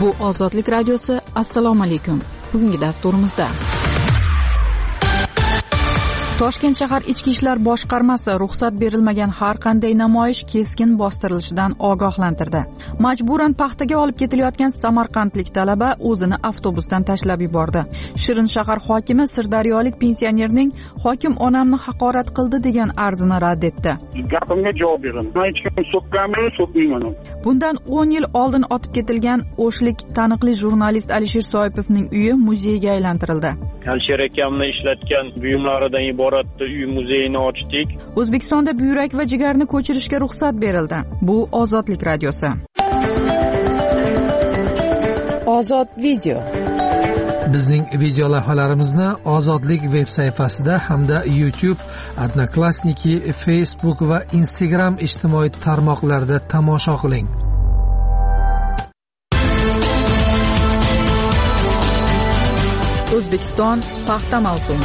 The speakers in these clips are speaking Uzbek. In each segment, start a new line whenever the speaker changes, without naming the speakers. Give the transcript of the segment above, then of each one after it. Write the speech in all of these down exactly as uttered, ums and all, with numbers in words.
Bu Ozodlik radiosi. Assalomu alaykum. Bugungi dasturimizda Toshkent shahar ichki ishlar boshqarmasi ruxsat berilmagan har qanday namoyish keskin bostirilishidan ogohlantirdi. Majburan paxtaga olib ketilayotgan samarqandlik talaba o'zini avtobusdan tashlab yubordi. Shirin shahar hokimi sirdaryolik pensionerning hokim onamni haqorat qildi degan arzini rad etdi.
Gapimga javob bering. Men hech kimni so'kkanman, so'kmayman.
Bundan o'n yil oldin otib ketilgan o'shlik taniqli jurnalist Alisher Soipovning uyi muzeyga aylantirildi.
Alisher akamni ishlatgan buyumlaridan iborat uy muzeyini ochdik.
O'zbekistonda buyrak va jigarni ko'chirishga ruxsat berildi. Bu Ozodlik radiosi. Ozod video.
Bizning video lavhalarimizni Ozodlik veb sayfasida hamda YouTube, Odnoklassniki, Facebook va Instagram ijtimoiy tarmoqlarida tomosha qiling.
O'zbekiston paxta mavsumi.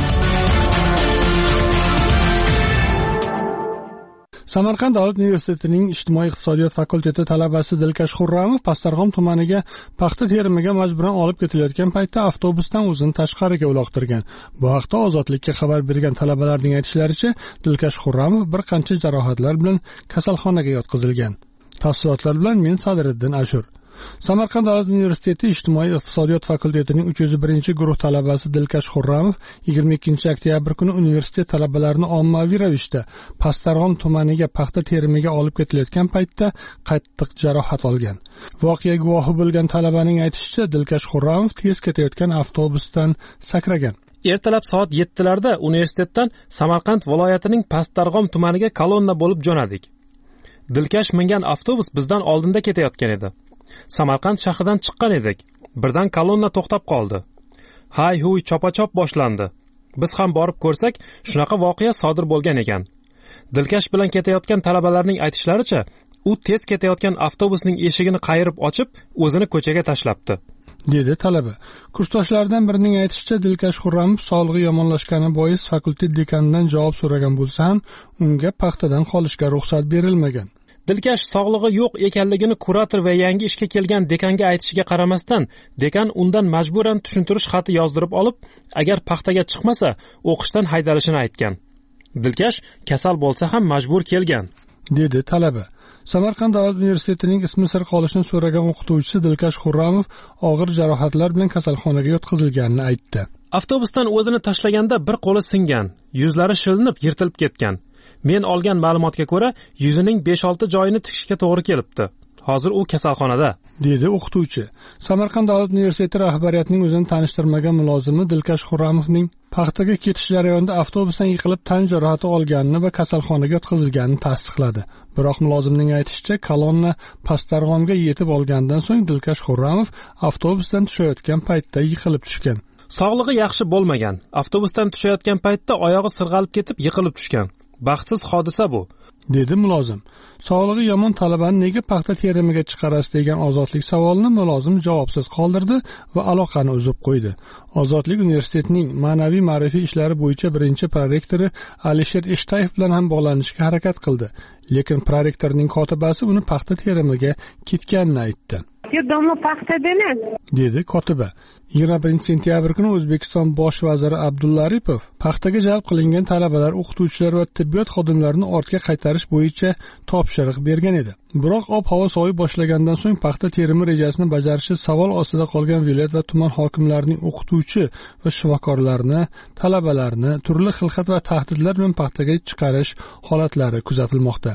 Samarqand davlat universitetining ijtimoiy iqtisodiyot fakulteti talabasi Dilkash Xurramov Pastarg'om tumaniga paxta terimiga majburan olib ketilayotgan paytda avtobusdan o'zini tashqariga uloqtirgan. Bu haqda Ozodlikka xabar bergan talabalarning aytishlaricha, Dilkash Xurramov bir qancha jarohatlar bilan kasalxonaga yotqizilgan. Tafsilotlar bilan men Sadriddin Ashur. Samarqand davlat universiteti ijtimoiy iqtisodiyot fakultetining uch yuz birinchi guruh talabasi Dilkash Xurramov yigirma ikkinchi oktyabr kuni universitet talabalarini ommaviy ravishda Pastarg'om tumaniga paxta terimiga olib ketilayotgan paytda qattiq jarohat olgan. Voqea guvohi bo'lgan talabaning aytishicha, Dilkash Xurramov tez ketayotgan avtobusdan sakragan.
Ertalab soat yettilarda universitetdan Samarqand viloyatining Pastarg'om tumaniga kolonna bo'lib jo'nadik. Dilkash mingan avtobus bizdan oldinda ketayotgan edi. Samarqand shahridan chiqqan edik. Birdan kolonna to'xtab qoldi. Hay-huy chopa-chop boshlandi. Biz ham borib ko'rsak, shunaqa voqea sodir bo'lgan ekan. Dilkash bilan ketayotgan talabalarning aytishlaricha, u tez ketayotgan avtobusning eshigini qayirib ochib, o'zini ko'chaga tashlabdi,
dedi talaba. Kursdoshlaridan birining aytishicha, Dilkash Xurramov sog'lig'i yomonlashgani bois fakultet dekanidan javob so'ragan bo'lsa ham, unga paxtadan qolishga ruxsat berilmagan.
Dilkash sog'lig'i yo'q ekanligini kurator va yangi ishga kelgan dekanga aytishiga qaramasdan, dekan undan majburan tushuntirish xati yozdirib olib, agar paxtaga chiqmasa, o'qishdan haydalishini aytgan. Dilkash kasal bo'lsa ham majbur kelgan,
dedi talaba. Samarqand davlat universitetining ismi sir qolishini so'ragan o'qituvchisi Dilkash Xurramov og'ir jarohatlar bilan kasalxonaga yotqizilganini aytdi.
Avtobusdan o'zini tashlaganda bir qo'li singan, yuzlari shilinib, yirtilib ketgan. Men olgan ma'lumotga ko'ra, yuzining besh olti joyini tikishga to'g'ri kelibdi. Hozir u kasalxonada,
dedi o'qituvchi. Samarqand davlat universiteti rahbariyatining o'zini tanishtirmagan mulozimi Dilkash Xurramovning paxtaga ketish jarayonida avtobusdan yiqilib tan jarohati olganini va kasalxonaga yotqizilganini tasdiqladi. Biroq mulozimning aytishicha, kolonna Pastarg'omga yetib olgandan so'ng Dilkash Xurramov avtobusdan tushayotgan paytda yiqilib tushgan.
Sog'lig'i yaxshi bo'lmagan. Avtobusdan tushayotgan paytda oyog'i sirg'alib ketib yiqilib tushgan. Baxtsiz hodisa bu,
dedi mulozim. Sog'lig'i yomon talabani nega paxta terimiga chiqarasiz degan Ozodlik savolini mulozim javobsiz qoldirdi va aloqani uzib qo'ydi. Ozodlik universitetining ma'naviy ma'rifiy ishlari bo'yicha birinchi prorektori Alisher Eshtayev bilan ham bog'lanishga harakat qildi, lekin prorektorning kotibasi uni paxta terimiga ketganini aytdi.
Domla paxtadami?
dedi kotiba. yigirma birinchi sentyabr kuni O'zbekiston bosh vaziri Abdulla Aripov paxtaga jalb qilingan talabalar, o'qituvchilar va tibbiyot xodimlarini ortga qaytarish bo'yicha topshiriq bergan edi. Biroq ob-havo sovib boshlagandan so'ng paxta terimi rejasini bajarishi savol ostida qolgan viloyat va tuman hokimlarining o'qituvchi va shifokorlarni, talabalarni turli xilqat va tahdidlar bilan paxtaga chiqarish holatlari kuzatilmoqda.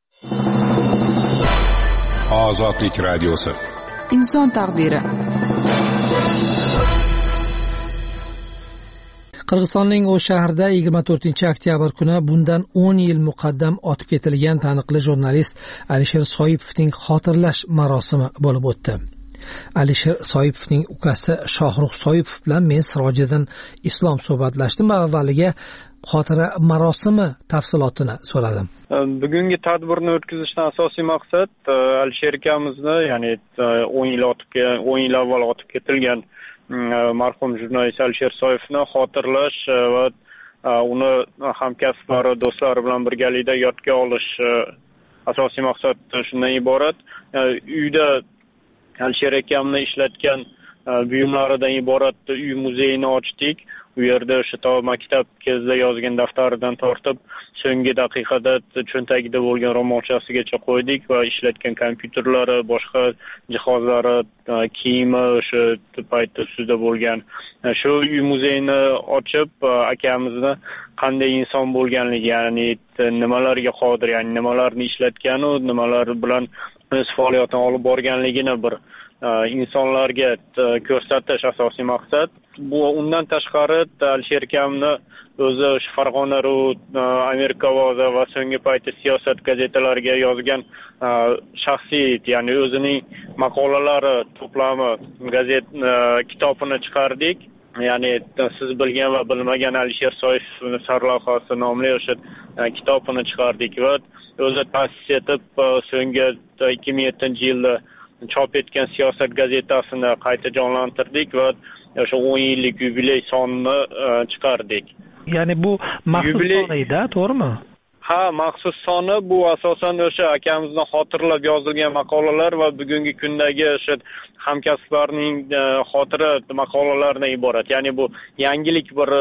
Ozodlik radiosi.
Inson taqdiri.
Qirg'izistonning O'sh shahrida yigirma to'rtinchi oktyabr kuni bundan o'n yil muqaddam otib ketilgan taniqli jurnalist Alisher Soipovning xotirlash marosimi bo'lib o'tdi. Alisher Soipovning ukasi Shohrux Soipov bilan men Sirojiddin Islom suhbatlashdim va avvaliga xotira marosimi tafsilotini so'radim.
Bugungi tadbirni o'tkazishdan asosiy maqsad Alisher akamizni, ya'ni o'n yil otib o'n yil avval otib ketilgan marhum jurnalist Alisher Soipovni xotirlash va uni hamkasblari, do'stlari bilan birgalikda yodga olish asosiy maqsad shundan iborat. Uyda Alisher akamni ishlatgan buyumlaridan iborat uy muzeyini ochdik. U yerda o'sha to maktab kezida yozgan daftaridan tortib so'nggi daqiqada cho'ntagida bo'lgan ro'molchasigacha qo'ydik va ishlatgan kompyuterlari, boshqa jihozlari, kiyimi o'sha paytda ustida bo'lgan shu uy muzeyini ochib akamizni qanday inson bo'lganligi, ya'ni nimalarga qodir, ya'ni nimalarni ishlatgan u nimalar bilan o'z faoliyatini olib borganligini bir insonlarga ko'rsatish asosiy maqsad. Bu undan tashqari Alisher akamni o'zi Farg'ona.ru, Amerika ovozi va so'nggi paytda siyosat gazetalariga yozgan shaxsiy, ya'ni o'zining maqolalari to'plami gazet kitobini chiqardik. Ya'ni siz bilgan va bilmagan Alisher Soyevni sarlavhasi nomli o'sha kitobini chiqardik va o'zi ta'sis etib so'nggi ikki ming yettinchi yilda chop etgan siyosat gazetasini qayta jonlantirdik va o'sha o'n yillik yubiley sonini chiqardik.
Ya'ni bu maxsus sonida, to'g'rimi?
Ha, maxsus soni bu asosan o'sha akamizni xotirlab yozilgan maqolalar va bugungi kundagi o'sha hamkasblarning xotira maqolalaridan iborat. Ya'ni bu yangilik bir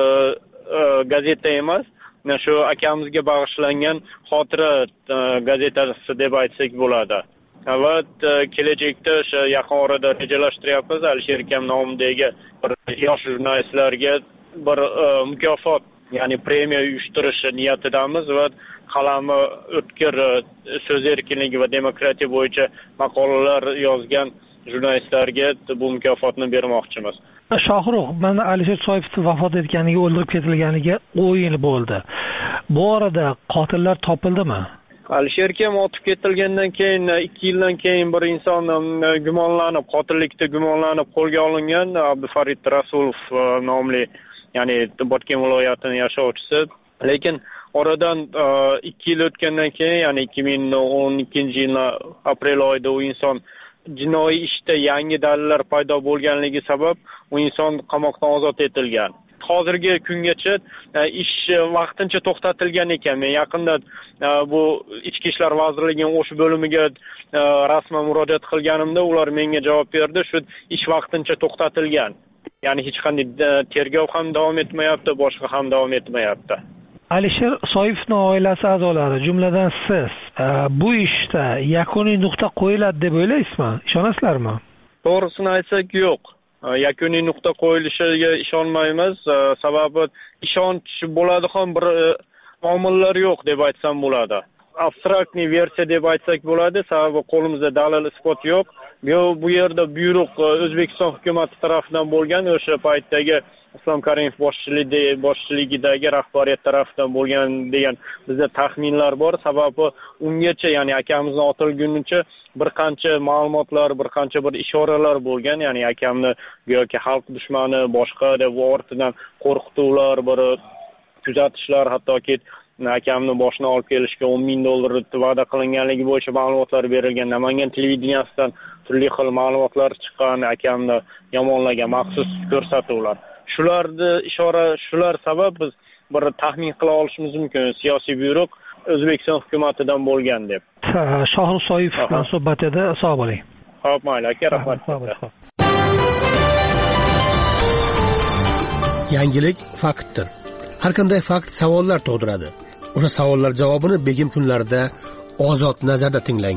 gazeta emas, shu akamizga bag'ishlangan xotira gazetasi deb aytsak bo'ladi. Va kelajakda o'sha yaqin orada rejalashtiryapmiz Alisher akam nomidagi bir yosh jurnalistlarga bir mukofot, ya'ni premiya uyushtirish niyatidamiz va qalami o'tkir so'z erkinligi va demokratiya bo'yicha maqolalar yozgan jurnalistlarga bu mukofotni bermoqchimiz.
Shohrux, mana Alisher Soyev vafot etganiga, o'ldirib ketilganiga o'n yil bo'ldi. Bu orada qotillar topildimi?
Alisher akam otib ketilgandan keyin ikki yildan keyin bir inson gumonlanib, qotillikda gumonlanib qo'lga olingan, Abdufarid Rasulov nomli, ya'ni Botken viloyatining yashovchisi. Lekin oradan ikki yil o'tgandan keyin, ya'ni ikki ming o'n ikkinchi yil aprel oyida u inson jinoiy ishda yangi dalillar paydo bo'lganligi sabab u inson qamoqdan ozod etilgan. Hozirgi kungacha ish vaqtincha to'xtatilgan ekan. Men yaqinda bu Ichki ishlar vazirligining o'sh bo'limiga rasman murojaat qilganimda ular menga javob berdi, shu ish vaqtincha to'xtatilgan. Ya'ni hech qanday tergov ham davom etmayapti, boshqa ham davom etmayapti.
Alisher Soyevning oilasi a'zolari, jumladan siz bu ishda yakuniy nuqta qo'yiladi deb o'ylaysizmi? Ishonasizlarmi?
To'g'risini aytsak, yo'q. Yakuniy nuqta qo'yilishiga ishonmaymiz. Sababi ishonch bo'ladigan bir omillar yo'q deb aytsam bo'ladi. Abstraktniy versiya deb aytsak bo'ladi, sababi qo'limizda dalil isbot yo'q. Bu yerda buyruq O'zbekiston hukumati tomonidan bo'lgan, o'sha paytdagi Islom Karimov boshchiligidagi rahbariyat tomonidan bo'lgan degan bizda taxminlar bor. Sababi ungacha, ya'ni akamizni otilgunicha bir qancha ma'lumotlar, bir qancha bir ishoralar bo'lgan, ya'ni akamni yoki xalq dushmani, boshqa deb ortidan qo'rqituvlar, bir kuzatishlar, hattoki akamni boshini olib kelishga o'n ming dollar va'da qilinganligi bo'yicha ma'lumotlar berilgan. Namangan televideniyasidan turli xil ma'lumotlar chiqqan, akamni yomonlagan maxsus ko'rsatuvlar. Shularni ishora, shular sabab biz bir taxmin qila olishimiz mumkin. Siyosiy buyruq O'zbekiston hukumatidan bo'lgan deb.
Shohrux Soyev bilan suhbatida sog' bo'ling.
Xo'p, mayli aka, rahmat.
Yangilik faktdir. Har qanday fakt savollar tug'diradi. O'sha savollar javobini begim kunlarida Ozod nazarda tinglang.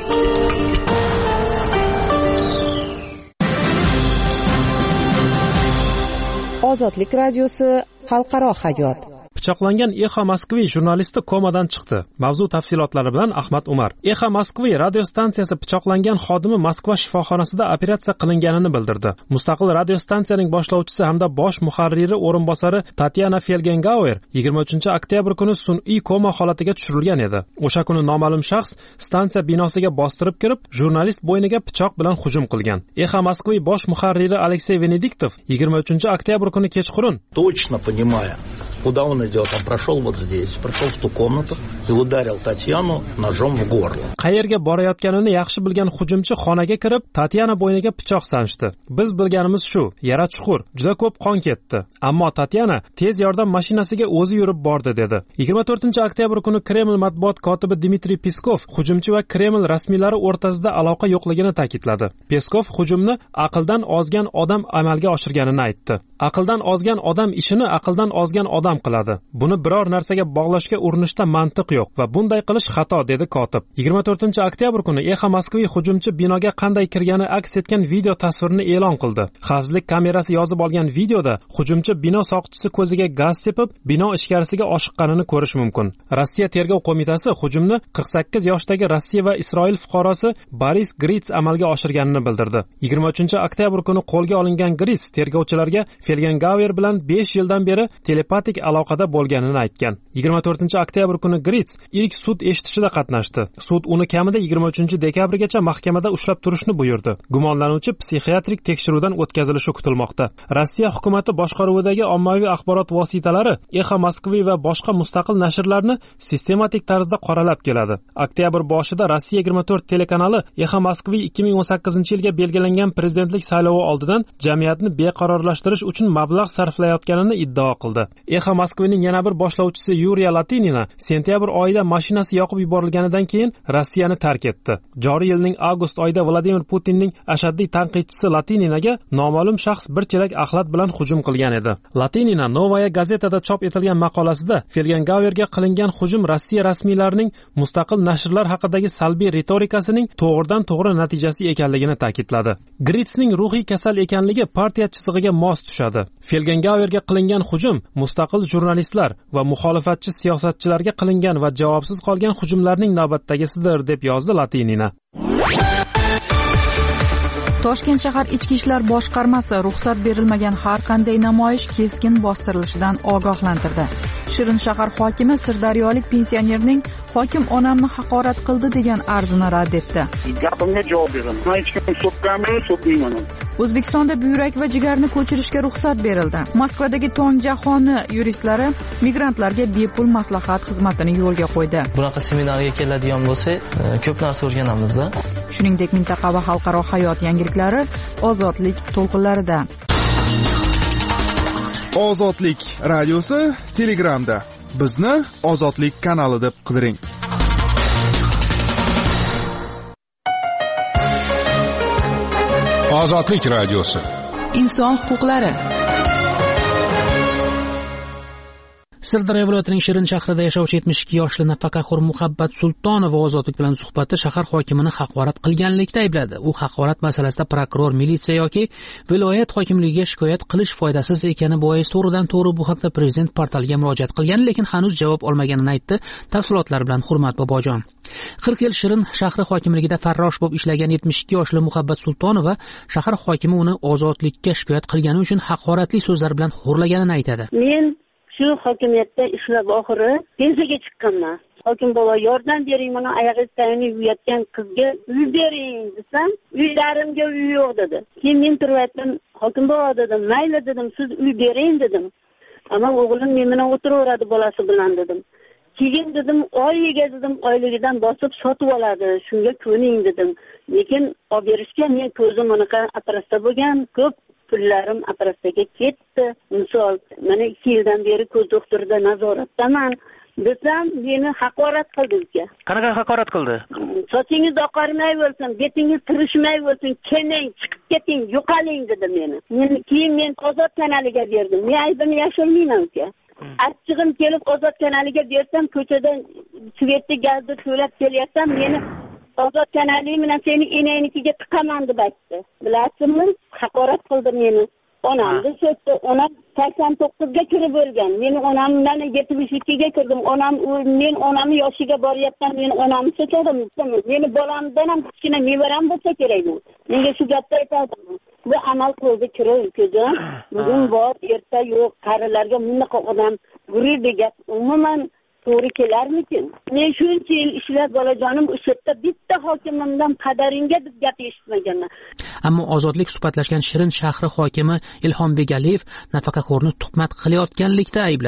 Ozodlik radiosi xalqaro hayot.
Pichoqlangan Exa Moskva jurnalisti komadan chiqdi. Mavzu tafsilotlari bilan Ahmad Umar. Exa Moskva radio stansiyasi pichoqlangan xodimi Moskva shifoxonasida operatsiya qilinganini bildirdi. Mustaqil radio stansiyaning boshlovchisi hamda bosh muharriri o'rinbosari Tatyana Felgengauer yigirma uchinchi oktyabr kuni sun'iy koma holatiga tushirilgan edi. O'sha kuni noma'lum shaxs stansiya binosiga bostirib kirib, jurnalist bo'yniga pichoq bilan hujum qilgan. Exa Moskva bosh muharriri Aleksey Venediktov yigirma uchinchi oktyabr kuni kechqurun
точно понимая, Куда он идет? Он прошел вот здесь, прошел в ту комнату и ударил Татьяну ножом в горло.
Qayerga borayotganini yaxshi bilgan hujumchi xonaga kirib, Tatyana bo'yniga pichoq sanchdi. Biz bilganimiz shu, yara chuqur, juda ko'p qon ketdi. Ammo Tatyana tez yordam mashinasiga o'zi yurib bordi dedi. yigirma to'rtinchi oktyabr kuni Kreml matbuot kotibi Dmitriy Peskov hujumchi va Kreml rasmiylari o'rtasida aloqa yo'qligini ta'kidladi. Peskov hujumni aqldan ozgan odam amalga oshirganini aytdi. Aqldan ozgan odam ishini aqldan ozgan odam qiladi. Buni biror narsaga bog'lashga urinishda mantiq yo'q va bunday qilish xato dedi kotib. yigirma to'rtinchi oktyabr kuni Exa Moskva hujumchi binoga qanday kirgani aks etgan video tasvirini e'lon qildi. Xavfsizlik kamerasi yozib olgan videoda hujumchi bino soqchisi ko'ziga gaz sepib, bino ichkarisiga oshiqqanini ko'rish mumkin. Rossiya tergov qo'mitasi hujumni qirq sakkiz yoshdagi Rossiya va Isroil fuqarosi Boris Grits amalga oshirganini bildirdi. yigirma uchinchi oktyabr kuni qo'lga olingan Grits tergovchilarga Felgengaver bilan besh yildan beri telepatik aloqada bo'lganini aytgan. yigirma to'rtinchi oktyabr kuni Grits ilk sud eshitishida qatnashdi. Sud uni kamida yigirma uchinchi dekabrgacha mahkamada ushlab turishni buyurdi. Gumonlanuvchi psixiatrik tekshiruvdan o'tkazilishi kutilmoqda. Rossiya hukumati boshqaruvidagi ommaviy axborot vositalari Exa Moskva va boshqa mustaqil nashrlarni sistematik tarzda qoralab keladi. Oktyabr boshida Rossiya yigirma to'rt telekanali Exa Moskva ikki ming o'n sakkizinchi yilga belgilangan prezidentlik saylovi oldidan jamiyatni beqarorlashtirish uchun mablag' sarflayotganini iddao qildi. Exa Moskvaning yana bir boshlovchisi Yuriya Latinina sentyabr oyida mashinasi yoqib yuborilganidan keyin Rossiyani tark etdi. Joriy yilning avgust oyida Vladimir Putinning ashaddiy tanqidchisi Latininaga noma'lum shaxs bir chelak axlat bilan hujum qilgan edi. Latinina Novaya gazetada chop etilgan maqolasida Felgengaverga qilingan hujum Rossiya rasmiylarining mustaqil nashrlar haqidagi salbiy retorikasining to'g'ridan-to'g'ri natijasi ekanligini ta'kidladi. Gritsning ruhiy kasal ekanligi partiya chizig'iga mos tushadi. Felgengaverga qilingan hujum mustaqil jurnalistlar va muxolifatchi siyosatchilarga qilingan va javobsiz qolgan hujumlarning navbatdagisidir deb yozdi Latinina.
Toshkent shahar ichki ishlar boshqarmasi ruxsat berilmagan har qanday namoyish keskin bostirilishidan ogohlantirdi. Shirin shahar hokimi sirdaryolik pensionerning hokim onamni haqorat qildi degan arzini rad etdi.
Gapimga javob beraman. Men hech kimni so'kkanman, so'kmayman.
O'zbekistonda buyrak va jigarni ko'chirishga ruxsat berildi. Moskvadagi Tong jahoni yuristlari migrantlarga bepul maslahat xizmatini yo'lga qo'ydi.
Bunaqa seminarga keladigan bo'lsak, ko'p narsa o'rganamizda.
Shuningdek, mintaqa va xalqaro hayot yangiliklari ozodlik to'lqinlarida.
Ozodlik radiosi Telegramda. Bizni Ozodlik kanali deb qidiring.
Ozodlik radiosi.
Inson huquqlari.
Sirdaryo viloyatining Shirin shahrida yashovchi yetmish ikki yoshli nafaqaxo'r Muhabbat Sultonova Ozodlik bilan suhbatda shahar hokimini haqorat qilganlikda aybladi. U haqorat masalasida prokuror, militsiya yoki viloyat hokimligiga shikoyat qilish foydasiz ekani bois to'g'ridan to'g'ri bu haqda prezident portaliga murojaat qilgan, lekin hanuz javob olmaganini aytdi. Tafsilotlar bilan Hurmat Bobojon. qirq yil Shirin shahri hokimligida farrosh bo'lib ishlagan yetmish ikki yoshli Muhabbat Sultonova shahar hokimi uni ozodlikka shikoyat qilgani uchun haqoratli so'zlar bilan xo'rlaganini aytadi.
Men shu hokimiyatda ishlab oxiri pensiyaga chiqqanman. Hokim bobo yordam bering, mana oyog'ini yuvayotgan qizga uy bering desam, uylarimga uy yo'q dedi. Keyin men turib aytdim, hokim bobo dedim, mayli dedim, siz uy bering dedim. Ammo o'g'lim men bilan o'tiraveradi bolasi bilan dedim. Keyin dedim, oyiga dedim, oyligidan bosib sotib oladi, shunga ko'ning dedim. Lekin olib berishga men ko'zim unaqa operatsiya bo'lgan, ko'p pullarim operatsiyaga ketdi. Misol, mana ikki yildan beri ko'z doktorida nazoratdaman desam, meni haqorat qildi uka.
Qanaqa haqorat qildi?
Sochingiz oqarmay bo'lsin, betingiz tirishmay bo'lsin, keling, chiqib keting, yo'qoling dedi meni. Meni keyin men Ozod kanaliga berdim. Men aybimni yashirmayman uka. Achchig'im kelib Ozod kanaliga bersam, ko'chadan svetni gazni to'lab kelyapsam, meni Ozod kanali bilan seni enaynikiga tiqaman deb aytdi. Bilasizmi? Haqorat qildi meni. Onamni so'tdi. Onam sakson to'qqizga kirib bo'lgan. Meni onamdan yetmish ikkiga kirdim. Onam men onamni yoshiga boryapman. Men onamni so'tadim. Meni bolamdan ham kichkina nevaram bo'lsa kerak bu. Menga shu gapni aytadi. Bu amal qildi kirib ukajon. Bugun bor, erta yo'q. Qarilarga bunaqa odam gurur degan umuman to'g'ri kelarmikin? Men shuncha yil ishlab bolajonim o'sha yerda bitta hokimimdan qadaringga deb gap eshitmaganman.
Ammo Ozodlik suhbatlashgan Shirin shahri hokimi Ilhom Begaliyev nafaqaxo'rni tuhmat qilayotganlikda aybladi.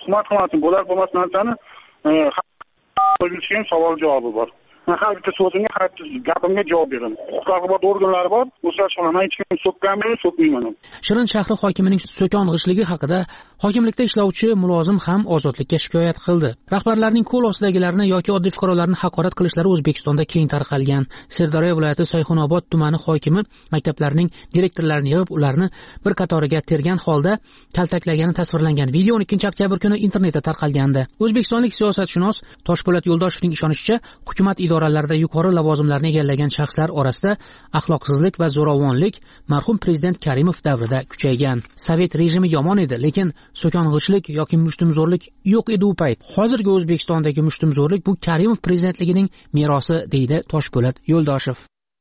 Tuhmat qilmasin, bo'lar bo'lmas narsani qo'yilgan savol javobi bor. Men har bitta so'zimga, har bitta gapimga javob beraman. Huquq-tartibot organlari bor, o'sha shuni hech kim so'kkanmi, so'kmayman.
Shirin shahri hokimining so'kong'ishligi haqida hokimlikda ishlovchi mulozim ham Ozodlikka shikoyat qildi. Rahbarlarning qo'l ostidagilarni yoki oddiy fuqarolarni haqorat qilishlari O'zbekistonda keng tarqalgan. Sirdaryo viloyati Sayxunobod tumani hokimi maktablarning direktorlarini yig'ib, ularni bir qatoriga tergan holda kaltaklagani tasvirlangan video o'n ikkinchi oktyabr kuni internetda tarqalgandi. O'zbekistonlik siyosatshunos Toshpo'lat Yo'ldoshevning ishonishicha, hukumat idoralarida yuqori lavozimlarni egallagan shaxslar orasida axloqsizlik va zo'ravonlik marhum prezident Karimov davrida kuchaygan. Sovet rejimi yomon edi, lekin so'kong'ishlik yoki mushtumzo'rlik yo'q edi u payt. Hozirgi O'zbekistondagi mushtumzo'rlik bu Karimov prezidentligining merosi, deydi Toshpo'lat Yo'ldoshev.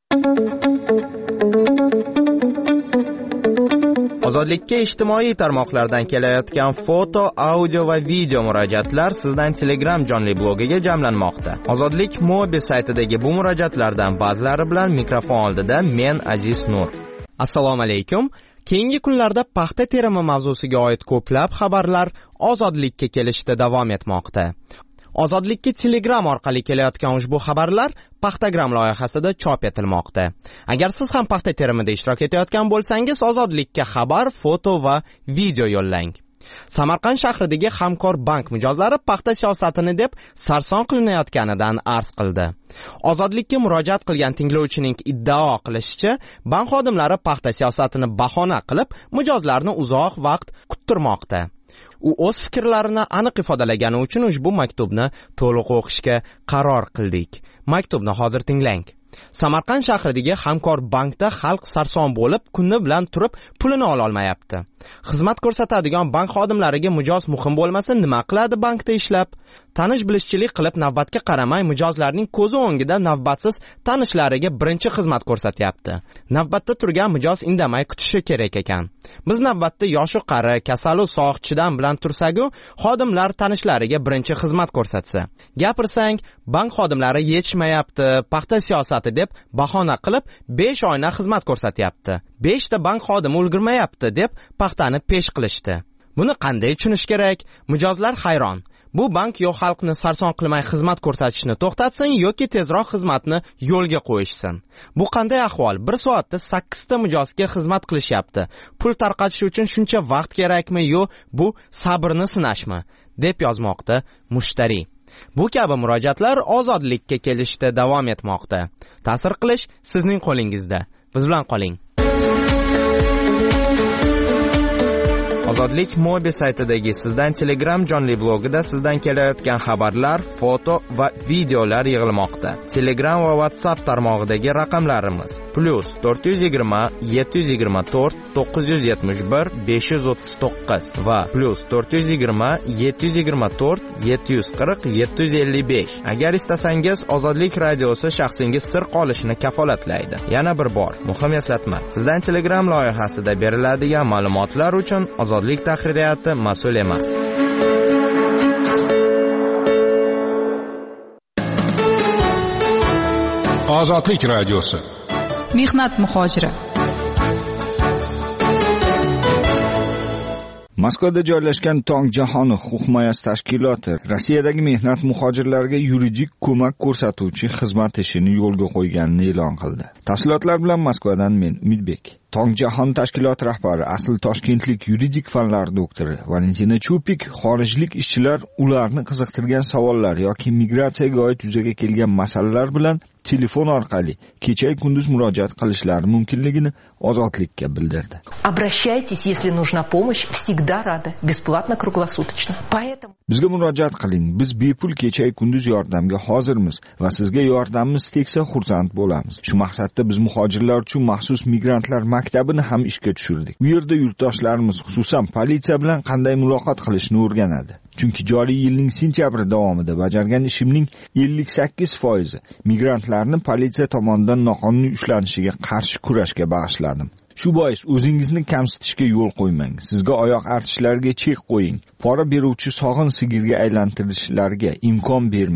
Ozodlikka ijtimoiy tarmoqlardan kelayotgan foto, audio va video murojaatlar sizdan Telegram jonli blogiga jamlanmoqda. Ozodlik Mobi saytidagi bu murojaatlardan ba'zilari bilan mikrofon oldida men Aziz Nur. Assalomu alaykum. Keyingi kunlarda paxta terimi mavzusiga oid ko'plab xabarlar Ozodlikka kelishda davom etmoqda. Ozodlikka Telegram orqali kelayotgan ushbu xabarlar Paxtagram loyihasida chop etilmoqda. Agar siz ham paxta terimida ishtirok etayotgan bo'lsangiz, Ozodlikka xabar, foto va video yo'llang. Samarqand shahridagi Hamkor bank mijozlari paxta siyosatini deb sarson qilinayotganidan arz qildi. Ozodlikka murojaat qilgan tinglovchining iddao qilishicha, bank xodimlari paxta siyosatini bahona qilib, mijozlarni uzoq vaqt kuttirmoqda. U o'z fikrlarini aniq ifodalagani uchun ushbu maktubni to'liq o'qishga qaror qildik. Maktubni hozir tinglang. Samarqand shahridagi Hamkor bankda xalq sarson bo'lib, kunni bilan turib pulini ola olmayapti. Xizmat ko'rsatadigan bank xodimlariga mijoz muhim bo'lmasa, nima qiladi bankda ishlab? Tanish bilishchilik qilib navbatga qaramay mijozlarning ko'zi o'ngida navbatsiz tanishlariga birinchi xizmat ko'rsatyapti. Navbatda turgan mijoz indamay kutishi kerak ekan. Biz navbatda yoshi qari, kasalu sog'chidan bilan tursak-ku, xodimlar tanishlariga birinchi xizmat ko'rsatsa. Gapirsang, bank xodimlari yetishmayapti, paxta siyosati deb bahona qilib besh oyna xizmat ko'rsatyapti. besh ta bank xodimi ulgurmayapti deb paxtani pesh qilishdi. Buni qanday tushunish kerak? Mijozlar hayron. Bu bank yo xalqni sarson qilmay xizmat ko'rsatishni to'xtatsin yoki tezroq xizmatni yo'lga qo'yishsin. Bu qanday ahvol? Bir soatda sakkiz ta mijozga xizmat qilishyapti. Pul tarqatish uchun shuncha vaqt kerakmi yo bu sabrni sinashmi? deb yozmoqda mushtari. Bu kabi murojaatlar Ozodlikka kelishda davom etmoqda. Ta'sir qilish sizning qo'lingizda. Biz bilan qoling. Ozodlik Mobi saytidagi sizdan Telegram jonli blogida sizdan kelayotgan xabarlar, foto va videolar yig'ilmoqda. Telegram va WhatsApp tarmog'idagi raqamlarimiz plus to'rt yuz yigirma yetti yuz yigirma to'rt to'qqiz yuz yetmish bir besh yuz o'ttiz to'qqiz va plus to'rt yuz yigirma yetti yuz yigirma to'rt yetti yuz qirq yetti yuz ellik besh. Agar istasangiz Ozodlik radiosi shaxsingiz sir qolishini kafolatlaydi. Yana bir bor muhim eslatma. Sizdan Telegram loyihasida beriladigan ma'lumotlar uchun Ozodlik tahririyati mas'ul emas.
Ozodlik radiosi.
Mehnat muhojiri.
Moskvada joylashgan Tong jahon huquq himoyasi tashkiloti Rossiyadagi mehnat muhojirlariga yuridik ko'mak ko'rsatuvchi xizmat ishini yo'lga qo'yganini e'lon qildi. Tafsilotlar bilan Moskvadan men Umidbek. Tong jahon tashkiloti rahbari, asl toshkentlik yuridik fanlar doktori Valentina Chupik xorijlik ishchilar ularni qiziqtirgan savollar yoki migratsiyaga oid yuzaga kelgan masalalar bilan telefon orqali kecha kunduz murojaat qilishlari mumkinligini Ozodlikka bildirdi.
Обращайтесь, если нужна помощь, всегда рады, бесплатно, круглосуточно. Поэтому
bizga murojaat qiling. Biz bepul kecha kunduz yordamga hozirmiz va sizga yordamimiz tegsa xursand bo'lamiz. Shu maqsadda biz muhojirlar uchun maxsus migrantlar maktabini ham ishga tushirdik. Bu yerda yurtdoshlarimiz, xususan politsiya bilan qanday muloqot qilishni o'rganadi. Chunki joriy yilning sentyabr davomida bajargan ishimning ellik sakkiz foizi migrantlarni politsiya tomonidan noqonuniy ushlanishiga qarshi kurashga bag'ishladim. Shu bois o'zingizni kamsitishga yo'l qo'ymang. Sizga oyoq artishlarga chek qo'ying. Pora beruvchi sog'in sigirga aylantirishlarga imkon bermang.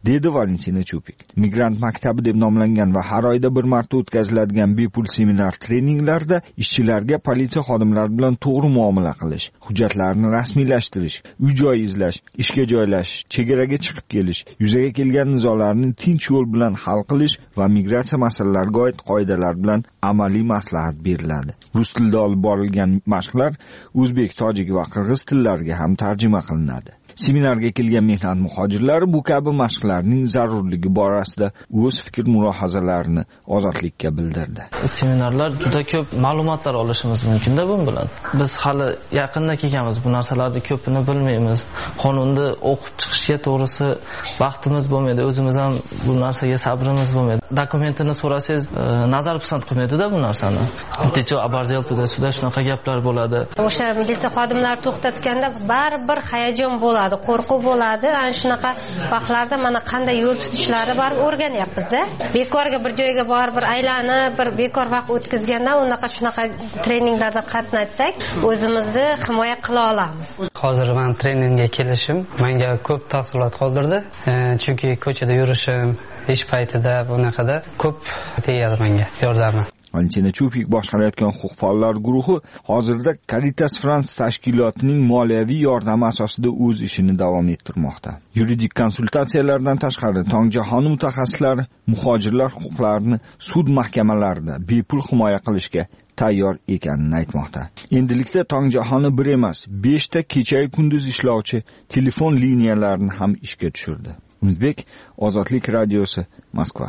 dedi Valentina Chupik. Migrant maktabi deb nomlangan va har oyda bir marta o'tkaziladigan bepul seminar treninglarda ishchilarga politsiya xodimlari bilan to'g'ri muomala qilish, hujjatlarni rasmiylashtirish, uy-joy izlash, ishga joylashish, chegaraga chiqib kelish, yuzaga kelgan nizolarni tinch yo'l bilan hal qilish va migratsiya masalalariga oid qoidalar bilan amaliy maslahat beriladi. Rus tilida olib borilgan mashqlar o'zbek, tojik va qirg'iz tillariga ham tarjima qilinadi. Seminarga kelgan mehnat muhojirlari bu kabi mashqlarning zarurligi borasida o'z fikr mulohazalarini Ozodlikka bildirdi.
Seminarlar juda ko'p ma'lumotlar olishimiz mumkin-da bu bilan. Biz hali yaqinda kelganmiz, bu narsalarni ko'pini bilmaymiz. Qonunni o'qib chiqishga to'g'risi vaqtimiz bo'lmaydi, o'zimiz ham bu narsaga sabrimiz bo'lmaydi. Dokumentini so'rasangiz, nazar pisand qilmaydi-da bu narsani. Techo abarzel to'da suda shunaqa gaplar bo'ladi.
O'sha militsiya xodimlari to'xtatganda baribir hayajon bo'ladi. Qo'rquv bo'ladi. Ana shunaqa vaqtlarda mana qanday yo'l tutishlari bor o'rganyapmiz-da. Bekorga bir joyga borib, bir aylanib, bir bekor vaqt o'tkazgandan unaqa shunaqa treninglarda qatnashsak, o'zimizni himoya qila olamiz.
Hozir men treningga kelishim menga ko'p taassurot qoldirdi. Chunki ko'chada yurishim, ish paytida bunaqada ko'p tegadi menga yordami.
Valentina Chupik boshqarayotgan huquq faollari guruhi hozirda Caritas France tashkilotining moliyaviy yordami asosida o'z ishini davom ettirmoqda. Yuridik konsultatsiyalardan tashqari Tongjahon mutaxassislari muhojirlar huquqlarini sud mahkamalarida bepul himoya qilishga tayyor ekanini aytmoqda. Endilikda Tongjahoni bir emas, beshta kecha-yu kunduz ishlovchi telefon liniyalarini ham ishga tushirdi. Umidbek, Ozodlik radiosi, Moskva.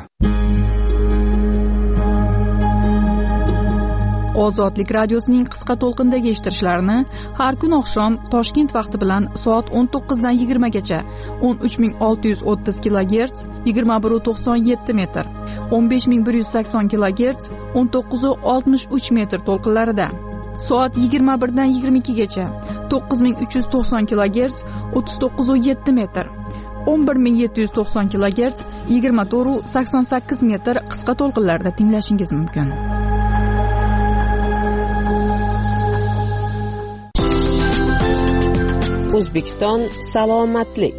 Ozodlik radiosining qisqa to'lqindagi eshittirishlarini har kun oqshom Toshkent vaqti bilan soat o'n to'qqizdan yigirmagacha o'n uch ming olti yuz o'ttiz kilogerts yigirma bir nuqta to'qson yetti metr, o'n besh ming bir yuz sakson kilogerts o'n to'qqiz nuqta oltmish uch metr to'lqinlarida, soat yigirma birdan yigirma ikkigacha to'qqiz ming uch yuz to'qson kilogerts o'ttiz to'qqiz nuqta yetti metr, o'n bir ming yetti yuz to'qson kilogerts yigirma to'rt nuqta sakson sakkiz metr qisqa to'lqinlarda tinglashingiz mumkin.
O'zbekiston salomatlik.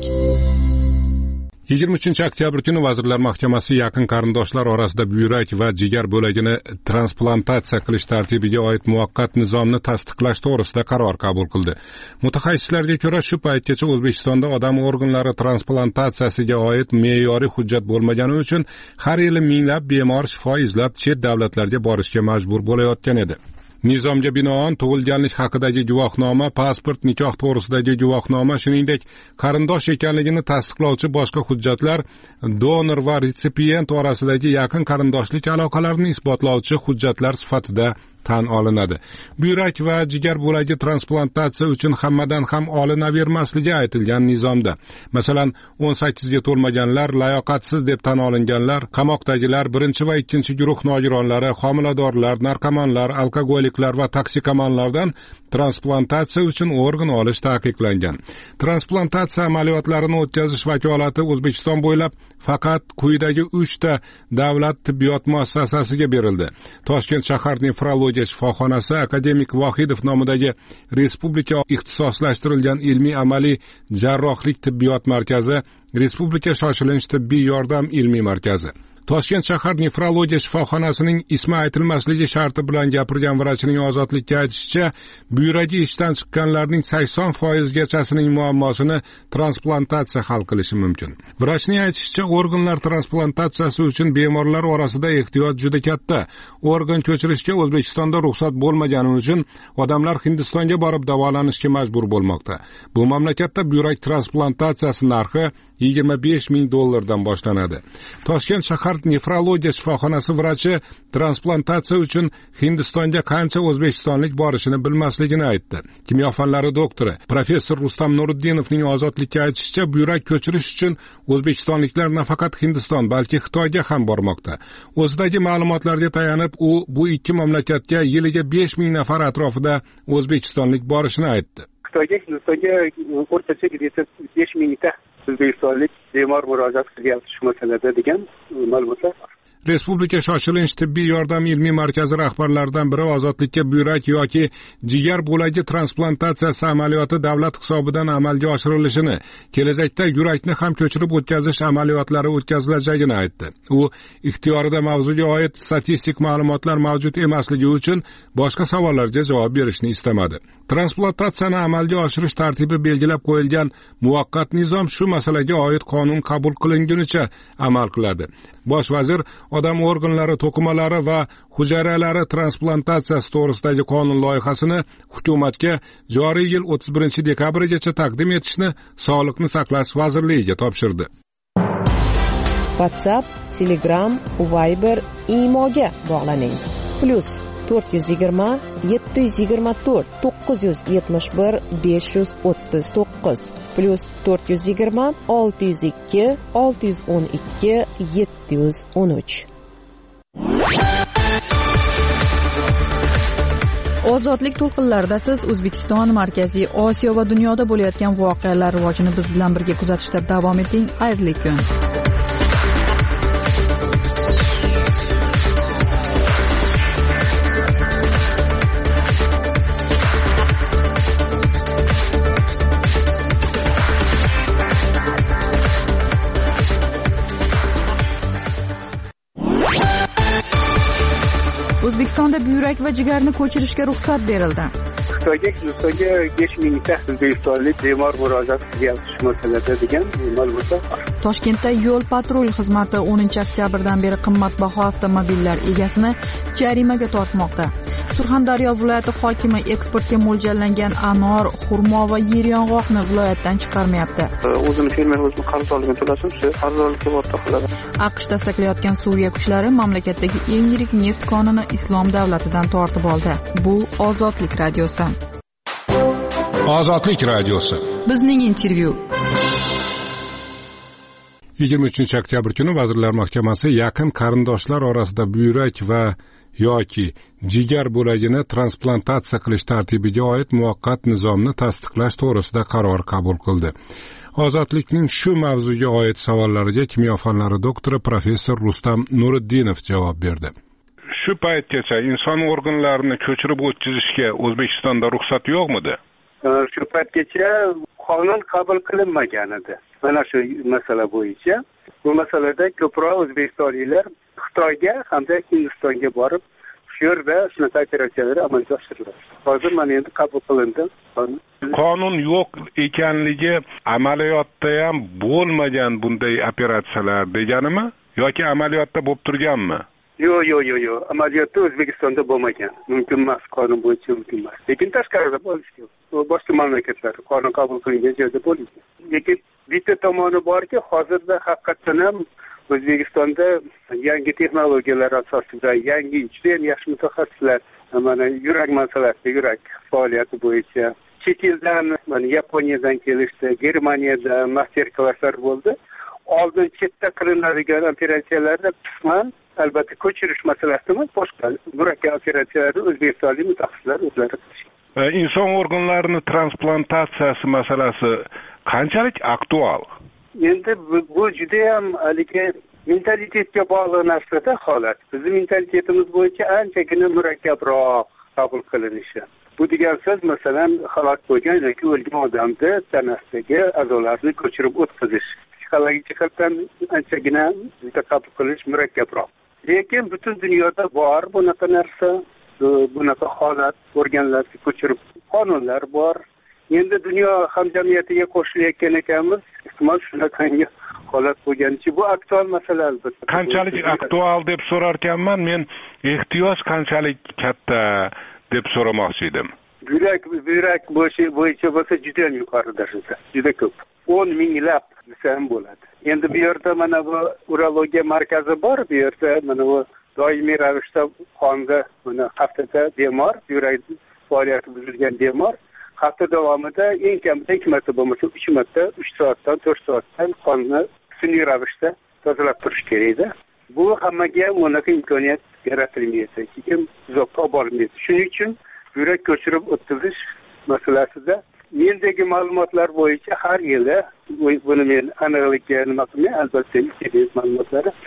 yigirma uchinchi oktyabr kuni Vazirlar Mahkamasi yaqin qarindoshlar orasida buyrak va jigar bo'lagini transplantatsiya qilish tartibiga oid muvaqqat nizomni tasdiqlash to'g'risida qaror qabul qildi. Mutaxassislarga ko'ra, shu paytgacha O'zbekistonda odam organlari transplantatsiyasiga oid me'yoriy hujjat bo'lmagani uchun har yili minglab bemor shifo izlab chet davlatlarga borishga majbur bo'layotgan edi. Nizomga binoan tug'ilganlik haqidagi guvohnoma, pasport, nikoh to'g'risidagi guvohnoma, shuningdek qarindosh ekanligini tasdiqlovchi boshqa hujjatlar donor va retsipient orasidagi yaqin qarindoshlik aloqalarini isbotlovchi hujjatlar sifatida tan olinadi. Buyrak va jigar bo'lagi transplantatsiya uchun hammadan ham olinavermasligi aytilgan nizomda. Masalan, o'n sakkizga to'lmaganlar, layoqatsiz deb tan olinganlar, qamoqdagilar, birinchi va ikkinchi guruh nogironlari, homiladorlar, narkomanlar, alkogoliklar va toksikomanlardan transplantatsiya uchun organ olish taqiqlangan. Transplantatsiya amaliyotlarini o'tkazish vakolati O'zbekiston bo'ylab faqat quyidagi uchta davlat tibbiyot muassasasiga berildi. Toshkent shahar nefrologiya shifoxonasi, akademik Vohidov nomidagi respublika ixtisoslashtirilgan ilmiy amaliy jarrohlik tibbiyot markazi, respublika shoshilinch tibbiy yordam ilmiy markazi. Toshkent shahar nefrologiya shifoxonasining ismi aytilmasligi sharti bilan gapirgan vrachning Ozodlikka aytishicha, buyragi ishdan chiqqanlarning sakson foiz gachasining muammosini transplantatsiya hal qilishi mumkin. Vrachning aytishicha, organlar transplantatsiyasi uchun bemorlar orasida ehtiyoj juda katta. Organ ko'chirishga O'zbekistonda ruxsat bo'lmagani uchun odamlar Hindistonga borib davolanishga majbur bo'lmoqda. Bu mamlakatda buyrak transplantatsiyasi narxi yigirma besh ming dollardan boshlanadi. Toshkent shahar nefrologiya shifoxonasi vrachi transplantatsiya uchun Hindistonga qancha o'zbekistonlik borishini bilmasligini aytdi. Kimyo fanlari doktori professor Rustam Nuriddinovning Ozodlikka aytishicha, buyrak ko'chirish uchun o'zbekistonliklar nafaqat Hindiston, balki Xitoyga ham bormoqda. O'zidagi ma'lumotlarga tayanib, u bu ikki mamlakatga yiliga besh ming nafar atrofida o'zbekistonlik borishini aytdi.
Xitoyga Hindistonga o'rtacha besh mingta o'zbekistonlik bemor murojaat qilyapti shu masalada degan ma'lumotlar bor.
Respublika shoshilinch tibbiy yordam ilmiy markazi rahbarlaridan biri ozodlikka buyrak yoki jigar bo'lagi transplantatsiyasi amaliyoti davlat hisobidan amalga oshirilishini, kelajakda yurakni ham ko'chirib o'tkazish amaliyotlari o'tkazilajagini aytdi. U ixtiyorida mavzuga oid statistik ma'lumotlar mavjud emasligi uchun boshqa savollarga javob berishni istamadi. Transplantatsiyani amalga oshirish tartibi belgilab qo'yilgan muvaqqat nizom shu masalaga oid qonun qabul qilingunicha amal qiladi. Bosh vazir odam organlari, to'qimalari va hujayralari transplantatsiyasi to'g'risidagi qonun loyihasini hukumatga joriy yil o'ttiz birinchi dekabrgacha taqdim etishni Sog'liqni saqlash vazirligiga topshirdi.
WhatsApp, Telegram, Viber, Imoga bog'laning. Plus to'rt yuz yigirma yetti yuz yigirma to'rt to'qqiz yuz yetmish bir besh yuz o'ttiz to'qqiz plus to'rt yuz yigirma olti yuz ikki olti yuz o'n ikki yetti yuz o'n uch.
Ozodlik to'lqinlarida siz O'zbekiston, Markaziy Osiyo va dunyoda bo'layotgan voqealar rivojini biz bilan birga kuzatishda davom eting. Xayrli kun. O'zbekistonda buyrak va jigarni ko'chirishga ruxsat berildi.
Xitoyga Hindistonga besh mingta o'zbekistonlik bemor murojaat qilyapti masalada degan ma'lumotlar bor.
Toshkentda yo'l patrul xizmati o'ninchi oktyabrdan beri qimmatbaho avtomobillar egasini jarimaga tortmoqda. Surxondaryo viloyati hokimi eksportga mo'ljallangan anor, xurmo va yer yong'oqni viloyatdan chiqarmayapti.
O'zini fermer o'zini qarzdorligini to'lasin, shu qarzdorlikka o'rta qiladi.
AQSh dastaklayotgan Suriya kuchlari mamlakatdagi eng yirik neft konini Islom davlatidan tortib oldi. Bu Ozodlik radiosi.
Ozodlik radiosi.
Bizning intervyu.
yigirma uchinchi oktyabr kuni Vazirlar Mahkamasi yaqin qarindoshlar orasida buyrak va yoki jigar bo'lagini transplantatsiya qilish tartibiga oid muvaqqat nizomni tasdiqlash to'g'risida qaror qabul qildi. Ozodlikning shu mavzuga oid savollariga kimyo fanlari doktori professor Rustam Nuriddinov javob berdi. Shu paytgacha inson organlarini ko'chirib o'tkazishga O'zbekistonda ruxsat yo'qmidi?
Shu paytgacha qonun qabul qilinmagan edi. Mana shu masala bo'yicha bu masalada ko'proq o'zbekistonliklar Xitoyga hamda Hindistonga borib, shu yerda shunaqa operatsiyalar amalga oshiriladi. Hozir mana endi qabul qilindi.
Qonun yo'q ekanligi amaliyotda ham bo'lmagan bunday operatsiyalar deganimi yoki amaliyotda bo'lib turganmi?
Yo'q, yo'q, yo'q, yo'q. Amaliyotda O'zbekistonda bo'lmagan. Mumkin emas, qonun bo'yicha mumkin emas. Lekin tashqarida bo'lishi boshqa mamlakatlarda qonun qabul qilingan joyda bo'lgan. Lekin bitta tomoni borki, hozirda haqiqatan ham O'zbekistonda yangi texnologiyalar asosida yangi juda yaxshi mutaxassislar mana yurak masalasida yurak faoliyati bo'yicha chet eldan mana Yaponiyadan kelishdi, Germaniyadan master-klasslar bo'ldi. Oldin chetda qilinadigan operatsiyalarda qisman albatta ko'chirish masalasida emas, boshqa murakkab operatsiyalarni o'zbekistonlik mutaxassislar o'zlari qilishgan.
Inson organlarini transplantatsiyasi masalasi qanchalik aktual?
Endi bu juda ham haligi mentalitetga bog'liq narsada holat. Bizning mentalitetimiz bo'yicha anchagina murakkabroq qabul qilinishi. Bu degan so'z masalan halok bo'lgan yoki o'lgan odamni tanasidagi a'zolarini ko'chirib o'tkazish. Psixologik jihatdan anchagina qabul qilish murakkabroq. Lekin butun dunyoda bor bunaqa narsa, bunaqa holat, organlarni ko'chirib qonunlar bor. Endi dunyo hamjamiyatiga qo'shilayotgan ekanmiz, ehtimol shunaqangi holat bo'lganicha bu aktual masala albatta.
Qanchalik aktual deb so'rar ekanman, men ehtiyoj qanchalik katta deb so'ramoqchi edim.
Buyrak buyrak bo'yicha bo'lsa juda ham yuqori darajada, juda ko'p. o'n minglab desa ham bo'ladi. Endi bu yerda mana bu urologiya markazi bor, bu yerda mana bu doimiy ravishda qonda mana haftada bemor, yurak faoliyati buzilgan bemor hafta davomida eng kamida ikki marta bo'lmasa uch marta uch soatdan to'rt soatdan qonni sun'iy ravishda tozalab turish kerak-da. Bu hammaga bunaqa imkoniyat yaratilmaydi. Kim uzoqqa olib bormaydi. Shuning uchun yurak ko'chirib o'tkazish masalasida mendagi ma'lumotlar bo'yicha har yili buni men aniqlikka nima qilmayman, albatta kerak ma'lumotlari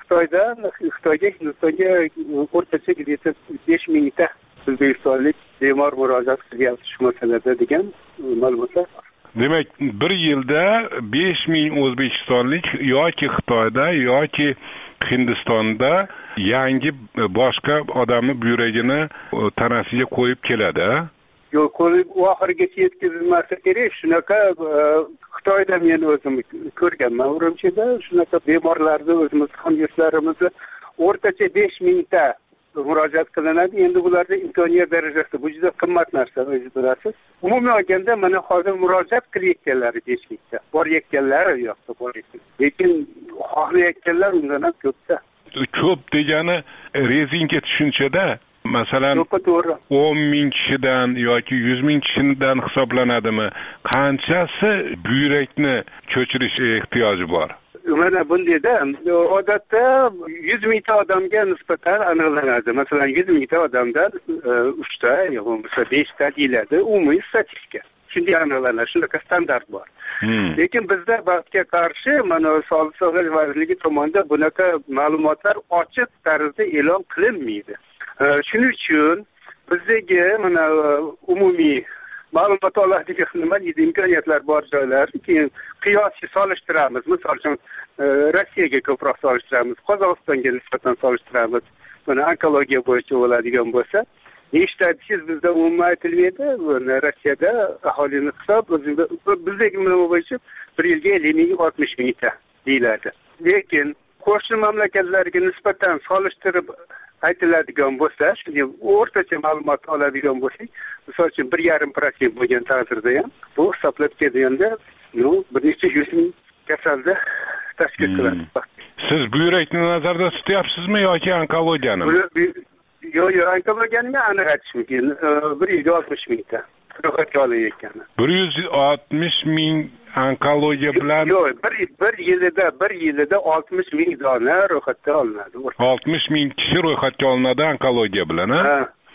xitoydan xitoyga hindistonga o'rtacha где-то besh mingta o'zbekistonlik bemor murojaat qilyapti shu masalada degan ma'lumotlar bor.
Demak, bir yilda besh ming o'zbekistonlik yoki xitoyda yoki Hindistonda yangi boshqa odamni buyragini tanasiga qo'yib keladi.
Yo'q, qo'yib oxirigacha yetkazilmasa kerak. Shunaqa Xitoyda men o'zim ko'rganman, Urumchida shunaqa bemorlarni o'zimiz hamyurtlarimizni o'rtacha besh mingta murojaat qilinadi. Endi bularda imkoniyat darajasi bu juda qimmat narsa, o'zingiz bilasiz. Umumiy olganda mana hozir murojaat qilayotganlari besh mingta, borayotganlari yo'qda borayotgan. Lekin xohlayotganlar undan ham ko'pda.
Ko'p degani rezinka tushunchada, masalan, o'n ming kishidan yoki yuz ming kishidan hisoblanadimi? Qanchasi buyrakni ko'chirish ehtiyoji bor?
Mana bundayda odatda yuz mingta odamga nisbatan aniqlanadi. Masalan, yuz mingta odamdan uchta yoki beshta deyiladi umumiy statistika. Shunday aniqlanadi, shunaqa standart bor. Hmm. Lekin bizda baxtga qarshi mana Sog'liqni saqlash vazirligi tomonidan bunaqa ma'lumotlar ochiq tarzda e'lon qilinmaydi. Shuning uchun bizdagi mana umumiy ma'lumot oladigan nima deydi imkoniyatlar bor joylar, keyin qiyosga solishtiramiz. Misol uchun Rossiyaga ko'proq solishtiramiz, Qozog'istonga nisbatan solishtiramiz. Mana onkologiya bo'yicha bo'ladigan bo'lsa, eshitadingiz, bizda umuman aytilmaydi. Rossiyada aholini hisob bizdagi nima bo'yicha bir yilga ellik ming oltmish mingta deyiladi. Lekin qo'shni mamlakatlarga nisbatan solishtirib aytiladigan bo'lsa, shunday o'rtacha ma'lumot oladigan bo'lsak, misol uchun bir yarim prosent bo'lgan taqdirda ham bu hisoblab kelganda, no, bir necha yuz ming kasalda tashkil qiladi.
Siz buyrakni nazarda tutyapsizmi yoki onkologiyani?
Yo'q, yo'q, onkologiyani aniq aytish mumkin. bir yuz oltmish mingta ro'yxatga olinayotgani.
bir yuz oltmish ming onkologiya bilan
yo'q, bir bir yilida bir yilida oltmish ming dona ro'yxatga olinadi.
oltmish ming kishi ro'yxatga olinadi onkologiya bilan, ha?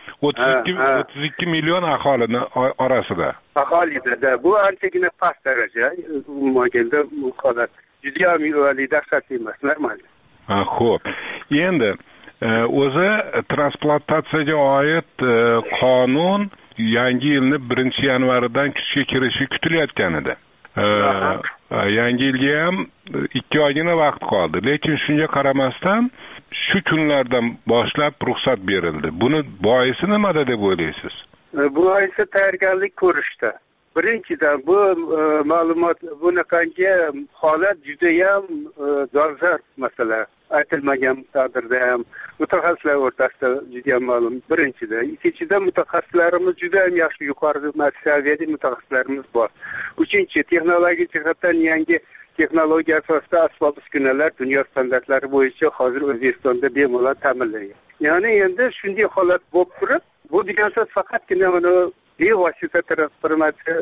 o'ttiz ikki million aholini orasida.
Aholida bu anchagina past daraja. Umuman olganda bu holat juda ham dahshatli emas, normal.
Ha, xo'p. Endi o'zi transplantatsiyaga oid qonun yangi yilni birinchi yanvaridan kuchga kirishi kutilayotgan edi. Yangi yilga ham ikki oygina vaqt qoldi. Lekin shunga qaramasdan shu kunlardan boshlab ruxsat berildi. Buni boisi nimada deb o'ylaysiz?
Bu boisi tayyorgarlik ko'rishda. Birinchidan bu ma'lumot bunaqangi holat juda ham dolzarb masala. Aytilmagan taqdirda ham mutaxassislar o'rtasida juda ham ma'lum. Birinchidan, ikkinchidan mutaxassislarimiz juda ham yaxshi yuqori saviyali mutaxassislarimiz bor. Uchinchi, texnologik jihatdan yangi texnologiya asosida asbob-uskunalar dunyo standartlari bo'yicha hozir O'zbekistonda bemalol ta'minlangan. Ya'ni endi shunday holat bo'lib turib, bu degan so'z faqatgina mana bevosita transformatsiya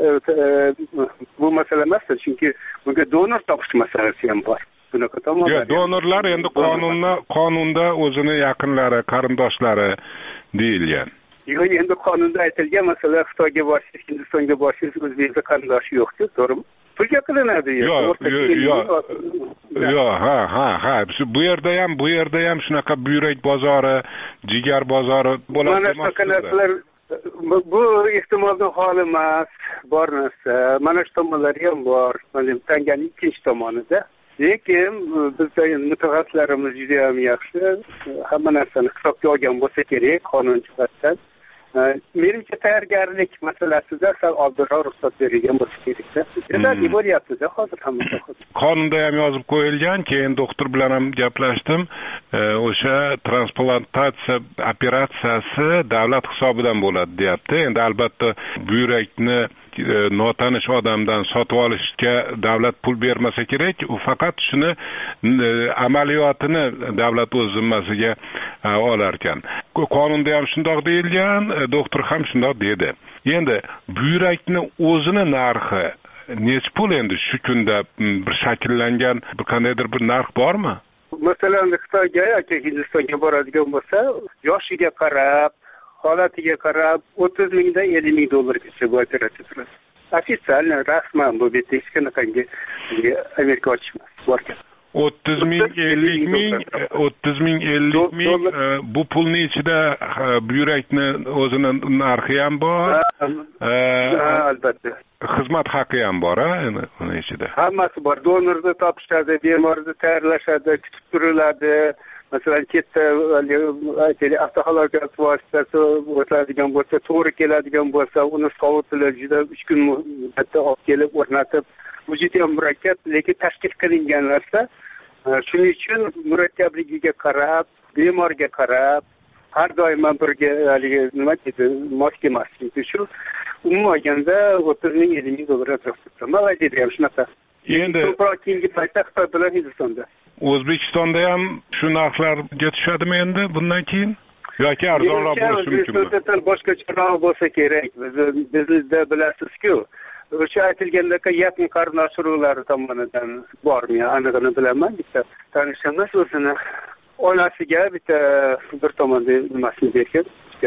bu masala emas, chunki bunga donor topish masalasi ham bor. Bunaqa tomonlar.
Yo'q, donorlar endi qonunda qonunda o'zini yaqinlari, qarindoshlari deyilgan.
Yo'q, endi qonunda aytilgan, masalan, Xitoyga borishingiz, Hindistonga borishingiz o'zbekiston qarindoshi yo'q-ku, to'g'rimi? Pulga qilinadi.
Yo'q, yo'q. Yo'q, ha, ha, ha. Bu yerda ham, bu yerda ham shunaqa buyrak bozori, jigar bozori bo'ladi.
Mana shunaqa narsalar bu ehtimoldan xoli emas, bor narsa. Mana shu tomonlari ham bor. Mana tanganing ikkinchi tomonida. Lekin bizda mutaxassislarimiz juda ham yaxshi, hamma narsani hisobga olgan bo'lsa kerak qonun jihatdan. Menimcha tayyorgarlik masalasida sal oldinroq ruxsat berilgan bo'lsa kerak-da. Juda bo'lyapti-da hozir hamma.
Qonunda ham yozib qo'yilgan, keyin doktor bilan ham gaplashdim. O'sha transplantatsiya operatsiyasi davlat hisobidan bo'ladi, deyapti. Endi albatta buyrakni notanish odamdan sotib olishga davlat pul bermasa kerak, u faqat shuni amaliyotini davlat o'z zimmasiga olar ekan. Qonunda ham shundoq deyilgan, doktor ham shundoq dedi. Endi buyrakni o'zini narxi necha pul endi shu kunda bir shakllangan bir qandaydir bir narx bormi?
Masalan, Xitoyga yoki Hindistonga boradigan bo'lsa, yoshiga qarab, holatiga qarab o'ttiz mingdan ellik ming dollargacha bu operatsiya turadi. Ofitsial, rasman bu bitta hech qanaqangi Amerika ochmas borgan.
o'ttiz ming ellik ming o'ttiz ming ellik ming bu pulni ichida buyrakni o'zini narxi ham bor,
albatta
xizmat haqqi ham bor a uni ichida.
Hammasi bor. Donorni topishadi, bemorni tayyorlashadi, kutib turiladi. Masalan, chetda aytaylik avtohalokat vositasi o'tadigan bo'lsa, to'g'ri keladigan bo'lsa, uni sovutilib, juda uch kun muddatda olib kelib o'rnatib, bu juda ham murakkab, lekin tashkil qilingan narsa. Shuning uchun murakkabligiga qarab, bemorga qarab, har doim birga haligi nima deydi, mos kelmasligi shu umuman olganda o'ttiz ming ellik ming dollar atrofida. Malayziyada ham shunaqa.
Endi
ko'proq keyingi paytda Xitoy bilan Hindistonda.
O'zbekistonda ham shu narxlarga tushadimi endi bundan keyin? Yoki arzonroq bo'lishi mumkinmi?
O'zbekistonda boshqacharoq bo'lsa kerak. Bizda bilasizku, o'sha aytilgandek yaqin qarindosh urug'lari tomonidan bormi? Anig'ini bilaman. Bitta tanishimiz o'zini onasiga bitta bir tomonda nimasini bergan,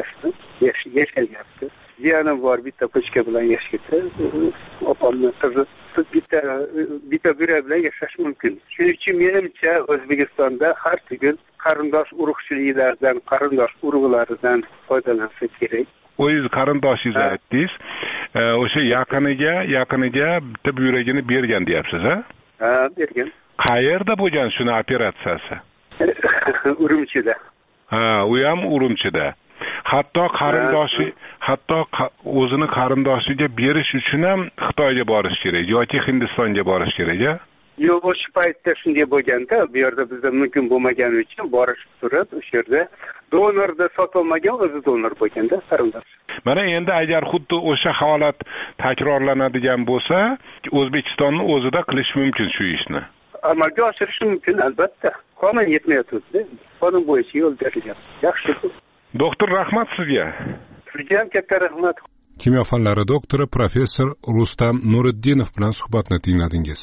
yashayapti. Jiyanim bor, bitta pochka bilan yashayapti. Opamni qizi bitta bitta bira bilan yashash mumkin. Shuning uchun menimcha O'zbekistonda har tugul qarindosh urug'chiliklardan, qarindosh urug'laridan foydalansa kerak.
O'zingiz qarindoshingiz aytdingiz, o'sha yaqiniga, yaqiniga bitta buyragini bergan deyapsiz, ha?
Ha, bergan.
Qayerda bo'lgan shuni operatsiyasi?
Urumchida.
Ha, u ham Urumchida. Hatto qarindoshi, hatto o'zini qarindoshiga berish uchun ham Xitoyga borish kerak yoki Hindistonga borish kerak, a?
Yo'q, o'sha paytda shunday bo'lganda, bu yerda bizda mumkin bo'lmagani uchun borish turib, o'sha yerda donorda sotolmagan o'zi donor bo'lganda qarindosh.
Mana endi agar xuddi o'sha holat takrorlanadigan bo'lsa, O'zbekistonning o'zida qilish mumkin shu ishni.
Amalga oshirish mumkin albatta. Qonun yetmayapti. Qonun bo'yicha yo'l berilgan. Yaxshi.
Doktor, rahmat sizga.
Sizga ham katta rahmat.
Kimyo fanlari doktori professor Rustam Nuriddinov bilan suhbatni tingladingiz.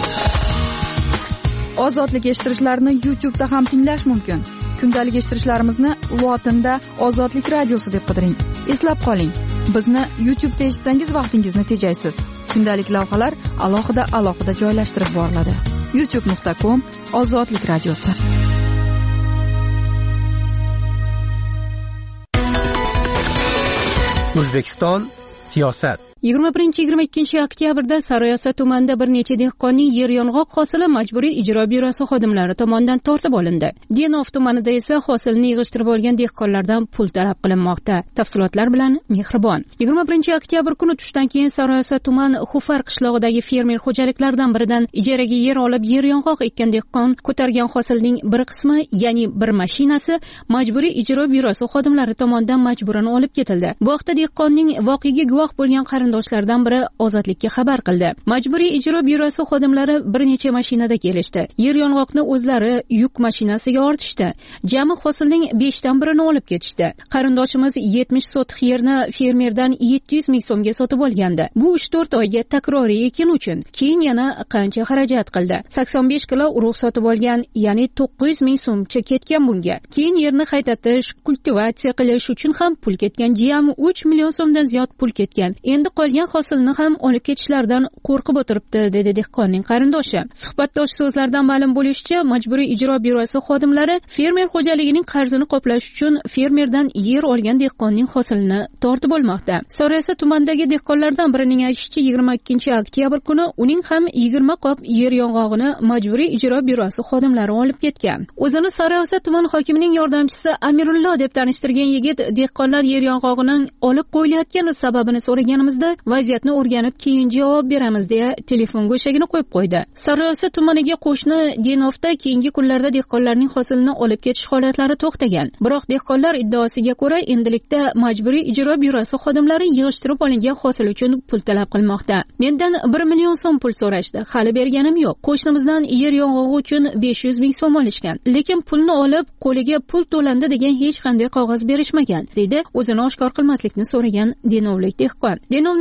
Ozodlik eshittirishlarni YouTube'da ham tinglash mumkin. Kundalik eshittirishlarimizni lotinda Ozodlik radiosi deb qidiring. Eslab qoling, bizni YouTube'da eshitsangiz vaqtingizni tejaysiz. Kundalik lavhalar alohida alohida joylashtirib boriladi. youtube nuqta com Ozodlik radiosi.
O'zbekiston siyosat.
yigirma birinchi yigirma ikkinchi oktyabrda Sariosiyo tumanida bir necha dehqonning yer yong'oq hosili majburiy ijro byurosi xodimlari tomonidan tortib olindi. Denov tumanida esa hosilni yig'ishtirib olgan dehqonlardan pul talab qilinmoqda. Tafsilotlar bilan Mehribon. yigirma birinchi oktyabr kuni tushdan keyin Sariosiyo tuman Xufar qishlog'idagi fermer xo'jaliklaridan biridan ijaraga yer olib yer yong'oq ekkan dehqon ko'targan hosilning bir qismi, ya'ni bir mashinasi majburiy ijro byurosi xodimlari tomonidan majburan olib ketildi. Bu vaqtda dehqonning voqeaga guvoh bo'lgan qarindoshlardan biri Ozodlikka xabar qildi. Majburiy ijro byurosi xodimlari bir necha mashinada kelishdi. Yer yong'oqni o'zlari yuk mashinasiga ortishdi. Jami hosilning besh dan birini olib ketishdi. Qarindoshimiz yetmish sotix yerni fermerdan yetti yuz ming so'mga sotib olgandi. Bu uch to'rt oyga takroriy ekin uchun. Keyin yana qancha xarajat qildi? sakson besh kilo urug' sotib olgan, ya'ni to'qqiz yuz ming so'mcha ketgan bunga. Keyin yerni qaytatish, kultivatsiya qilish uchun ham pul ketgan. Jami uch million so'mdan ziyod pul ketgan. Endi qolgan hosilni ham olib ketishlaridan qo'rqib o'tiribdi, dedi dehqonning qarindoshi. Suhbatdosh so'zlaridan ma'lum bo'lishicha, majburiy ijro byurosi xodimlari fermer xo'jaligining qarzini qoplash uchun fermerdan yer olgan dehqonning hosilini tortib olmoqda. Sariosiyo tumanidagi dehqonlardan birining aytishicha, yigirma ikkinchi oktyabr kuni uning ham yigirma qop yer yong'og'ini majburiy ijro byurosi xodimlari olib ketgan. O'zini Sariosiyo tuman hokimining yordamchisi Amirullo deb tanishtirgan yigit dehqonlar yer yong'og'ining olib qo'yilayotgani sababini so'raganimizda vaziyatni o'rganib keyin javob beramiz deya telefon go'shagini qo'yib qo'ydi. Sariosiyo tumaniga qo'shni Denovda keyingi kunlarda dehqonlarning hosilini olib ketish holatlari to'xtagan. Biroq dehqonlar iddaosiga ko'ra endilikda majburiy ijro byurosi xodimlari yig'ishtirib olingan hosil uchun pul talab qilmoqda. Mendan bir million so'm pul so'rashdi. Hali berganim yo'q. Qo'shnimizdan yer yong'og'i uchun besh yuz ming so'm olishgan. Lekin pulni olib qo'liga pul to'landi degan hech qanday qog'oz berishmagan, dedi o'zini oshkor qilmaslikni so'ragan denovlik dehqon. Denovning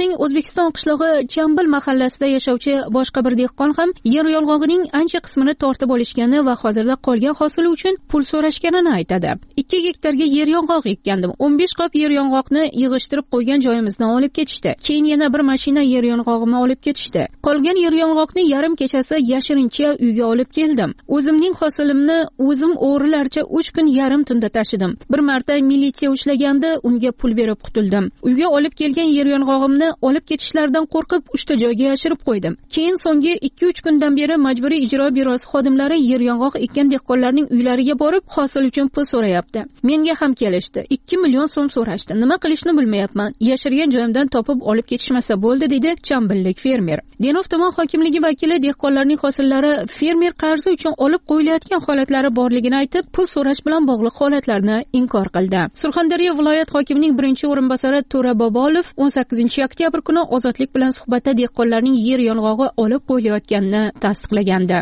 Qozog'istonning O'zbekiston qishlog'i Chambil mahallasida yashovchi boshqa bir dehqon ham yer yong'og'ining ancha qismini tortib olishgani va hozirda qolgan hosili uchun pul so'rashganini aytadi. ikki gektarga yer yong'oq ekkandim. o'n besh qop yer yong'oqni yig'ishtirib qo'ygan joyimizdan olib ketishdi. Keyin yana bir mashina yer yong'og'imni olib ketishdi. Qolgan yer yong'oqni yarim kechasi yashirincha uyga olib keldim. O'zimning hosilimni o'zim o'g'rilarcha uch kun yarim tunda tashidim. Bir marta militsiya ushlaganda unga pul berib qutuldim. Uyga olib kelgan yer yong'og'imni olib ketishlaridan qo'rqib uchta joyga yashirib qo'ydim. Keyin so'nggi ikki uch kundan beri majburiy ijro byurosi xodimlari yer yong'oq ekkan dehqonlarning uylariga borib hosil uchun pul so'rayapti. Menga ham kelishdi. ikki million so'm so'rashdi. Nima qilishni bilmayapman. Yashirgan joyimdan topib olib ketishmasa bo'ldi, dedi Chambillik fermer. Denov tuman hokimligi vakili dehqonlarning hosillari fermer qarzi uchun olib qo'yilayotgan holatlari borligini aytib, pul so'rash bilan bog'liq holatlarni inkor qildi. Surxondaryo viloyat hokimining birinchi o'rinbosari To'ra Bobolov o'n sakkizinchi oktyabr kuni Ozodlik bilan suhbatda dehqonlarning yer yong'og'i olib qo'yilayotganini tasdiqlagandi.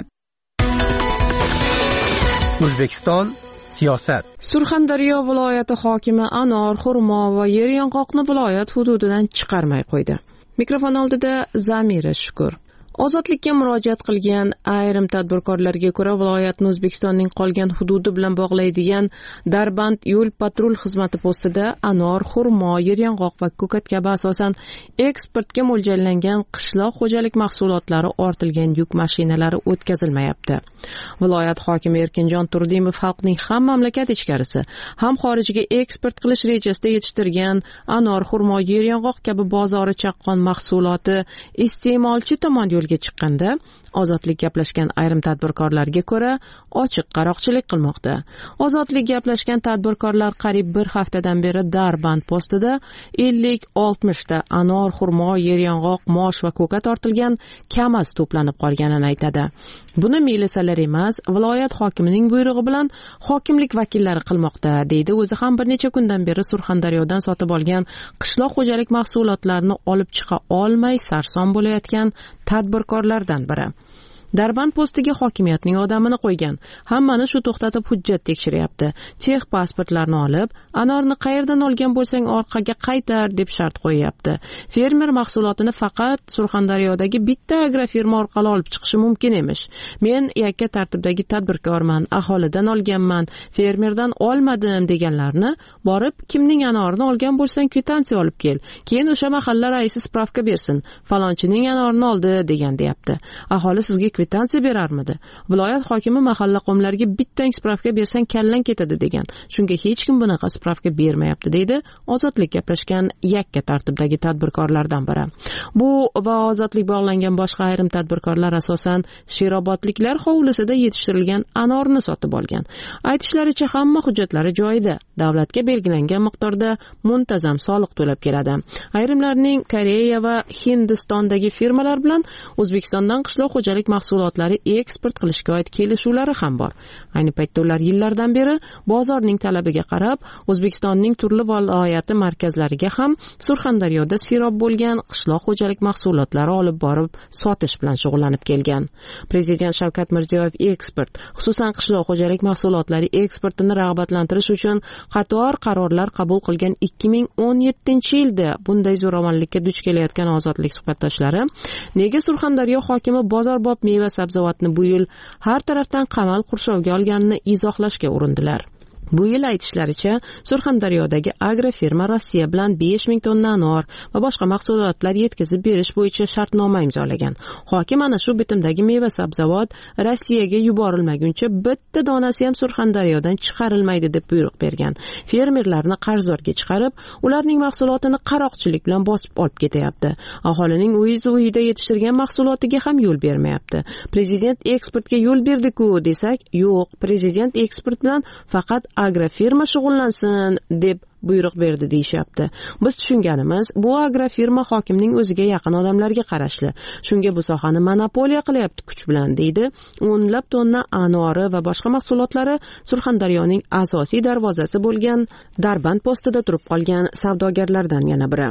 O'zbekiston siyosat.
Surxondaryo viloyati hokimi anor, xurmo va yer yong'oqni viloyat hududidan chiqarmay qo'ydi. Mikrofon oldida Zamira Shukur. Ozodlikka murojaat qilgan ayrim tadbirkorlarga ko'ra viloyatni O'zbekistonning qolgan hududi bilan bog'laydigan Darband yo'l patrul xizmati postida anor, xurmo, yer yong'oq va ko'kat kabi asosan eksportga mo'ljallangan qishloq xo'jalik mahsulotlari ortilgan yuk mashinalari o'tkazilmayapti. Viloyat hokimi Erkinjon Turdimov xalqning ham mamlakat ichkarisi, ham xorijga eksport qilish rejasida yetishtirgan anor, xurmo, yer yong'oq kabi bozori chaqqon mahsuloti iste'molchi tomon yo'l chiqqanda Ozodlik gaplashgan ayrim tadbirkorlarga ko'ra ochiq qaroqchilik qilmoqda. Ozodlik gaplashgan tadbirkorlar qariyb bir haftadan beri Darband postida ellik oltmish ta anor, xurmo, yer yong'oq, mosh va ko'kat ortilgan kamaz to'planib qolganini aytadi. Buni milisalar emas, viloyat hokimining buyrug'i bilan hokimlik vakillari qilmoqda, deydi o'zi ham bir necha kundan beri Surxondaryodan sotib olgan qishloq xo'jalik mahsulotlarini olib chiqa olmay sarson bo'layotgan tadbirkorlardan biri. Darband postiga hokimiyatning odamini qo'ygan. Hammani shu to'xtatib hujjat tekshiryapti. Tex pasportlarni olib, anorni qayerdan olgan bo'lsang orqaga qaytar deb shart qo'yyapti. Fermer mahsulotini faqat Surxondaryodagi bitta agrofirma orqali olib chiqishi mumkin emish. Men yakka tartibdagi tadbirkorman, aholidan olganman, fermerdan olmadim deganlarni borib kimning anorini olgan bo'lsang kvitansiya olib kel. Keyin o'sha mahalla raisi spravka bersin. Falonchining anorini oldi degan deyapti. Aholi sizga kvitansiya berarmidi? Viloyat hokimi mahalla qomlariga bittang spravka bersang kallang ketadi degan. Shunga hech kim bunaqa spravka bermayapti, deydi Ozodlik gaplashgan yakka tartibdagi tadbirkorlardan biri. Bu va Ozodlik bog'langan boshqa ayrim tadbirkorlar asosan Sherobodliklar hovlisida yetishtirilgan anorni sotib olgan. Aytishlaricha hamma hujjatlari joyida. Davlatga belgilangan miqdorda muntazam soliq to'lab keladi. Ayrimlarning Koreya va Hindistondagi firmalar bilan O'zbekistondan qishloq xo'jalik mahsulotlari eksport qilishga oid kelishuvlari ham bor. Ayni paytda ular yillardan beri bozorning talabiga qarab O'zbekistonning turli viloyati markazlariga ham Surxondaryoda serob bo'lgan qishloq xo'jalik mahsulotlari olib borib sotish bilan shug'ullanib kelgan. Prezident Shavkat Mirziyoyev eksport, xususan qishloq xo'jalik mahsulotlari eksportini rag'batlantirish uchun qator qarorlar qabul qilgan ikki ming o'n yettinchi yilda bunday zo'ravonlikka duch kelayotgan Ozodlik suhbatdoshlari nega Surxondaryo hokimi bozorbob meva sabzavotni bu yil har tarafdan qamal qurshovga olganini izohlashga urindilar. Bu yil aytishlaricha Surxondaryodagi agrofirma Rossiya bilan besh ming tonna anor va boshqa mahsulotlar yetkazib berish bo'yicha shartnoma imzolagan. Hokim ana shu bitimdagi meva sabzavot Rossiyaga yuborilmaguncha bitta donasi ham Surxondaryodan chiqarilmaydi deb buyruq bergan. Fermerlarni qarzdorga chiqarib, ularning mahsulotini qaroqchilik bilan bosib olib ketyapti. Aholining uyiz-uyida yetishtirgan mahsulotiga ham yo'l bermayapti. Prezident eksportga yo'l berdi-ku desak, yo'q, prezident eksport bilan faqat agrofirma shug'ullansin deb buyruq berdi deyishyapti. Biz tushunganimiz, bu agrofirma hokimning o'ziga yaqin odamlarga qarashli. Shunga bu sohani monopoliya qilyapti kuch bilan, deydi o'nlab tonna anori va boshqa mahsulotlari Surxondaryoning asosiy darvozasi bo'lgan Darband postida turib qolgan savdogarlardan yana biri.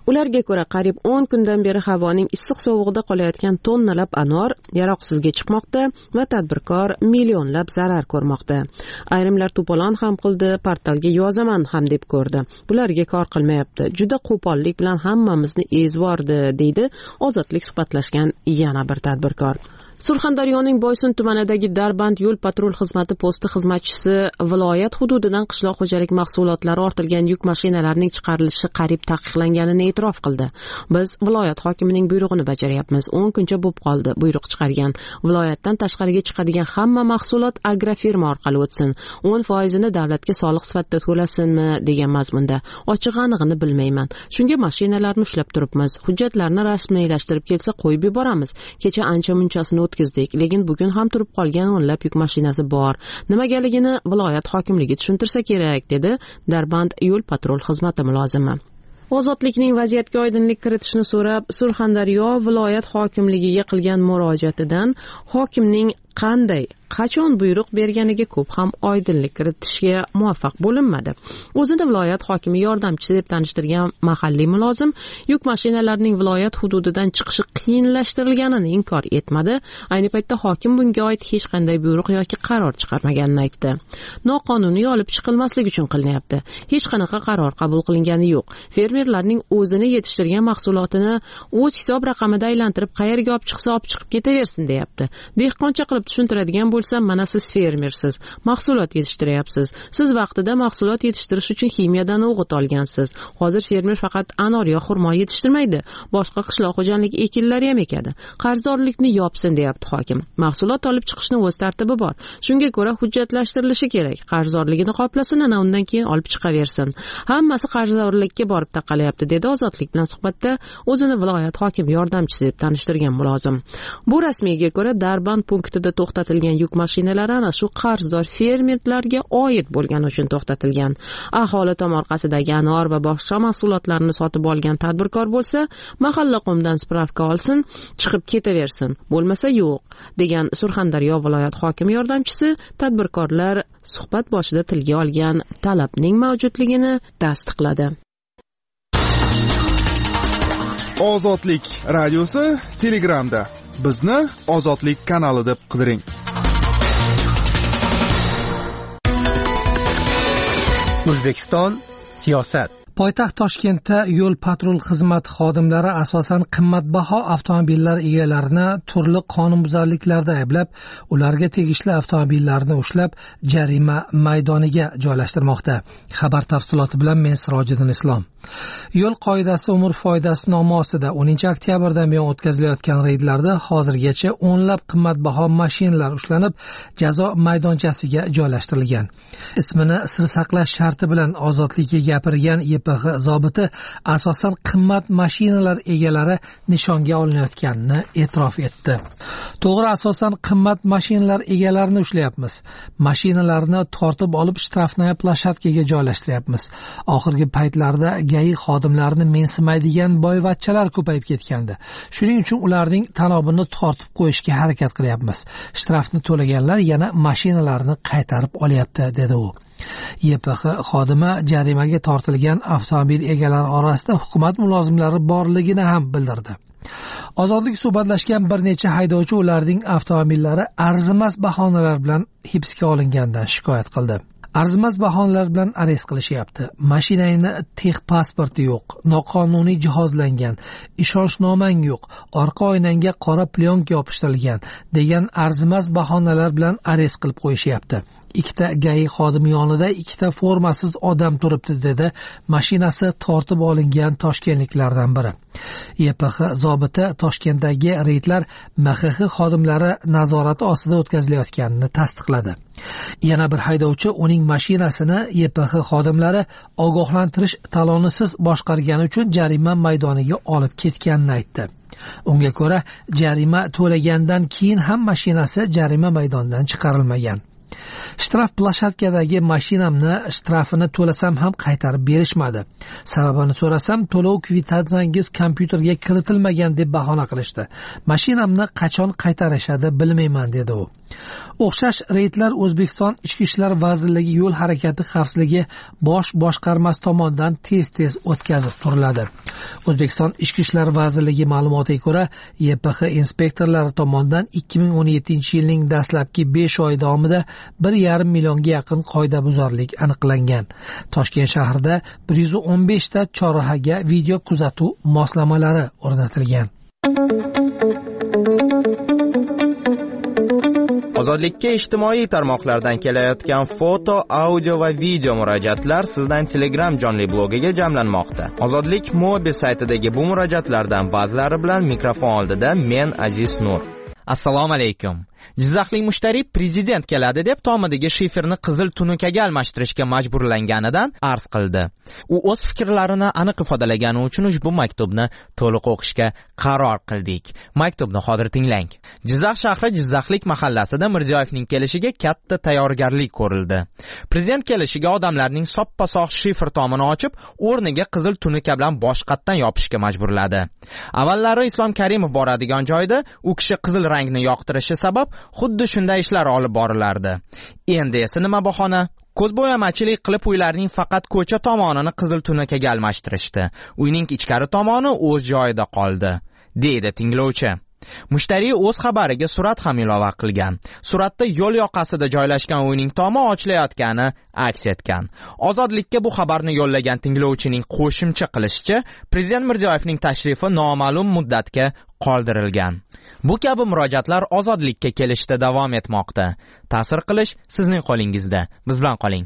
Ularga ko'ra qariyb o'n kundan beri havoning issiq sovug'ida qolayotgan tonnalab anor yaroqsizga chiqmoqda va tadbirkor millionlab zarar ko'rmoqda. Ayrimlar to'polon ham qildi, portalga yozaman ham deb ko'rdi. Bularga kor qilmayapti. Juda qo'pollik bilan hammamizni ezvordi, deydi Ozodlik suhbatlashgan yana bir tadbirkor. Surxondaryoning Boysun tumanidagi Darband yo'l patrul xizmati posti xizmatchisi viloyat hududidan qishloq xo'jalik mahsulotlari ortilgan yuk mashinalarining chiqarilishi qariyb taqiqlanganini e'tirof qildi. Biz viloyat hokimining buyrug'ini bajaryapmiz. o'n kuncha bo'lib qoldi buyruq chiqargan. Viloyatdan tashqariga chiqadigan hamma mahsulot agrofirma orqali o'tsin. o'n foizini davlatga soliq sifatida to'lasinmi degan mazmunda. Ochiq aniqini bilmayman. Shunga mashinalarni ushlab turibmiz. Hujjatlarni rasmiylashtirib kelsa qo'yib yuboramiz. Kecha ancha munchasini o'tkazdik, lekin bugun ham turib qolgan o'nlab yuk mashinasi bor. Nimagaligini viloyat hokimligi tushuntirsa kerak, dedi Darband yo'l patrul xizmati mulozimi. Ozodlikning vaziyatga oydinlik kiritishni so'rab Surxondaryo viloyat hokimligiga qilgan murojaatidan hokimning qanday, qachon buyruq berganiga ko'p ham oydinlik kiritishga muvaffaq bo'linmadi. O'zini viloyat hokimi yordamchisi deb tanishtirgan mahalliy mulozim yuk mashinalarining viloyat hududidan chiqishi qiyinlashtirilganini inkor etmadi. Ayni paytda hokim bunga oid hech qanday buyruq yoki qaror chiqarmaganini aytdi. Noqonuniy olib chiqilmasligi uchun qilinyapti. Hech qanaqa qaror qabul qilingani yo'q. Fermerlarning o'zini yetishtirgan mahsulotini o'z hisob raqamida aylantirib qayerga olib chiqsa olib chiqib ketaversin deyapti. Dehqoncha qilib tushuntiradigan bo'lsa, mana siz fermersiz, mahsulot yetishtiryapsiz. Siz vaqtida mahsulot yetishtirish uchun ximiyadan o'g'it olgansiz. Hozir fermer faqat anor yo xurmo yetishtirmaydi, boshqa qishloq xo'jaligi ekinlari ham ekadi. Qarzdorlikni yopsin deyapti hokim. Mahsulot olib chiqishni o'z tartibi bor. Shunga ko'ra hujjatlashtirilishi kerak. Qarzdorligini qoplasin, ana undan keyin olib chiqaversin. Hammasi qarzdorlikka borib taqalayapti, dedi Ozodlik bilan suhbatda o'zini viloyat hokim yordamchisi deb tanishtirgan mulozim. Bu rasmiyga ko'ra Darband punktida to'xtatilgan yuk mashinalari ana shu qarzdor fermerlarga oid bo'lgani uchun to'xtatilgan. Aholi tomorqasidagi anor va boshqa mahsulotlarni sotib olgan tadbirkor bo'lsa, mahalla qo'mdan spravka olsin, chiqib ketaversin, bo'lmasa yo'q, degan Surxondaryo viloyat hokimi yordamchisi tadbirkorlar suhbat boshida tilga olgan talabning mavjudligini tasdiqladi.
Ozodlik radiosi Telegramda. Bizni Ozodlik kanali deb qidiring.
O'zbekiston siyosat.
Poytaxt Toshkentda yo'l patrul xizmati xodimlari asosan qimmatbaho avtomobillar egalarini turli qonunbuzarliklarda ayblab, ularga tegishli avtomobillarni ushlab, jarima maydoniga joylashtirmoqda. Xabar tafsiloti bilan men Sirojiddin Islom. Yo'l qoidasi umr foydasi nomi ostida o'ninchi oktyabrdan buyon o'tkazilayotgan reydlarda hozirgacha o'nlab qimmatbaho mashinalar ushlanib, jazo maydonchasiga joylashtirilgan. Ismini sir saqlash sharti bilan Ozodlikka gapirgan Y P X zobiti asosan qimmat mashinalar egalari nishonga olinayotganini e'tirof etdi. To'g'ri, asosan qimmat mashinalar egalarini ushlayapmiz. Mashinalarni tortib olib shtrafnaya plashatkaga joylashtiryapmiz. Oxirgi paytlarda G A I xodimlarini mensimaydigan boyvachchalar ko'payib ketgandi. Shuning uchun ularning tanobini tortib qo'yishga harakat qilyapmiz. Shtrafni to'laganlar yana mashinalarni qaytarib olyapti, dedi u. Y P X xodimi jarimaga tortilgan avtomobil egalari orasida hukumat mulozimlari borligini ham bildirdi. Ozodlik suhbatlashgan bir necha haydovchi ularning avtomobillari arzimas bahonalar bilan hibsga olingandan shikoyat qildi. Arzimas bahonalar bilan arest qilishyapti. Mashinangni texpasporti yo'q, noqonuniy jihozlangan, ishonchnomang yo'q, orqa oynangga qora plyonka yopishtirilgan degan arzimas bahonalar bilan arest qilib qo'yishyapti. Ikkita G A I xodimi yonida ikkita formasiz odam turibdi, dedi mashinasi tortib olingan toshkentliklardan biri. Y P X zobiti Toshkentdagi reydlar M X X xodimlari nazorati ostida o'tkazilayotganini tasdiqladi. Yana bir haydovchi uning mashinasini Y P X xodimlari ogohlantirish talonisiz boshqargani uchun jarima maydoniga olib ketganini aytdi. Unga ko'ra, jarima to'lagandan keyin ham mashinasi jarima maydonidan chiqarilmagan. Shtraf plashatkadagi mashinamni shtrafini to'lasam ham qaytarib berishmadi. Sababini so'rasam, to'lov kvitansiyangiz kompyuterga kiritilmagan deb bahona qilishdi. Mashinamni qachon qaytarishadi bilmayman, dedi u. O'xshash reydlar O'zbekiston Ichki ishlar vazirligi yo'l harakati xavfsizligi bosh boshqarmasi tomonidan tez-tez o'tkazib turiladi. O'zbekiston Ichki ishlar vazirligi ma'lumotiga ko'ra, Y P X inspektorlari tomonidan ikki ming o'n yettinchi yilning dastlabki besh oy davomida bir yarim millionga yaqin qoidabuzarlik aniqlangan. Toshkent shahrida bir yuz o'n besh ta chorrahaga video kuzatuv moslamalari o'rnatilgan.
Ozodlikka ijtimoiy tarmoqlardan kelayotgan foto, audio va video murojaatlar sizdan Telegram jonli blogiga jamlanmoqda. Ozodlik Mobi saytidagi bu murojaatlardan ba'zilari bilan mikrofon oldida men Aziz Nur. Assalomu alaykum. Jizzaxlik mushtariy prezident keladi deb tomidagi shiferni qizil tunukaga almashtirishga majburlanganidan arz qildi. U o'z fikrlarini aniq ifodalagani uchun ushbu maktubni to'liq o'qishga qaror qildik. Maktubni hozir tinglang. Jizzax shahri Jizzaxlik mahallasida Mirziyoyevning kelishiga katta tayyorgarlik ko'rildi. Prezident kelishiga odamlarning soppa-sog' shifer tomini ochib, o'rniga qizil tunuka bilan boshqatdan yopishga majburladi. Avvallari Islom Karimov boradigan joyda u kishi qizil rangni yoqtirishi sabab xuddi shunday ishlar olib borilardi. Endi esa nima bahona? Ko'zbo'yamachilik qilib uylarning faqat ko'cha tomonini qizil tunukaga almashtirishdi. Uyning ichkari tomoni o'z joyida qoldi, deydi tinglovchi. Mushtariy o'z xabariga surat ham ilova qilgan. Suratda yo'l yoqasida joylashgan uyning tomi ochilayotgani aks etgan. Ozodlikka bu xabarni yo'llagan tinglovchining qo'shimcha qilishicha, Prezident Mirziyoyevning tashrifi noma'lum muddatga qoldirilgan. Bu kabi murojaatlar ozodlikka kelishda davom etmoqda. Ta'sir qilish sizning qo'lingizda. Biz bilan qoling.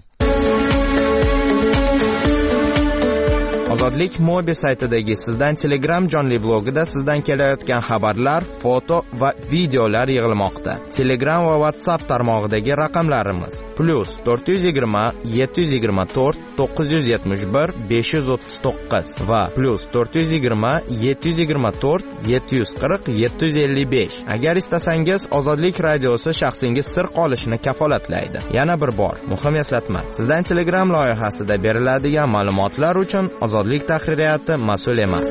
Ozodlik Mobi saytidagi sizdan Telegram jonli blogida sizdan kelayotgan xabarlar, foto va videolar yig'ilmoqda. Telegram va WhatsApp tarmog'idagi raqamlarimiz plus to'rt yuz yigirma yetti yuz yigirma to'rt to'qqiz yuz yetmish bir besh yuz o'ttiz to'qqiz va plus to'rt yuz yigirma yetti yuz yigirma to'rt yetti yuz qirq yetti yuz ellik besh. Agar istasangiz Ozodlik radiosi shaxsingiz sir qolishini kafolatlaydi. Yana bir bor muhim eslatma. Sizdan Telegram loyihasida beriladigan ma'lumotlar uchun Ozodlik tahririyati mas'ul emas.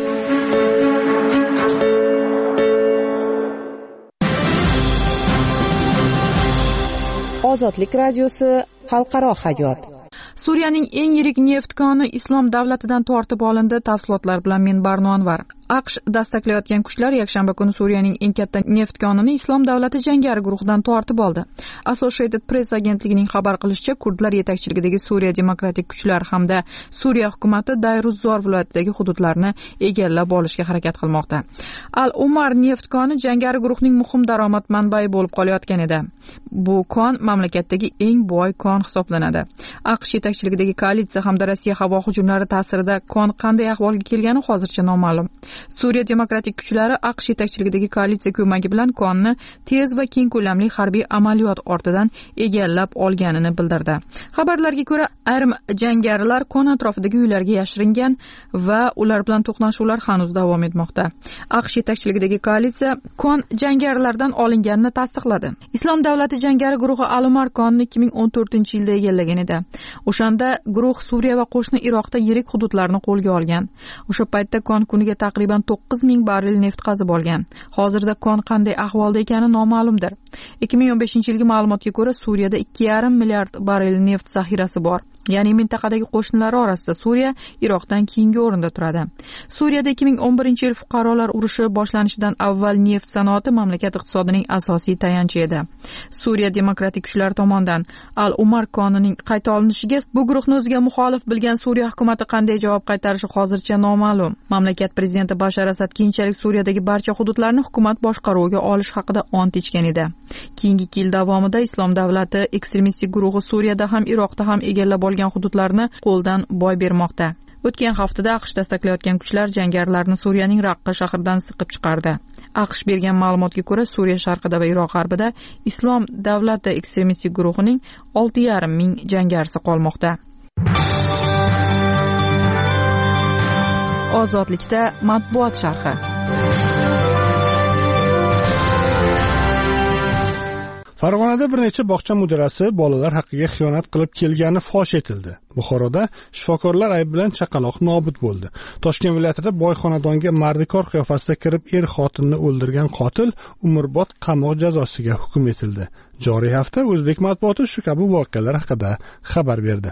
Ozodlik radiosi xalqaro hayot.
Suriyaning eng yirik neft koni Islom davlatidan tortib olindi. Tafsilotlar bilan men Barno Anvar. AQSh dastaklayotgan kuchlar yakshanba kuni Suriyaning eng katta neft konini Islom davlati jangari guruhidan tortib oldi. Associated Press agentligining xabar qilishicha, kurdlar yetakchiligidagi Suriya demokratik kuchlar hamda Suriya hukumati Dayruz-Zor viloyatidagi hududlarni egallab olishga harakat qilmoqda. Al-Umar neft koni jangari guruhning muhim daromad manbai bo'lib qolayotgan edi. Bu kon mamlakatdagi eng boy kon hisoblanadi. AQSh yetakchiligidagi koalitsiya hamda Rossiya havo hujumlari ta'sirida kon qanday ahvolga kelgani hozircha noma'lum. Suriya demokratik kuchlari AQSh yetakchiligidagi koalitsiya ko'magi bilan konni tez va keng ko'lamli harbiy amaliyot ortidan egallab olganini bildirdi. Xabarlarga ko'ra, ayrim jangarilar kon atrofidagi uylarga yashiringan va ular bilan to'qnashuvlar hanuz davom etmoqda. AQSh yetakchiligidagi koalitsiya kon jangarilardan olinganini tasdiqladi. Islom davlati jangari guruhi Al-Umar konni ikki ming o'n to'rtinchi yilda egallagan edi. O'shanda guruh Suriya va qo'shni Iroqda yirik hududlarni qo'lga olgan. O'sha paytda kon kuniga taqriban to'qqiz ming barrel neft qazib olgan. Hozirda kon qanday ahvolda ekani noma'lumdir. ikki ming o'n beshinchi yilgi ma'lumotga ko'ra, Suriyada ikki yarim milliard barrel neft zaxirasi bor. Ya'ni mintaqadagi qo'shnilari orasida Suriya Iroqdan keyingi o'rinda turadi. Suriyada ikki ming o'n birinchi yil fuqarolar urushi boshlanishidan avval neft sanoati mamlakat iqtisodining asosiy tayanchi edi. Suriya demokratik kuchlar tomonidan Al-Umar konining qayta olinishiga bu guruhni o'ziga muxolif bilgan Suriya hukumati qanday javob qaytarishi hozircha noma'lum. Mamlakat prezidenti Bashar Asad keyinchalik Suriyadagi barcha hududlarni hukumat boshqaruviga olish haqida ont ichgan edi. Keyingi ikki yil davomida Islom davlati ekstremistik guruhi Suriyada ham Iroqda ham egallab olgan hududlarni qo'ldan boy bermoqda. O'tgan haftada AQSh dastaklayotgan kuchlar jangarilarni Suriyaning Raqqa shahridan siqib chiqardi. AQSh bergan ma'lumotga ko'ra, Suriya sharqida va Iroq g'arbida Islom davlati ekstremistik guruhining olti yarim ming jangarisi qolmoqda. Ozodlikda matbuot sharhi.
Farg'onada bir necha bog'cha mudirasi bolalar haqqiga xiyonat qilib kelgani fosh etildi. Buxoroda shifokorlar ayb bilan chaqaloq nobud bo'ldi. Toshkent viloyatida boy xonadonga mardikor qiyofasida kirib er xotinni o'ldirgan qotil umrbod qamoq jazosiga hukm etildi. Joriy hafta o'zbek matbuoti shu kabi voqealar haqida xabar berdi.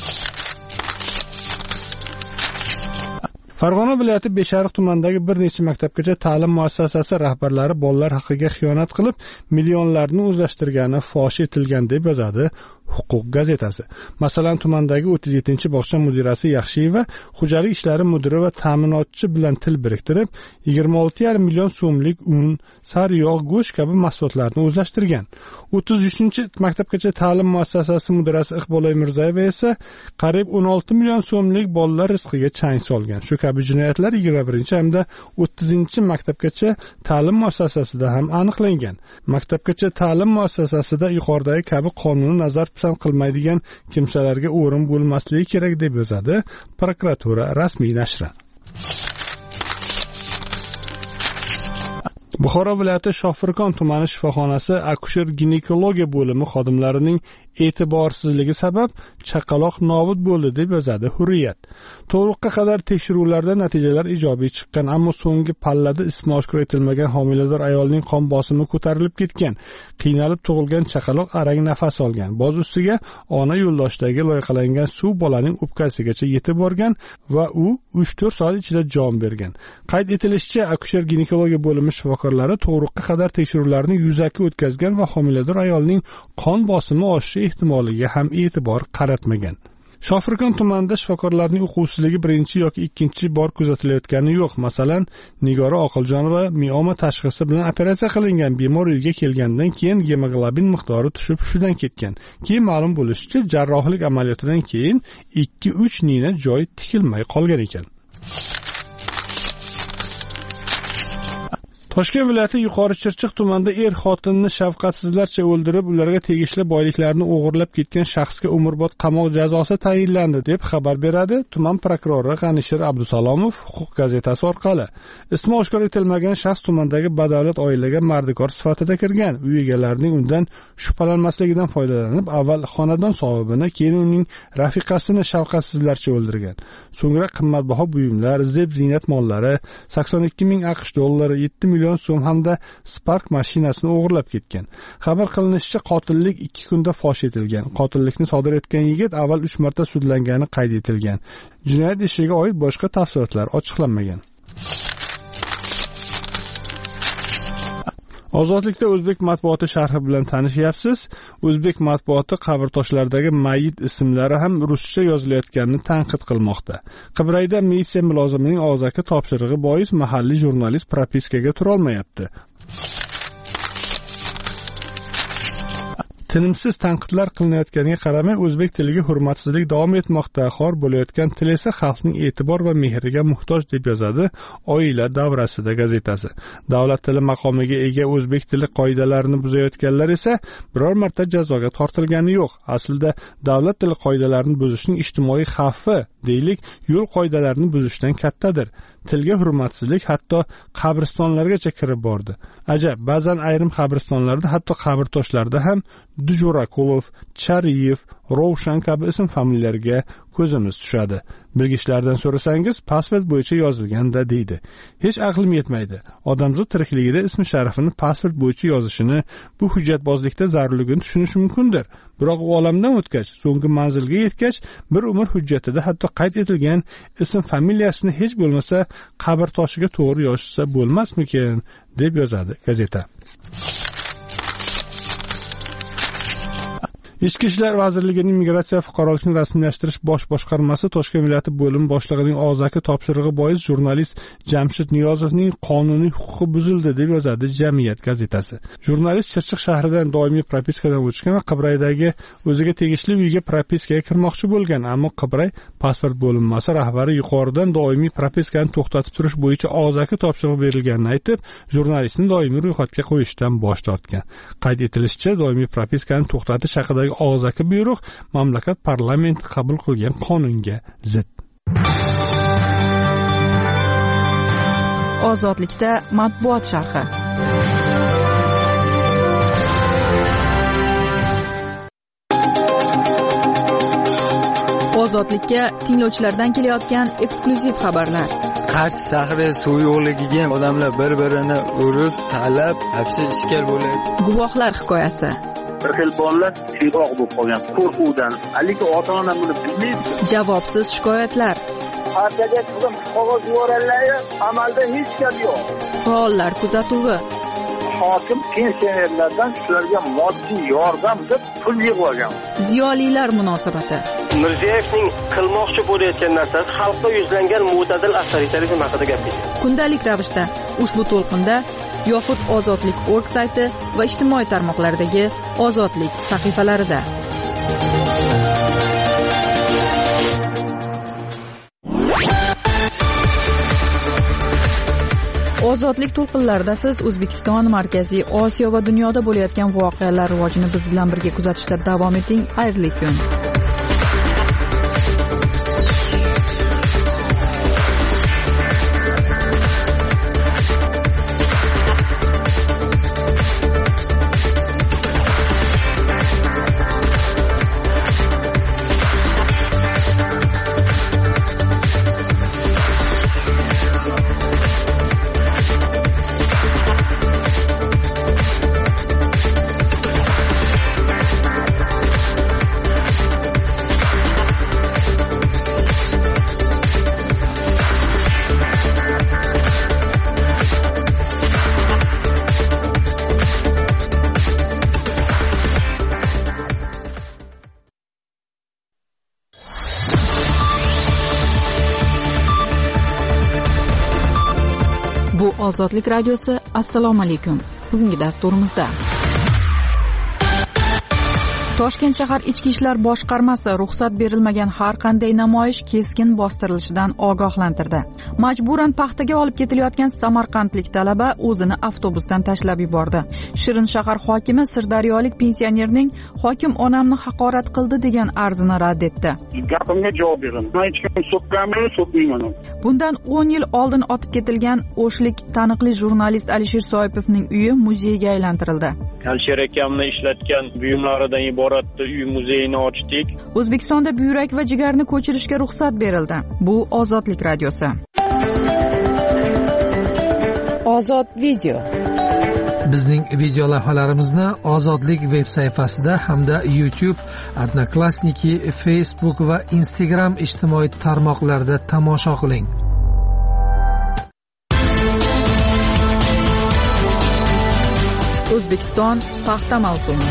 Farg'ona viloyati Beshariq tumanidagi bir necha maktabgacha ta'lim muassasasi rahbarlari bolalar haqqiga xiyonat qilib, millionlarni o'zlashtirgani fosh etilgan deb yozadi Huquq gazetasi. Masalan, tumandagi o'ttiz yettinchi bog'cha mudirasi Yaxshiyeva xo'jalik ishlari mudiri va ta'minotchi bilan til biriktirib, yigirma olti yarim million so'mlik un, sariyog', go'sht kabi mahsulotlarni o'zlashtirgan. o'ttiz uchinchi maktabgacha ta'lim muassasasi mudirasi Iqbolay Mirzayeva esa qariyb o'n olti million so'mlik bolalar rizqiga chang solgan. Shu kabi jinoyatlar yigirma birinchi hamda o'ttizinchi maktabgacha ta'lim muassasasida ham aniqlangan. Maktabgacha ta'lim muassasasida yuqoridagi kabi qonunni nazar pisand qilmaydigan kimsalarga o'rin bo'lmasligi kerak deb yozadi prokuratura rasmiy nashri. Buxoro viloyati Shofirkon tumani shifoxonasi akusher-ginekologiya bo'limi xodimlarining e'tiborsizligi sabab chaqaloq nobud bo'ldi deb yozadi Hurriyat. To'liqqa qadar tekshiruvlarda natijalar ijobiy chiqqan, ammo so'nggi pallada ismi oshkor etilmagan homilador ayolning qon bosimi ko'tarilib ketgan. Qiynalib tug'ilgan chaqaloq arang nafas olgan. Boz ustiga ona yo'ldoshdagi loyihalangan suv bolaning o'pkasigacha yetib borgan va u uch to'rt soat ichida jon bergan. Qayd etilishicha, akusher-ginekologiya bo'limi shifokorlari to'liqqa qadar tekshiruvlarni yuzaki o'tkazgan va homilador ayolning qon bosimi oshishi ehtimoliga ham e'tibor qaratmagan. Shofirkon tumanida shifokorlarning uquvsizligi birinchi yoki ikkinchi bor kuzatilayotgani yo'q. Masalan, Nigora Oqiljonova mioma tashxisi bilan operatsiya qilingan bemor uyga kelgandan keyin gemoglobin miqdori tushib hushidan ketgan. Keyin ma'lum bo'lishicha, jarrohlik amaliyotidan keyin ikki uch nina joy tikilmay qolgan ekan. Toshkent viloyati Yuqori Chirchiq tumanida er xotinni shafqatsizlarcha o'ldirib, ularga tegishli boyliklarni o'g'irlab ketgan shaxsga umrbod qamoq jazosi tayinlandi deb xabar beradi tuman prokurori G'anishir Abdusalomov Huquq gazetasi orqali. Ismi oshkor etilmagan shaxs tumandagi badavlat oilaga mardikor sifatida kirgan. Uy egalarining undan shubhalanmasligidan foydalanib, avval xonadon sohibini, keyin uning rafiqasini shafqatsizlarcha o'ldirgan. So'ngra qimmatbaho buyumlar, zeb ziynat mollari, sakson ikki ming AQSh dollari, yetti million so'm hamda Spark mashinasini o'g'irlab ketgan. Xabar qilinishicha, qotillik ikki kunda fosh etilgan. Qotillikni sodir etgan yigit avval uch marta sudlangani qayd etilgan. Jinoyat ishiga oid boshqa tafsilotlar ochiqlanmagan. Ozodlikda o'zbek matbuoti sharhi bilan tanishyapsiz. O'zbek matbuoti qabrtoshlardagi mayit ismlari ham ruscha yozilayotganini tanqid qilmoqda. Qibrayda militsiya mulozimining og'zaki topshirig'i bois mahalliy jurnalist propiskaga tura olmayapti. Tinimsiz tanqidlar qilinayotganiga qaramay, o'zbek tiliga hurmatsizlik davom etmoqda. Xor bo'layotgan til esa xalqning e'tibor va mehriga muhtoj deb yozadi Oila davrasida gazetasi. Davlat tili maqomiga ega o'zbek tili qoidalarini buzayotganlar esa biror marta jazoga tortilgani yo'q. Aslida davlat tili qoidalarini buzishning ijtimoiy xavfi, deylik, yo'l qoidalarini buzishdan kattadir. Tilga hurmatsizlik hatto qabristonlargacha kirib bordi. Ajab, ba'zan ayrim qabristonlarda, hatto qabrtoshlarda ham Dujurakulov, Chariyev, Rovshan kabi ism familiyalarga ko'zimiz tushadi. Bilgichlardan so'rasangiz, pasport bo'yicha yozilganda deydi. Hech aqlim yetmaydi. Odamzod tirikligida ismi sharifini pasport bo'yicha yozishini, bu hujjatbozlikda zarurligini tushunish mumkindir. Biroq u olamdan o'tgach, so'nggi manzilga yetgach, bir umr hujjatida hatto qayd etilgan ism familiyasini hech bo'lmasa qabr toshiga to'g'ri yozsa bo'lmasmikin, deb yozadi gazeta. Ichki ishlar vazirligining migratsiya fuqarolikni rasmiylashtirish bosh boshqarmasi Toshkent viloyati bo'limi boshlig'ining og'zaki topshirig'i bois jurnalist Jamshid Niyozovning qonuniy huquqi buzildi deb yozadi Jamiyat gazetasi. Jurnalist Chirchiq shahridan doimiy propiskadan o'tgan va Qibraydagi o'ziga tegishli uyga propiskaga kirmoqchi bo'lgan, ammo Qibray pasport bo'linmasi rahbari yuqoridan doimiy propiskani to'xtatib turish bo'yicha og'zaki topshiriq berilganini aytib, jurnalistni doimiy ro'yxatga qo'yishdan bosh tortgan. Qayd etilishicha, doimiy propiskani to'xtatish haqidagi og'zaki buyruq mamlakat parlamenti qabul qilgan qonunga zid.
Ozodlikda matbuot sharhi. Ozodlikka tinglovchilardan kelayotgan eksklyuziv xabarlar.
Qarshi shahri suv yo'qligiga odamlar bir-birini urib, talab, hapsi ishkal bo'ladi.
Guvohlar hikoyasi.
Bir xil bolalar tiyroq bo'lib qolgan qo'rquvdan. Haligi ota-ona buni bilmaydi.
Javobsiz shikoyatlar.
Partiyaga qizim qog'oz yuborganlar, amalda hech gap yo'q.
Faollar kuzatuvi.
Hokim pensionerlardan shularga moddiy yordam deb pul yig'ib olgan.
Ziyolilar munosabati.
Mirziyoyevning qilmoqchi bo'layotgan narsasi xalqqa yuzlangan mo'tadil avtoritarizm haqida gapirdi.
Kundalik ravishda ushbu to'lqinda yoxud Ozodlik nokta org sayti va ijtimoiy tarmoqlardagi Ozodlik sahifalarida. Ozodlik to'lqinlarida siz O'zbekiston, Markaziy Osiyo va dunyoda bo'layotgan voqealar rivojini biz bilan birga kuzatishda davom eting. Xayrli kun. Bu Ozodlik radiosi. Assalomu alaykum. Bugungi dasturimizda Toshkent shahar ichki ishlar boshqarmasi ruxsat berilmagan har qanday namoyish keskin bostirilishidan ogohlantirdi. Majburan paxtaga olib ketilayotgan samarqandlik talaba o'zini avtobusdan tashlab yubordi. Shirin shahar hokimi sirdaryolik pensionerning "Hokim onamni haqorat qildi" degan arzini rad etdi.
Gapimga javob bering. Men hech kim so'kkanman, so'kmayman.
Bundan o'n yil oldin otib ketilgan o'shlik taniqli jurnalist Alisher Soipovning uyi muzeyga aylantirildi.
Alisher akamni ishlatgan buyumlaridan iborat uy muzeyini ochdik.
O'zbekistonda buyrak va jigarni ko'chirishga ruxsat berildi. Bu Ozodlik radiosi.
Ozod video.
Bizning video lavhalarimizni Ozodlik veb sayfasida hamda YouTube, Odnoklassniki, Facebook va Instagram ijtimoiy tarmoqlarida tomosha qiling.
O'zbekiston paxta mavsumi.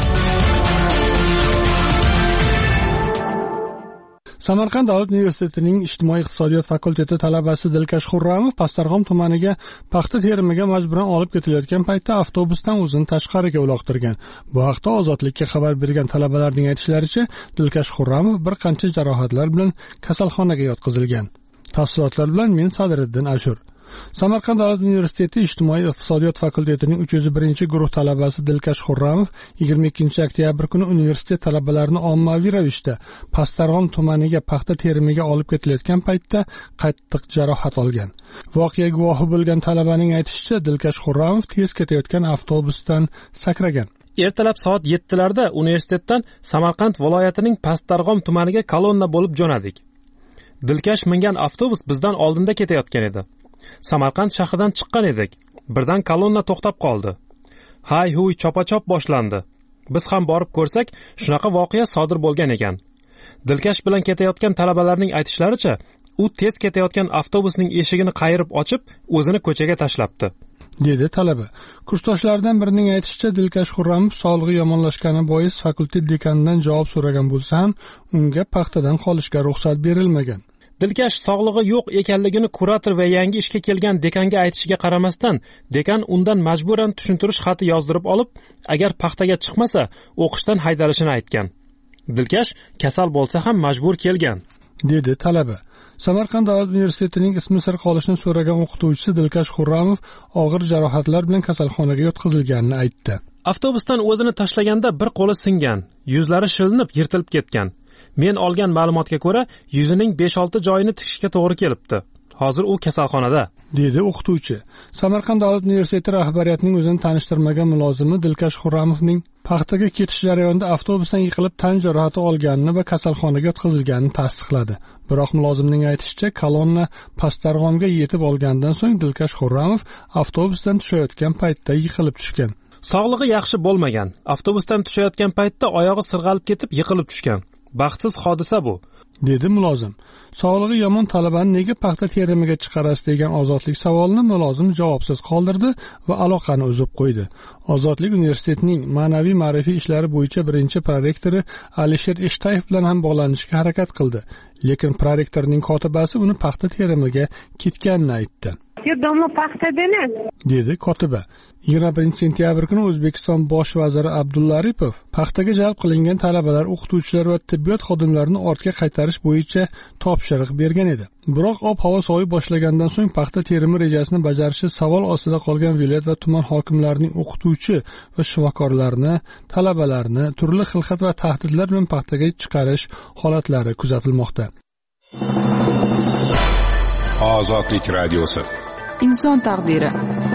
Samarqand davlat universitetining ijtimoiy iqtisodiyot fakulteti talabasi Dilkash Xurramov Pastarg'om tumaniga paxta terimiga majburan olib ketilayotgan paytda avtobusdan o'zini tashqariga uloqtirgan. Bu haqda Ozodlikka xabar bergan talabalarning aytishlaricha, Dilkash Xurramov bir qancha jarohatlar bilan kasalxonaga yotqizilgan. Tafsilotlar bilan men Sadriddin Ashur. Samarqand davlat universiteti ijtimoiy iqtisodiyot fakultetining uch yuz birinchi guruh talabasi Dilkash Xurramov yigirma ikkinchi oktyabr kuni universitet talabalarini ommaviy ravishda Pastarg'om tumaniga paxta terimiga olib ketilayotgan paytda qattiq jarohat olgan. Voqea guvohi bo'lgan talabaning aytishicha, Dilkash Xurramov tez ketayotgan avtobusdan sakragan.
Ertalab soat yettilarda universitetdan Samarqand viloyatining Pastarg'om tumaniga kolonna bo'lib jo'nadik. Dilkash mingan avtobus bizdan oldinda ketayotgan edi. Samarqand shahridan chiqqan edik. Birdan kolonna to'xtab qoldi. Hay-huy chopa-chop boshlandi. Biz ham borib ko'rsak, shunaqa voqea sodir bo'lgan ekan. Dilkash bilan ketayotgan talabalarning aytishlaricha, u tez ketayotgan avtobusning eshigini qayirib ochib, o'zini ko'chaga tashlabdi,
dedi talaba. Kursdoshlaridan birining aytishicha, Dilkash Xurramov sog'lig'i yomonlashgani bois fakultet dekanidan javob so'ragan bo'lsa ham, unga paxtadan qolishga ruxsat berilmagan.
Dilkash sog'lig'i yo'q ekanligini kurator va yangi ishga kelgan dekanga aytishiga qaramasdan, dekan undan majburan tushuntirish xati yozdirib olib, agar paxtaga chiqmasa, o'qishdan haydalishini aytgan. Dilkash kasal bo'lsa ham majbur kelgan,
dedi talaba. Samarqand davlat universitetining ismi sir qolishini so'ragan o'qituvchisi Dilkash Xurramov og'ir jarohatlar bilan kasalxonaga yotqizilganini aytdi.
Avtobusdan o'zini tashlaganda bir qo'li singan, yuzlari shilinib, yirtilib ketgan. Men olgan ma'lumotga ko'ra, yuzining besh olti joyini tikishga to'g'ri kelibdi. Hozir u kasalxonada,
dedi o'qituvchi. Samarqand davlat universiteti rahbariyatining o'zini tanishtirmagan mulozimi Dilkash Xurramovning paxtaga ketish jarayonida avtobusdan yiqilib tan jarohati olganini va kasalxonaga yotqizilganini tasdiqladi. Biroq mulozimning aytishicha, kolonna Pastdarg'omga yetib olgandan so'ng Dilkash Xurramov avtobusdan tushayotgan paytda yiqilib tushgan.
Sog'lig'i yaxshi bo'lmagan. Avtobusdan tushayotgan paytda oyog'i sirg'alib ketib yiqilib tushgan. Baxtsiz hodisa bu,
dedi mulozim. Sog'lig'i yomon talabani nega paxta terimiga chiqarasiz degan Ozodlik savolini mulozim javobsiz qoldirdi va aloqani uzib qo'ydi. Ozodlik universitetining ma'naviy ma'rifiy ishlari bo'yicha birinchi prorektori Alisher Eshtayev bilan ham bog'lanishga harakat qildi, lekin prorektorning kotibasi uni paxta terimiga ketganini aytdi.
Domla paxtadani,
dedi kotiba. yigirma birinchi sentyabr kuni O'zbekiston bosh vaziri Abdulla Aripov paxtaga jalb qilingan talabalar, o'qituvchilar va tibbiyot xodimlarini ortga qaytarish bo'yicha topshiriq bergan edi. Biroq ob-havo sovib boshlagandan so'ng paxta terimi rejasini bajarishi savol ostida qolgan viloyat va tuman hokimlarining o'qituvchi va shifokorlarni, talabalarni turli xilxat va tahdidlar bilan paxtaga chiqarish holatlari kuzatilmoqda.
Ozodlik radiosi.
Inson taqdiri.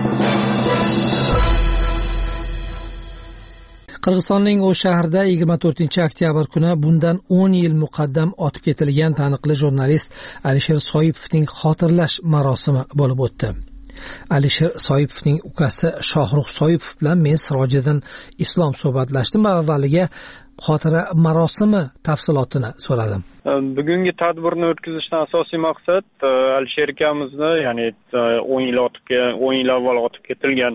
Qirg'izistonning O'sh shahrida yigirma to'rtinchi oktyabr kuni bundan o'n yil muqaddam otib ketilgan taniqli jurnalist Alisher Soipovning xotirlash marosimi bo'lib o'tdi. Alisher Soipovning ukasi Shohrux Soipov bilan men Sirojiddin Islom suhbatlashdim va avvaliga xotira marosimi tafsilotini so'radim.
Bugungi tadbirni o'tkazishdan asosiy maqsad Alisher akamizni, ya'ni o'n yil otib o'n yil avval otib ketilgan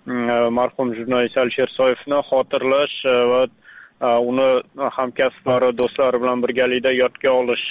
marhum jurnalist Alisher Soipovni xotirlash va uni hamkasblari, do'stlari bilan birgalikda yodga olish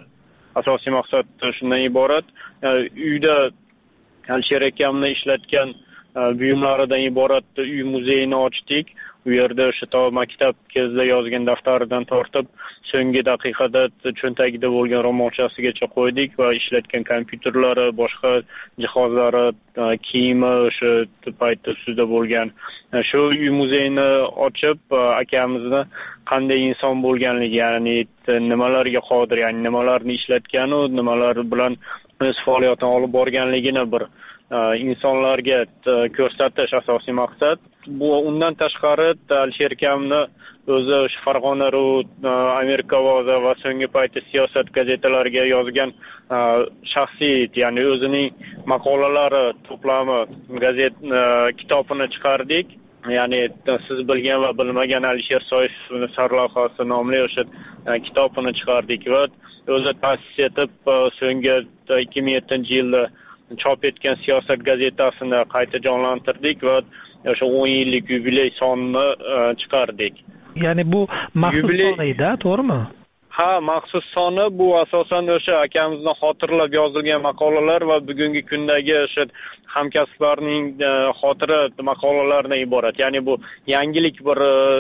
asosiy maqsad shundan iborat. Uyda Alisher akamni ishlatgan buyumlaridan iborat uy muzeyini ochdik. U yerda o'sha to maktab kezida yozgan daftaridan tortib, so'nggi daqiqada cho'ntagida bo'lgan ro'molchasigacha qo'ydik va ishlatgan kompyuterlari, boshqa jihozlari, kiyimi o'sha paytda ustida bo'lgan. Shu uy muzeyini ochib, akamizni qanday inson bo'lganligi, ya'ni nimalarga qodir, ya'ni nimalarni ishlatgani, nimalar bilan o'z faoliyatini olib borganligini bir insonlarga ko'rsatish asosiy maqsad. Bu undan tashqari Alisher akamni o'zi Farg'ona ru, Amerika ovozi va so'nggi paytda siyosat gazetalariga yozgan shaxsiy, ya'ni o'zining maqolalari to'plami gazet kitobini chiqardik. Ya'ni siz bilgan va bilmagan Alisher Soipov sarlavhasi nomli o'sha kitobini chiqardik va o'zi ta'sis etib so'nggi ikki ming yettinchi yilda chop etgan siyosat gazetasini qayta jonlantirdik va o'sha o'n yillik yubiley sonini chiqardik.
Ya'ni bu maxsus sonida, to'g'rimi?
Ha, maxsus soni bu asosan o'sha akamizni xotirlab yozilgan maqolalar va bugungi kundagi o'sha hamkasblarning xotira maqolalaridan iborat. Ya'ni bu yangilik bir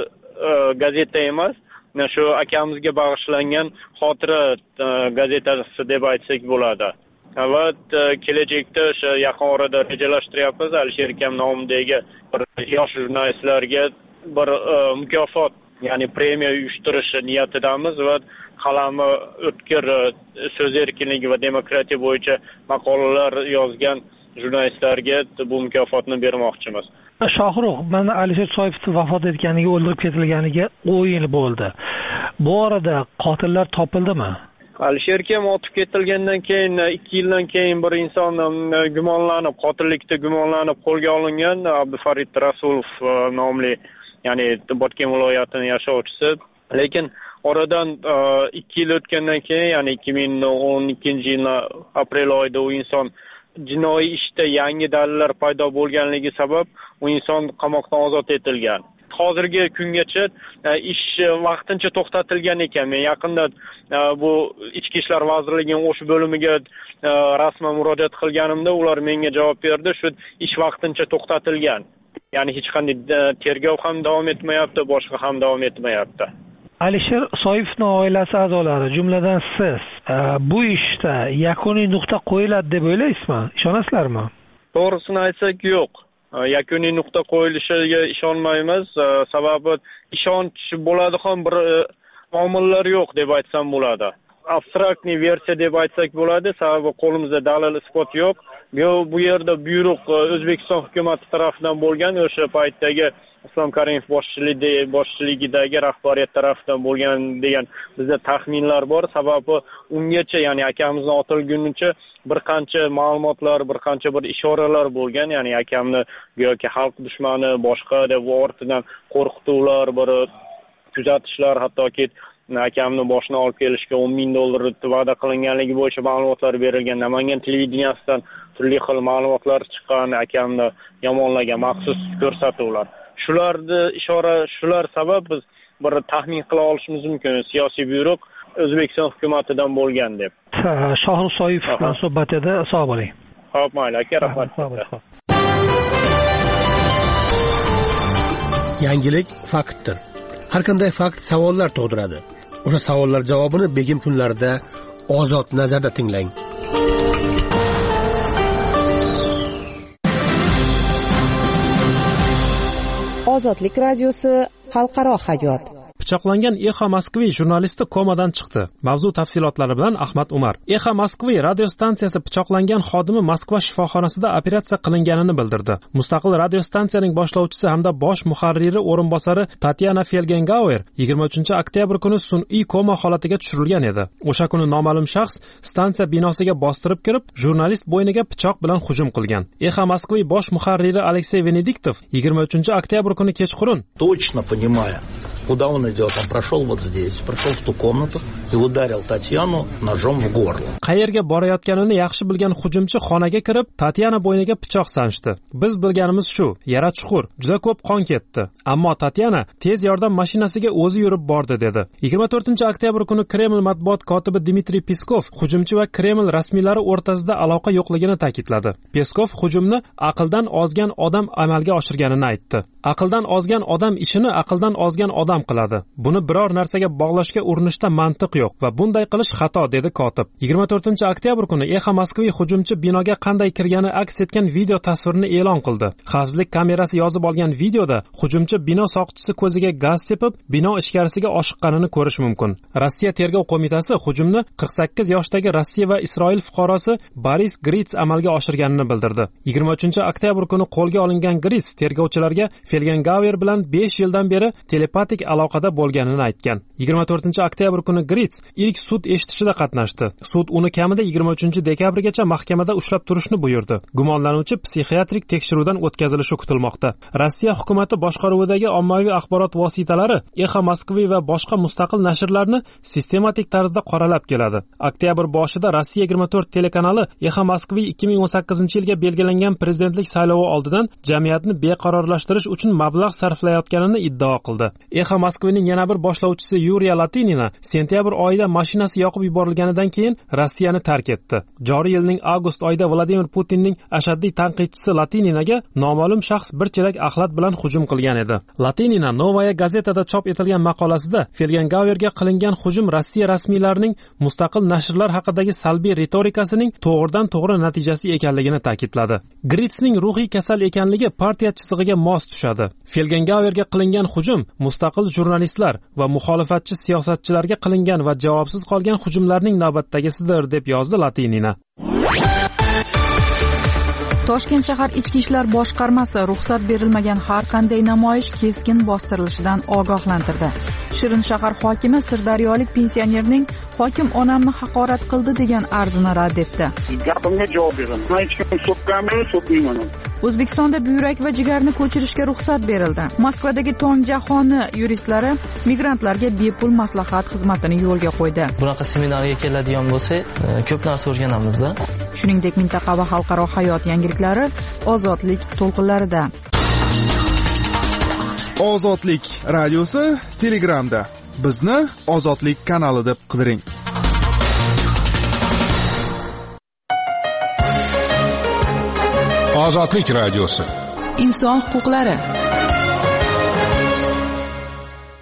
gazeta emas, shu akamizga bag'ishlangan xotira gazetasi deb aytsak bo'ladi. Va kelajakda o'sha yaqin orada rejalashtiryapmiz Alisher akam nomidagi bir yosh jurnalistlarga bir mukofot, ya'ni premiya uyushtirish niyatidamiz va qalami o'tkir so'z erkinligi va demokratiya bo'yicha maqolalar yozgan jurnalistlarga bu mukofotni bermoqchimiz.
Shohrux, mana Alisher Soipov vafot etganiga, o'ldirib ketilganiga o'n yil bo'ldi. Bu orada qotillar topildimi?
Alisher akam otib ketilgandan keyin ikki yildan keyin bir inson gumonlanib, qotillikda gumonlanib qo'lga olingan, Abdufarid Rasulov nomli, ya'ni Botken viloyatining yashovchisi. Lekin oradan ikki yil o'tgandan keyin, ya'ni ikki ming o'n ikkinchi yil aprel oyida u inson jinoiy ishda yangi dalillar paydo bo'lganligi sabab u inson qamoqdan ozod etilgan. Hozirgi kungacha ish vaqtincha to'xtatilgan ekan. Men yaqinda bu Ichki ishlar vazirligining O'sh bo'limiga rasman murojaat qilganimda ular menga javob berdi, shu ish vaqtincha to'xtatilgan. Ya'ni hech qanday tergov ham davom etmayapti, boshqa ham davom etmayapti.
Alisher Soipovning oilasi a'zolari, jumladan siz bu ishda yakuniy nuqta qo'yiladi deb o'ylaysizmi? Ishonasizlarmi?
To'g'risini aytsak, yo'q. Yakuniy nuqta qo'yilishiga ishonmaymiz. Sababi ishonch bo'ladigan bir omillar yo'q deb aytsam bo'ladi. Abstraktniy versiya deb aytsak bo'ladi. Sababi qo'limizda dalil isbot yo'q. bu yerda buyruq O'zbekiston hukumati tomonidan bo'lgan, o'sha paytdagi Islom Karimov boshchiligidagi rahbariyat tomonidan bo'lgan degan bizda taxminlar bor. Sababi ungacha, ya'ni akamizni otilgunicha bir qancha ma'lumotlar, bir qancha bir ishoralar bo'lgan, ya'ni akamni yoki xalq dushmani boshqa deb ortidan qo'rqituvlar, bir kuzatishlar, hattoki akamni boshini olib kelishga o'n ming dollar va'da qilinganligi bo'yicha ma'lumotlar berilgan. Namangan televideniyasidan turli xil ma'lumotlar chiqqan, akamni yomonlagan maxsus ko'rsatuvlar. Shularni ishora, shular sabab biz bir taxmin qila olishimiz mumkin. Siyosiy buyruq O'zbekiston hukumatidan bo'lgan deb.
Shohruh Soyif bilan suhbatida sog' bo'ling.
Xo'p, mayli aka, rahmat.
Yangilik faktdir. Har qanday fakt savollar tug'diradi. O'sha savollar javobini begim kunlarida ozod nazarda tinglang.
Ozodlik radiosi xalqaro hayot.
Pichoqlangan Exa Moskva jurnalisti komadan chiqdi. Mavzu tafsilotlari bilan Ahmad Umar. Exa Moskva radio stansiyasi pichoqlangan xodimi Moskva shifoxonasida operatsiya qilinganini bildirdi. Mustaqil radio stansiyaning boshlovchisi hamda bosh muharriri o'rinbosari Tatyana Felgengauer yigirma uchinchi oktyabr kuni sun'iy koma holatiga tushirilgan edi. O'sha kuni noma'lum shaxs stansiya binosiga bostirib kirib, jurnalist bo'yniga pichoq bilan hujum qilgan. Exa Moskva bosh muharriri Aleksey Venediktov yigirma uchinchi oktyabr kuni kechqurun
точно понимая, куда он идет, он прошел вот здесь, прошел в ту комнату и ударил Татьяну ножом в горло.
Qayerga borayotganini yaxshi bilgan hujumchi xonaga kirib, Tatyana bo'yniga pichoq sanchdi. Biz bilganimiz shu, yara chuqur, juda ko'p qon ketdi. Ammo Tatyana tez yordam mashinasiga o'zi yurib bordi dedi. yigirma to'rtinchi oktyabr kuni Kreml matbuot kotibi Dmitriy Peskov hujumchi va Kreml rasmiylari o'rtasida aloqa yo'qligini ta'kidladi. Peskov hujumni aqldan ozgan odam amalga oshirganini aytdi. Aqldan ozgan odam ishini aqldan ozgan odam qiladi. Buni biror narsaga bog'lashga urinishda mantiq yo'q va bunday qilish xato dedi kotib. yigirma to'rtinchi oktyabr kuni Exa Moskva hujumchi binoga qanday kirgani aks etgan video tasvirini e'lon qildi. Xavfsizlik kamerasi yozib olgan videoda hujumchi bino soqchisi ko'ziga gaz sepib, bino ichkarisiga oshiqqanini ko'rish mumkin. Rossiya tergov qo'mitasi hujumni qirq sakkiz yoshdagi Rossiya va Isroil fuqarosi Boris Grits amalga oshirganini bildirdi. yigirma uchinchi oktyabr kuni qo'lga olingan Grits tergovchilarga Felgengauer bilan besh yildan beri telepatik aloqada bo'lganini aytgan. yigirma to'rtinchi oktyabr kuni Grits ilk sud eshitishida qatnashdi. Sud uni kamida yigirma uchinchi dekabrgacha mahkamada ushlab turishni buyurdi. Gumonlanuvchi psixiatrik tekshiruvdan o'tkazilishi kutilmoqda. Rossiya hukumati boshqaruvidagi ommaviy axborot vositalari Exa Moskva va boshqa mustaqil nashrlarni sistematik tarzda qoralab keladi. Oktyabr boshida Rossiya yigirma to'rt telekanali Exa Moskva ikki ming o'n sakkizinchi yilga belgilangan prezidentlik saylovi oldidan jamiyatni beqarorlashtirish uchun mablag' sarflayotganini iddao qildi. Exa Moskvaning yana bir boshlovchisi Yuriya Latinina sentyabr oyida mashinasi yoqib yuborilganidan keyin Rossiyani tark etdi. Joriy yilning avgust oyida Vladimir Putinning ashaddiy tanqidchisi Latininaga noma'lum shaxs bir chelak axlat bilan hujum qilgan edi. Latinina Novaya gazetada chop etilgan maqolasida Felgengauerga qilingan hujum Rossiya rasmiylarining mustaqil nashrlar haqidagi salbiy retorikasining to'g'ridan to'g'ri natijasi ekanligini ta'kidladi. Gritsning ruhiy kasal ekanligi partiya chizig'iga mos tushadi. Felgengauerga qilingan hujum mustaqil jurnalistlar va muxolifatchi siyosatchilarga qilingan va javobsiz qolgan hujumlarning navbatdagisidir deb yozdi Latinina.
Toshkent shahar ichki ishlar boshqarmasi ruxsat berilmagan har qanday namoyish keskin bostirilishidan ogohlantirdi. Shirin shahar hokimi sirdaryolik pensionerning hokim onamni haqorat qildi degan arzini rad etdi.
Gapimga javob bering. Men hech kim so'kkanmi, so'kmayman.
O'zbekistonda buyrak va jigarni ko'chirishga ruxsat berildi. Moskvadagi Tong jahoni yuristlari migrantlarga bepul maslahat xizmatini yo'lga qo'ydi.
Bunaqa seminarga keladigan bo'lsa, ko'p narsa o'rganamizda.
Shuningdek, mintaqa va xalqaro hayot yangiliklari ozodlik to'lqinlarida.
Ozodlik radiosi Telegramda. Bizni Ozodlik kanali deb qidiring.
Ozodlik radiosi.
Inson huquqlari.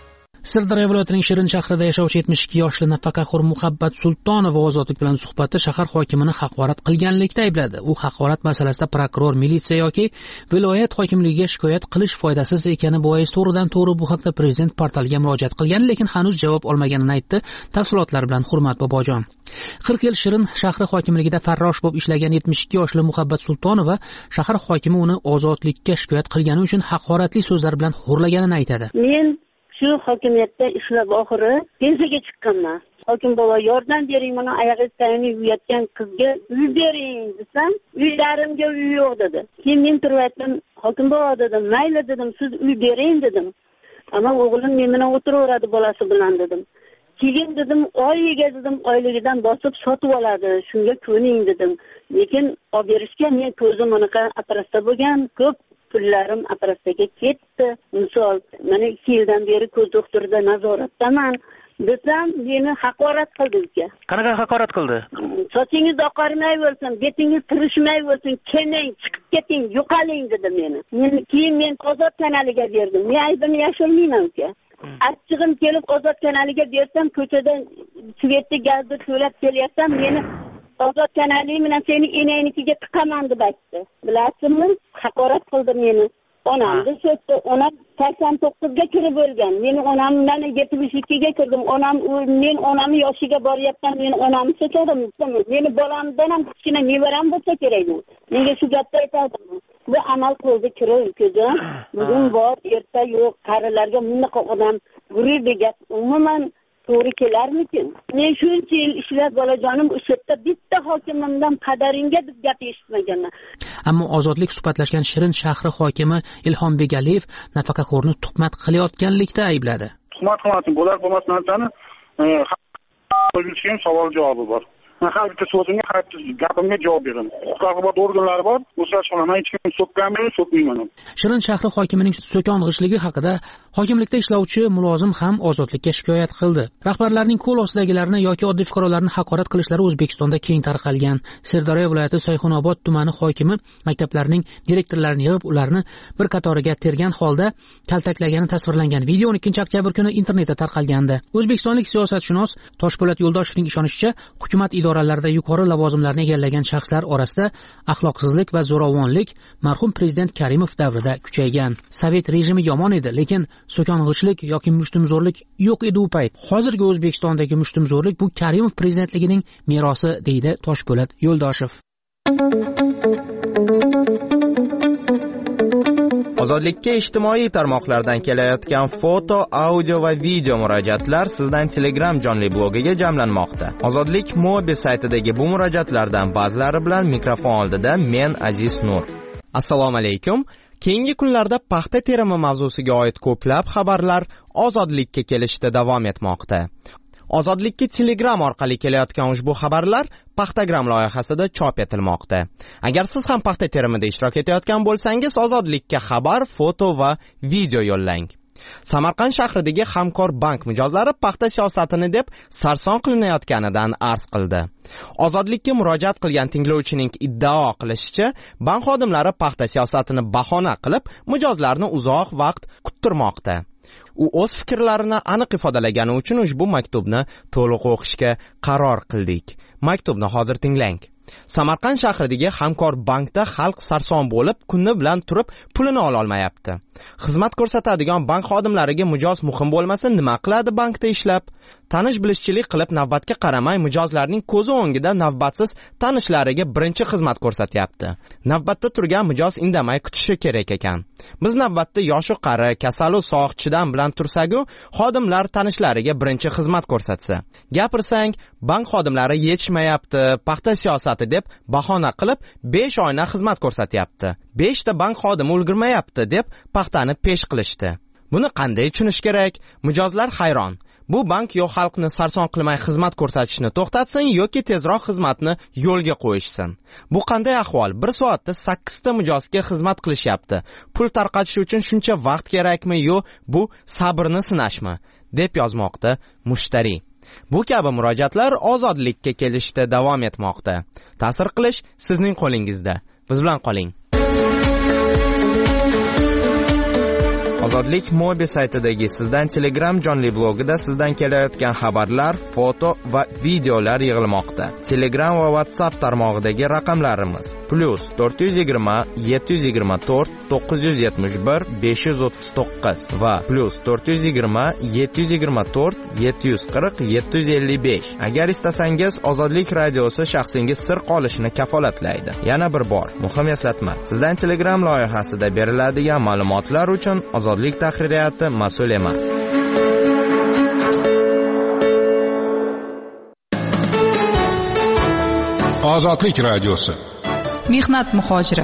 Sirdaryo viloyatining Shirin shahrida yashovchi yetmish ikki yoshli nafaqaxo'r Muhabbat Sultonova Ozodlik bilan suhbatda shahar hokimini haqorat qilganlikda aybladi. U haqorat masalasida prokuror, militsiya yoki viloyat hokimligiga shikoyat qilish foydasiz ekani bois to'g'ridan to'g'ri bu haqda prezident portaliga murojaat qilgan, lekin hanuz javob olmaganini aytdi. Tafsilotlar bilan Hurmat Bobojon. qirq yil Shirin shahri hokimligida farrosh bo'lib ishlagan yetmish ikki yoshli Muhabbat Sultonova shahar hokimi uni ozodlikka shikoyat qilgani uchun haqoratli so'zlar bilan xo'rlaganini aytadi.
Men shu hokimiyatda ishlab oxiri pensiyaga chiqqanman. Hokim bobo yordam bering, mana oyog'ingiz tayanib yurayotgan qizga uy bering desam, uylarimga uy yo'q dedi. Keyin men turib aytdim, hokim bobo dedim, mayli dedim, siz uy bering dedim. Ammo o'g'lim men bilan o'tiraveradi bolasi bilan dedim. Keyin dedim, oyiga dedim, oyligidan bosib sotib oladi, shunga ko'ning dedim. Lekin olib berishga men ko'zim unaqa operatsiya bo'lgan, ko'p pullarim operatsiyaga ketdi. Misol, mana ikki yildan beri ko'z doktorida nazoratdaman desam, meni haqorat qildi uka.
Qanaqa haqorat qildi?
Sochingiz oqarmay bo'lsin, betingiz tirishmay bo'lsin, keling, chiqib keting, yo'qoling dedi meni. Men keyin men Ozod kanaliga berdim. Men aybimni yashirmayman uka. Achchig'im kelib Ozod kanaliga bersam, ko'chada svetni gazni to'lab kelyapsam, meni Ozod kanali bilan seni enaynikiga tiqaman deb aytdi. Bilasizmi? Haqorat qildi meni. Onamni so'tdi. Onam sakson to'qqizga kirib o'lgan. Meni onam mana yetmish ikkiga kirdim. Onam men onamni yoshiga boryapman. Men onamni so'tadim. Meni bolamdan ham kichkina nevaram bo'lsa kerak. Menga shu gapni aytadi. Bu amal qildi kirib ukajon. Bugun bor, erta yo'q. Qarilarga bunaqa odam gurur degan umuman to'g'ri kelarmikin? Men shuncha yil ishlab bolajonim o'sha yerda bitta hokimimdan qadaringga deb gap eshitmaganman.
Ammo Ozodlik suhbatlashgan Shirin shahri hokimi Ilhom Begaliyev nafaqaxo'rni tuhmat qilayotganlikda aybladi.
Tuhmat qilmasin, bo'lar bo'lmas narsani qo'yilgan savol javobi bor. Men har bitta so'zimga, har bitta gapimga javob beraman. Huquq-tartibot organlari bor, o'sha qilaman, hech kim so'kkanmi, so'kmayman.
Shirin shahri hokimining so'kong'ishligi haqida hokimlikda ishlovchi mulozim ham Ozodlikka shikoyat qildi. Rahbarlarning qo'l ostidagilarni yoki oddiy fuqarolarni haqorat qilishlari O'zbekistonda keng tarqalgan. Sirdaryo viloyati Sayxunobod tumani hokimi maktablarning direktorlarini yig'ib, ularni bir qatoriga tergan holda kaltaklagani tasvirlangan video o'n ikkinchi oktyabr kuni internetda tarqalgandi. O'zbekistonlik siyosatshunos Toshpo'lat Yo'ldoshevning ishonishicha, hukumat idoralarida yuqori lavozimlarni egallagan shaxslar orasida axloqsizlik va zo'ravonlik marhum prezident Karimov davrida kuchaygan. Sovet rejimi yomon edi, lekin so'kong'ishlik yoki mushtumzo'rlik yo'q edi u payt. Hozirgi O'zbekistondagi mushtumzo'rlik bu Karimov prezidentligining merosi, deydi Toshpo'lat Yo'ldoshev.
Ozodlikka ijtimoiy tarmoqlardan kelayotgan foto, audio va video murojaatlar sizdan Telegram jonli blogiga jamlanmoqda. Ozodlik Mobi saytidagi bu murojaatlardan ba'zilari bilan mikrofon oldida men Aziz Nur. Assalomu alaykum. Keyingi kunlarda paxta terimi mavzusiga oid ko'plab xabarlar Ozodlikka kelishda davom etmoqda. Ozodlikka Telegram orqali kelayotgan ushbu xabarlar Paxtagram loyihasida chop etilmoqda. Agar siz ham paxta terimida ishtirok etayotgan bo'lsangiz, Ozodlikka xabar, foto va video yo'llang. Samarqand shahridagi Hamkor bank mijozlari paxta siyosatini deb sarson qilinayotganidan arz qildi. Ozodlikka murojaat qilgan tinglovchining iddao qilishicha, bank xodimlari paxta siyosatini bahona qilib, mijozlarni uzoq vaqt kuttirmoqda. U o'z fikrlarini aniq ifodalagani uchun ushbu maktubni to'liq o'qishga qaror qildik. Maktubni hozir tinglang. Samarqand shahridagi Hamkor bankda xalq sarson bo'lib, kunni bilan turib pulini ola olmayapti. Xizmat ko'rsatadigan bank xodimlariga mijoz muhim bo'lmasa, nima qiladi bankda ishlab? Tanish bilishchilik qilib navbatga qaramay mijozlarning ko'zi o'ngida navbatsiz tanishlariga birinchi xizmat ko'rsatyapti. Navbatda turgan mijoz indamay kutishi kerak ekan. Biz navbatda yoshi qari, kasalu sog'chidan bilan tursak-u, xodimlar tanishlariga birinchi xizmat ko'rsatsa. Gapirsang, bank xodimlari yetishmayapti, paxta siyosati deb bahona qilib besh oyna xizmat ko'rsatyapti. besh ta bank xodimi ulgurmayapti deb paxtani pesh qilishdi. Buni qanday tushunish kerak? Mijozlar hayron. Bu bank yo xalqni sarson qilmay xizmat ko'rsatishni to'xtatsin yoki tezroq xizmatni yo'lga qo'yishsin. Bu qanday ahvol? Bir soatda sakkiz ta mijozga xizmat qilishyapti. Pul tarqatish uchun shuncha vaqt kerakmi yo bu sabrni sinashmi? deb yozmoqda mushtari. Bu kabi murojaatlar Ozodlikka kelishda davom etmoqda. Ta'sir qilish sizning qo'lingizda. Biz bilan qoling. Ozodlik Mobi saytidagi Sizdan Telegram jonli blogida sizdan kelayotgan xabarlar, foto va videolar yig'ilmoqda. Telegram va WhatsApp tarmog'idagi raqamlarimiz plus to'rt yuz yigirma yetti yuz yigirma to'rt to'qqiz yuz yetmish bir besh yuz o'ttiz to'qqiz va plus to'rt yuz yigirma yetti yuz yigirma to'rt yetti yuz qirq yetti yuz ellik besh. Agar istasangiz Ozodlik radiosi shaxsingiz sir qolishini kafolatlaydi. Yana bir bor muhim eslatma. Sizdan Telegram loyihasida beriladigan ma'lumotlar uchun Ozodlik tahririyati mas'ul emas.
Ozodlik radiosi.
Mehnat muhojiri.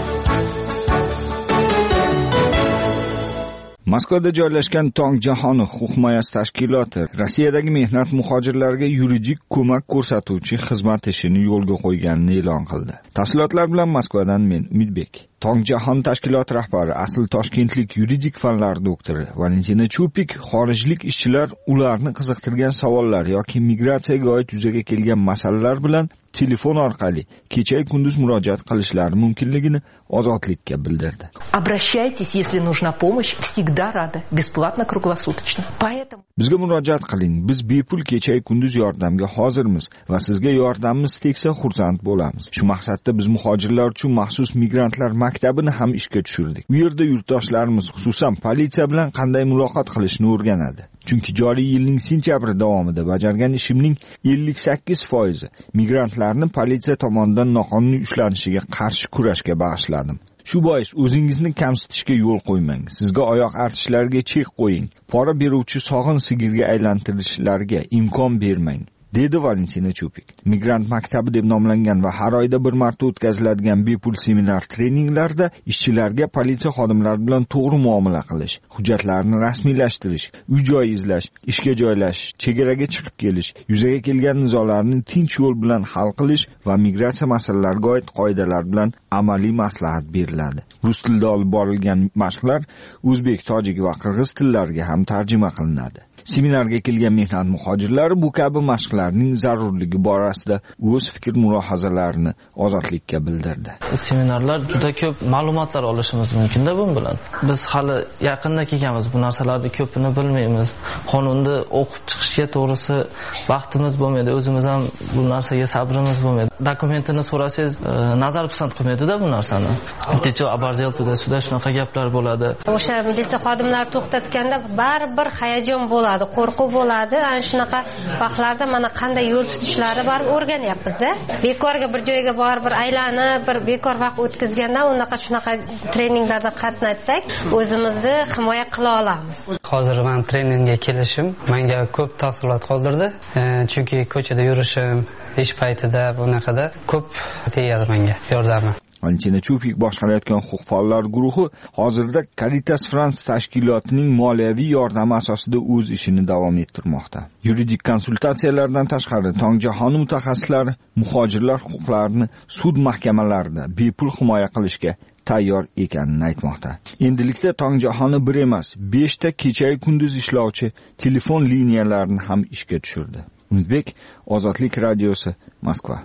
Moskvada joylashgan Tong jahon huquq himoyasi tashkiloti Rossiyadagi mehnat muhojirlariga yuridik ko'mak ko'rsatuvchi xizmat ishini yo'lga qo'yganini e'lon qildi. Tafsilotlar bilan Moskvadan men Umidbek. Tong jahon tashkiloti rahbari, asl toshkentlik yuridik fanlar doktori Valentina Chupik xorijlik ishchilar ularni qiziqtirgan savollar yoki migratsiyaga oid yuzaga kelgan masalalar bilan telefon orqali kecha kunduz murojaat qilishlari mumkinligini Ozodlikka bildirdi.
Обращайтесь, если нужна помощь, всегда рада, бесплатно, круглосуточно. Поэтому
Bizga murojaat qiling. Biz bepul kecha kunduz yordamga hozirmiz va sizga yordamimiz tegsa xursand bo'lamiz. Shu maqsadda biz muhojirlar uchun maxsus migrantlar maktabini ham ishga tushirdik. U yerda yurtdoshlarimiz, xususan politsiya bilan qanday muloqot qilishni o'rganadi. Chunki joriy yilning sentyabr davomida bajargan ishimning ellik sakkiz foizi migrantlarni politsiya tomonidan noqonuniy ushlanishiga qarshi kurashga bag'ishladim. Shu bois o'zingizni kamsitishga yo'l qo'ymang. Sizga oyoq artishlariga chek qo'ying. Pora beruvchi sog'in sigirga aylantirishlariga imkon bermang, dedi Valentina Chupik. Migrant maktabi deb nomlangan va har oyda bir marta o'tkaziladigan bepul seminar treninglarda ishchilarga politsiya xodimlari bilan to'g'ri muomala qilish, hujjatlarni rasmiylashtirish, uy-joy izlash, ishga joylashish, chegaraga chiqib kelish, yuzaga kelgan nizolarni tinch yo'l bilan hal qilish va migratsiya masalalariga oid qoidalar bilan amaliy maslahat beriladi. Rus tilida olib borilgan mashqlar o'zbek, tojik va qirg'iz tillariga ham tarjima qilinadi. Seminarga kelgan mehnat muhojirlari bu kabi mashqlarning zarurligi borasida o'z fikr-mulohazalarini Ozodlikka bildirdi.
Seminarlar juda ko'p ma'lumotlar olishimiz mumkin-da bu bilan. Biz hali yaqinda kelganmiz, bu narsalarni ko'pini bilmaymiz. Qonunni o'qib chiqishga to'g'risi vaqtimiz bo'lmaydi, o'zimiz ham bu narsaga sabrimiz bo'lmaydi. Dokumentini so'rasangiz, nazar pisand qilmaydi-da bu narsani. Techo abarzel tuda suda shunaqa gaplar bo'ladi.
O'sha militsiya xodimlari to'xtatganda baribir hayajon bo'ladi. Qo'rquv bo'ladi. Ana shunaqa vaqtlarda mana qanday yo'l tutishlari barib o'rganyapmiz-da. Bekorga bir joyga borib bir aylanib, bir bekor vaqt o'tkazganda unaqa shunaqa treninglarda qatnashsak, o'zimizni himoya qila olamiz.
Hozir men treningga kelishim menga ko'p taassurot qoldirdi. Chunki ko'chada yurishim, ish paytida bunaqada ko'p tegadi menga yordami.
Valentina Chupik boshqarayotgan huquq faollar guruhi hozirda Caritas France tashkilotining moliyaviy yordami asosida o'z ishini davom ettirmoqda. Yuridik konsultatsiyalardan tashqari Tong jahoni mutaxassislari muhojirlar huquqlarini sud mahkamalarida bepul himoya qilishga tayyor ekanini aytmoqda. Endilikda Tong jahoni bir emas, besh ta kecha kunduz ishlovchi telefon liniyalarini ham ishga tushirdi. Umidbek, Ozodlik radiosi, Moskva.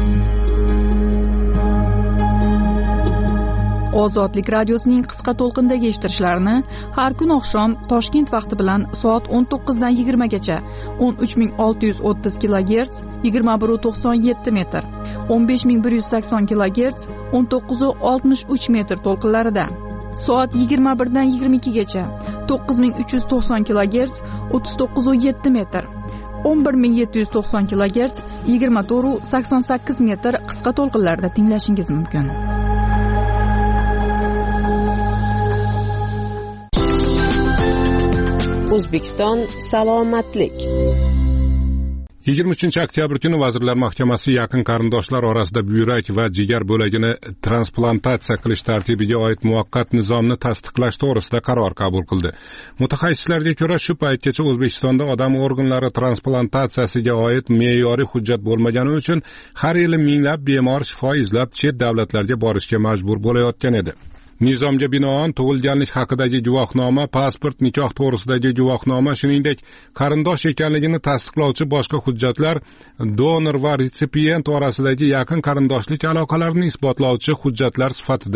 Ozodlik radiosining qisqa to'lqindagi eshittirishlarini har kun oqshom Toshkent vaqti bilan soat o'n to'qqiz dan yigirma gacha o'n uch ming olti yuz o'ttiz kilogerts yigirma bir nuqta to'qson yetti metr, o'n besh ming bir yuz sakson kilogerts o'n to'qqiz nuqta oltmish uch metr to'lqinlarida, soat yigirma bir dan yigirma ikki gacha to'qqiz ming uch yuz to'qson kilogerts o'ttiz to'qqiz nuqta yetti metr, o'n bir ming yetti yuz to'qson kilogerts yigirma to'rt nuqta sakson sakkiz metr qisqa to'lqinlarda tinglashingiz mumkin.
O'zbekiston salomatlik.
yigirma uchinchi oktyabr kuni Vazirlar Mahkamasi yaqin qarindoshlar orasida buyrak va jigar bo'lagini transplantatsiya qilish tartibiga oid muvaqqat nizomni tasdiqlash to'g'risida qaror qabul qildi. Mutaxassislarga ko'ra, shu paytgacha O'zbekistonda odam organlari transplantatsiyasiga oid me'yoriy hujjat bo'lmagani uchun har yili minglab bemor shifo izlab chet davlatlarga borishga majbur bo'layotgan edi. Nizomga binoan tug'ilganlik haqidagi guvohnoma, pasport, nikoh to'g'risidagi guvohnoma, shuningdek qarindosh ekanligini tasdiqlovchi boshqa hujjatlar donor va retsipient orasidagi yaqin qarindoshlik aloqalarini isbotlovchi hujjatlar sifatida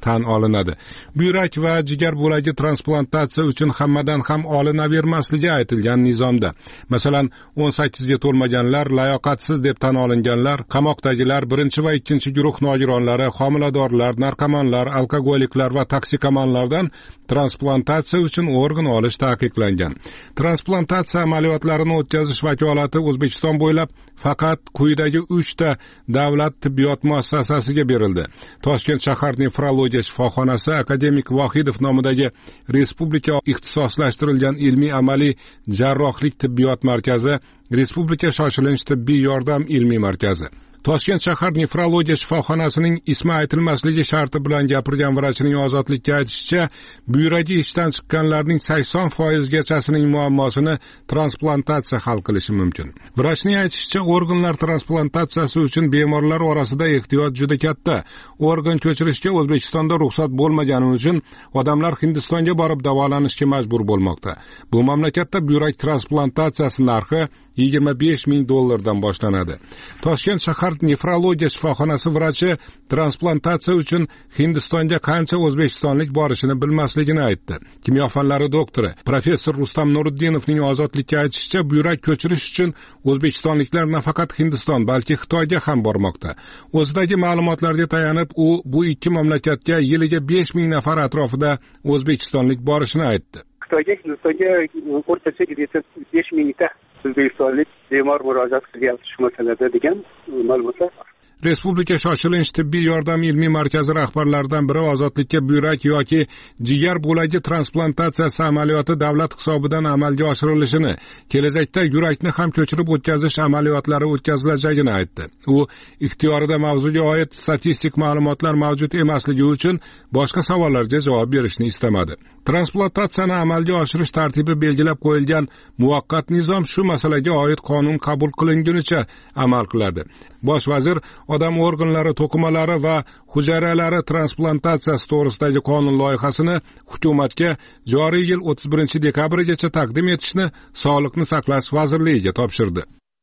tan olinadi. Buyrak va jigar bo'lagi transplantatsiya uchun hammadan ham olinavermasligi aytilgan nizomda. Masalan, o'n sakkizga to'lmaganlar, layoqatsiz deb tan olinganlar, qamoqdagilar, birinchi va ikkinchi guruh nogironlari, homiladorlar, narkomanlar, alkogoliklar va toksikomanlardan transplantatsiya uchun organ olish taqiqlangan. Transplantatsiya amaliyotlarini o'tkazish vakolati O'zbekiston bo'ylab faqat quyidagi uchta davlat tibbiyot muassasasiga berildi. Toshkent shahar nefrologiya shifoxonasi, Akademik Vohidov nomidagi respublika ixtisoslashtirilgan ilmiy amaliy jarrohlik tibbiyot markazi, Respublika shoshilinch tibbiy yordam ilmiy markazi. Toshkent shahar nefrologiya shifoxonasining ismi aytilmasligi sharti bilan gapirgan vrachning Ozodlikka aytishicha, buyragi ishdan chiqqanlarning sakson foizgachasining muammosini transplantatsiya hal qilishi mumkin. Vrachning aytishicha, organlar transplantatsiyasi uchun bemorlar orasida ehtiyoj juda katta. Organ ko'chirishga O'zbekistonda ruxsat bo'lmagani uchun odamlar Hindistonga borib davolanishga majbur bo'lmoqda. Bu mamlakatda buyrak transplantatsiyasi narxi yigirma besh ming dollardan boshlanadi. Toshkent shahar nefrologiya shifoxonasi vrachi transplantatsiya uchun Hindistonga qancha o'zbekistonlik borishini bilmasligini aytdi. Kimyo fanlari doktori professor Rustam Nuriddinovning Ozodlikka aytishicha, buyrak ko'chirish uchun o'zbekistonliklar nafaqat Hindiston, balki Xitoyga ham bormoqda. O'zidagi ma'lumotlarga tayanib, u bu ikki mamlakatga yiliga besh ming nafar atrofida o'zbekistonlik borishini aytdi.
Xitoyga, Hindistonga o'rtacha besh mingta o'zbekistonlik bemor murojaat qilyapti shu masalada degan ma'lumotlar bor.
Respublika shoshilinch tibbiy yordam ilmiy markazi rahbarlaridan biri Ozodlikka buyrak yoki jigar bo'lagi transplantatsiyasi amaliyoti davlat hisobidan amalga oshirilishini, kelajakda yurakni ham ko'chirib o'tkazish amaliyotlari o'tkazilajagini aytdi. U ixtiyorida mavzuga oid statistik ma'lumotlar mavjud emasligi uchun boshqa savollarga javob berishni istamadi. Transplantatsiyani amalga oshirish tartibi belgilab qo'yilgan muvaqqat nizom shu masalaga oid qonun qabul qilingunicha amal qiladi. Bosh vazir odam organlari, to'qimalari va hujayralari transplantatsiyasi to'g'risidagi qonun loyihasini hukumatga joriy yil o'ttiz birinchi dekabrigacha taqdim etishni Sog'liqni saqlash vazirligiga topshirdi.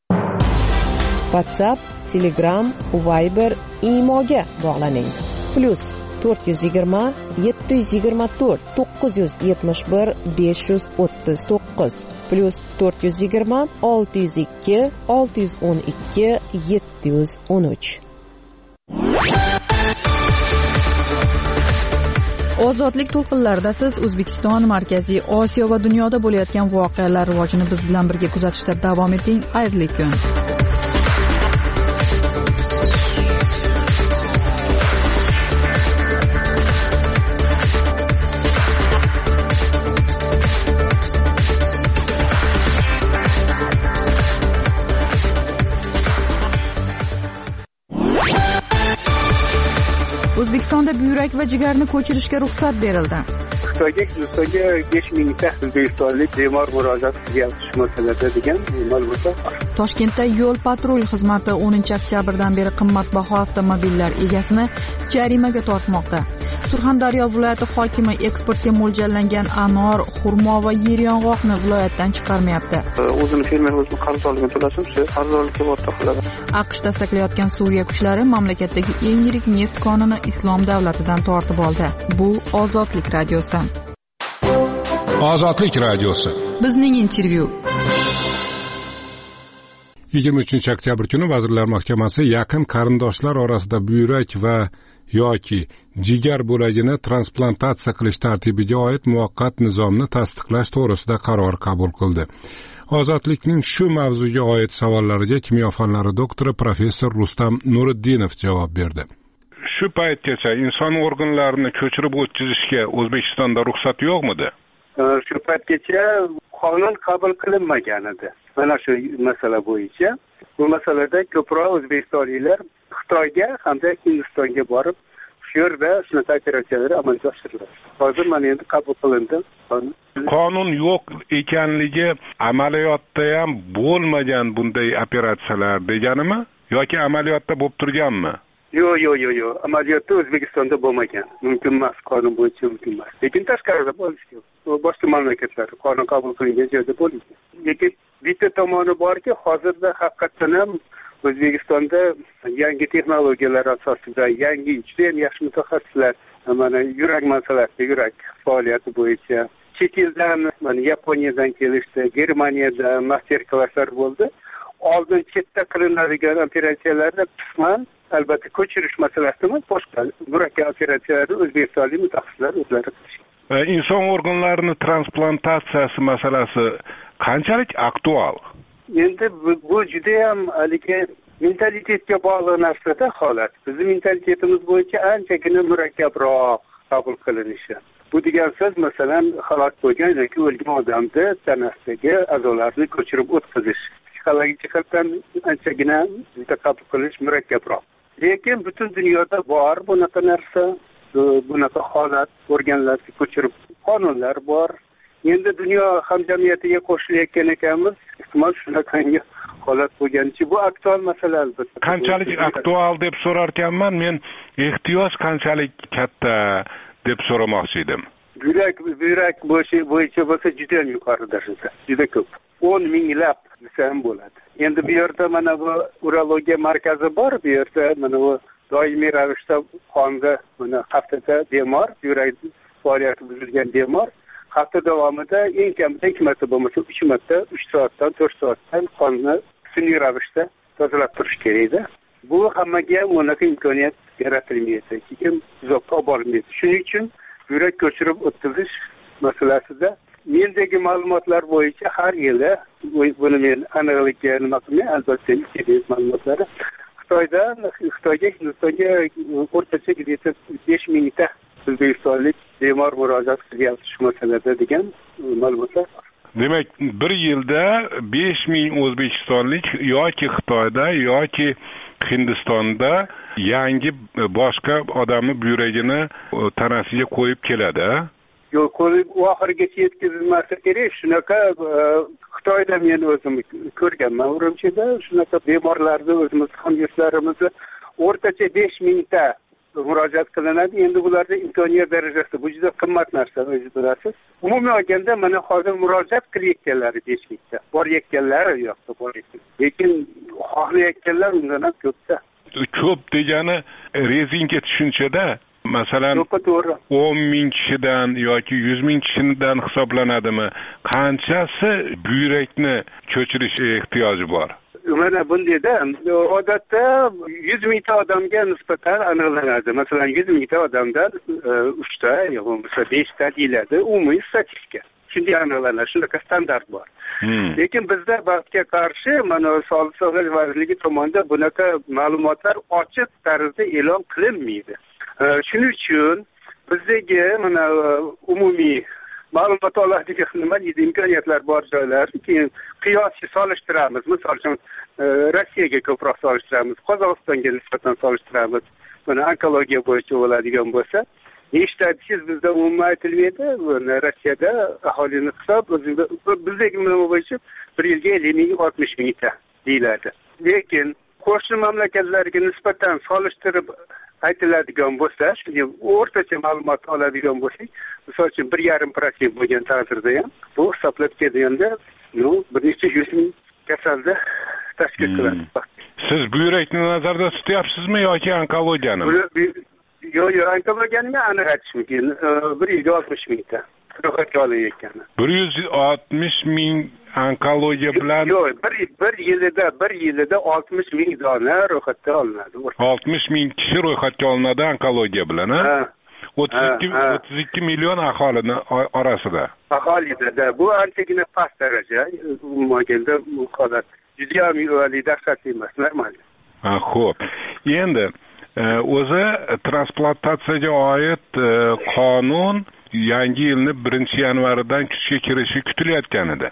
WhatsApp, Telegram, Viber, Imoga bog'laning. Plus to'rt yuz yigirma yetti yuz yigirma to'rt to'qqiz yuz yetmish bir besh yuz o'ttiz to'qqiz plus to'rt yuz yigirma olti yuz ikki olti yuz o'n ikki yetti yuz o'n uch.
Ozodlik to'lqinlarida siz O'zbekiston, Markaziy Osiyo va dunyoda bo'layotgan voqealar rivojini biz bilan birga kuzatishda davom eting. Xayrli kun. O'zbekistonda buyrak va jigarni ko'chirishga ruxsat berildi.
Xitoyga, Hindistonga besh mingta o'zbekistonlik bemor murojaat qilyapti shu masalada degan ma'lumotlar bor.
Toshkentda yo'l patrul xizmati o'ninchi oktyabrdan beri qimmatbaho avtomobillar egasini jarimaga tortmoqda. Surxondaryo viloyati hokimi eksportga mo'ljallangan anor, xurmo va yer yong'oqni viloyatdan chiqarmayapti.
O'zini fermer o'zini qarzdorligini to'lasin, shu qarzdorlikka bo'ta qiladi.
AQSh dastaklayotgan Suriya kuchlari mamlakatdagi eng yirik neft konini Islom davlatidan tortib oldi. Bu Ozodlik radiosi.
Ozodlik radiosi.
Bizning intervyu.
yigirma uchinchi oktyabr kuni Vazirlar Mahkamasi yaqin qarindoshlar orasida buyrak va yoki jigar bo'lagini transplantatsiya qilish tartibiga oid muvaqqat nizomni tasdiqlash to'g'risida qaror qabul qildi. Ozodlikning shu mavzuga oid savollariga kimyo fanlari doktori professor Rustam Nuriddinov javob berdi. Shu paytgacha inson organlarini ko'chirib o'tkazishga O'zbekistonda ruxsat yo'qmidi?
Shu paytgacha qonun qabul qilinmagan edi. Mana shu masala bo'yicha bu masalada ko'proq o'zbekistonliklar Xitoyga hamda Hindistonga borib, shu yerda shunaqa operatsiyalar amalga oshiriladi. Hozir mana endi qabul qilindi.
Qonun yo'q ekanligi amaliyotda ham bo'lmagan bunday operatsiyalar deganimi yoki amaliyotda bo'lib turganmi?
Yo'q, yo'q, yo'q, yo'q. Amaliyotda O'zbekistonda bo'lmagan. Mumkin emas, qonun bo'yicha mumkin emas. Lekin tashqarida bo'lishi boshqa mamlakatlarda qonun qabul qilingan joyda bo'lgan. Lekin bitta tomoni borki, hozirda haqiqatan ham O'zbekistonda yangi texnologiyalar asosida yangi judayam yaxshi mutaxassislar mana yurak masalasida yurak faoliyati bo'yicha chet eldan mana Yaponiyadan kelishdi, Germaniyadan master klasslar bo'ldi. Oldin chetda qilinadigan operatsiyalarni qisman albatta ko'chirish masalasida emas, boshqa murakkab operatsiyalarni o'zbekistonlik mutaxassislar o'zlari qilishgan.
Inson organlarini transplantatsiyasi masalasi qanchalik aktual?
Endi bu juda ham haligi mentalitetga bog'liq narsada holat. Bizning mentalitetimiz bo'yicha anchagina murakkabroq qabul qilinishi. Bu degan so'z masalan halok bo'lgan yoki o'lgan odamni tanasidagi a'zolarini ko'chirib o'tkazish. Psixologik jihatdan anchagina juda qabul qilish murakkabroq. Lekin butun dunyoda bor bunaqa narsa, bunaqa holat organlarni ko'chirib qonunlar bor. Endi dunyo hamjamiyatiga qo'shilayotgan ekanmiz, ehtimol shunaqangi holat bo'lganicha bu aktual masala albatta.
Qanchalik aktual deb so'rar ekanman, men ehtiyoj qanchalik katta deb so'ramoqchi edim.
Yurak yurak bo'yicha bo'lsa juda ham yuqori darajada, juda ko'p. o'n minglab desa ham bo'ladi. Endi bu yerda mana bu urologiya markazi bor, bu yerda mana bu doimiy ravishda qonda mana haftada bemor, yurak faoliyati buzilgan bemor hafta davomida eng kamida ikki marta bo'lmasa uch marta uch soatdan to'rt soatdan qonni sun'iy ravishda tozalab turish kerak-da. Bu hammaga ham bunaqa imkoniyat yaratilmaydi, keyin uzoqqa olib bormaydi. Shuning uchun yurak ko'chirib o'tkazish masalasida mendagi ma'lumotlar bo'yicha har yili buni men aniqlikka nima qilmay, albatta kerak ma'lumotlari Xitoydan Xitoyga Hindistonga o'rtacha besh mingta o'zbekistonlik bemor murojaat qilyapti shu masalada degan ma'lumotlar bor.
Demak, bir yilda besh ming o'zbekistonlik yoki Xitoyda yoki Hindistonda yangi boshqa odamning buyragini tanasiga qo'yib keladi.
Yo'q, qo'yib oxirigacha yetkazilmasa kerak. Shunaqa Xitoyda men o'zim ko'rganman, Urumchida shunaqa bemorlarni o'zimiz hamyurtlarimizni o'rtacha besh mingta murojaat qilinadi. Endi bularda imkoniyat darajasida bu juda qimmat narsa, o'zingiz bilasiz. Umumiy olganda mana hozir murojaat qilayotganlari besh mingta, borayotganlari yo'qda borayotgan. Lekin xohlayotganlar undan ham ko'pda.
Ko'p degani rezinka tushunchada masalan o'n ming kishidan yoki yuz ming kishidan hisoblanadimi? Qanchasi buyrakni ko'chirish ehtiyoji bor?
Mana bundayda odatda yuz mingta odamga nisbatan aniqlanadi. Masalan, yuz mingta odamdan uchta yoki beshta deyiladi umumiy statistika. Shunday aniqlanadi, shunaqa standart bor. Hmm. Lekin bizda baxtga qarshi mana Sog'liqni saqlash vazirligi tomonidan bunaqa ma'lumotlar ochiq tarzda e'lon qilinmaydi. Shuning uchun bizdagi mana umumiy ma'lumot oladigan nima deydi imkoniyatlar bor joylar, keyin qiyosga solishtiramiz. Misol uchun Rossiyaga ko'proq solishtiramiz, Qozog'istonga nisbatan solishtiramiz. Mana onkologiya bo'yicha bo'ladigan bo'lsa, eshitasiz bizda umuman aytilmaydi. Rossiyada aholini hisob bizdagi nima bo'yicha bir yilga ellik ming oltmish mingta deyiladi. Lekin qo'shni mamlakatlarga nisbatan solishtirib aytiladigan bo'lsa, shunday o'rtacha ma'lumot oladigan bo'lsak, misol uchun bir yarim prosent bo'lgan taqdirda ham bu hisoblab kelganda, no, bir necha yuz ming kasalda tashkil qiladi.
Siz buyrakni nazarda tutyapsizmi yoki onkologiyani?
Yo'q, yo'q, onkologiyani aniq aytish mumkin. bir yuz oltmish mingta ro'yxatga olinayotgani.
bir yuz oltmish ming onkologiya bilan
yo'q, bir bir yilida bir yilida oltmish ming dona ro'yxatga olinadi.
oltmish ming kishi ro'yxatga olinadi onkologiya bilan, ha? o'ttiz ikki million aholini orasida.
Aholida bu anchagina past daraja. Umuman bu holat juda ham dahshatli emas, normal.
Ha, xo'p. Endi o'zi transplantatsiyaga oid qonun yangi yilni birinchi yanvaridan kuchga kirishi kutilayotgan edi.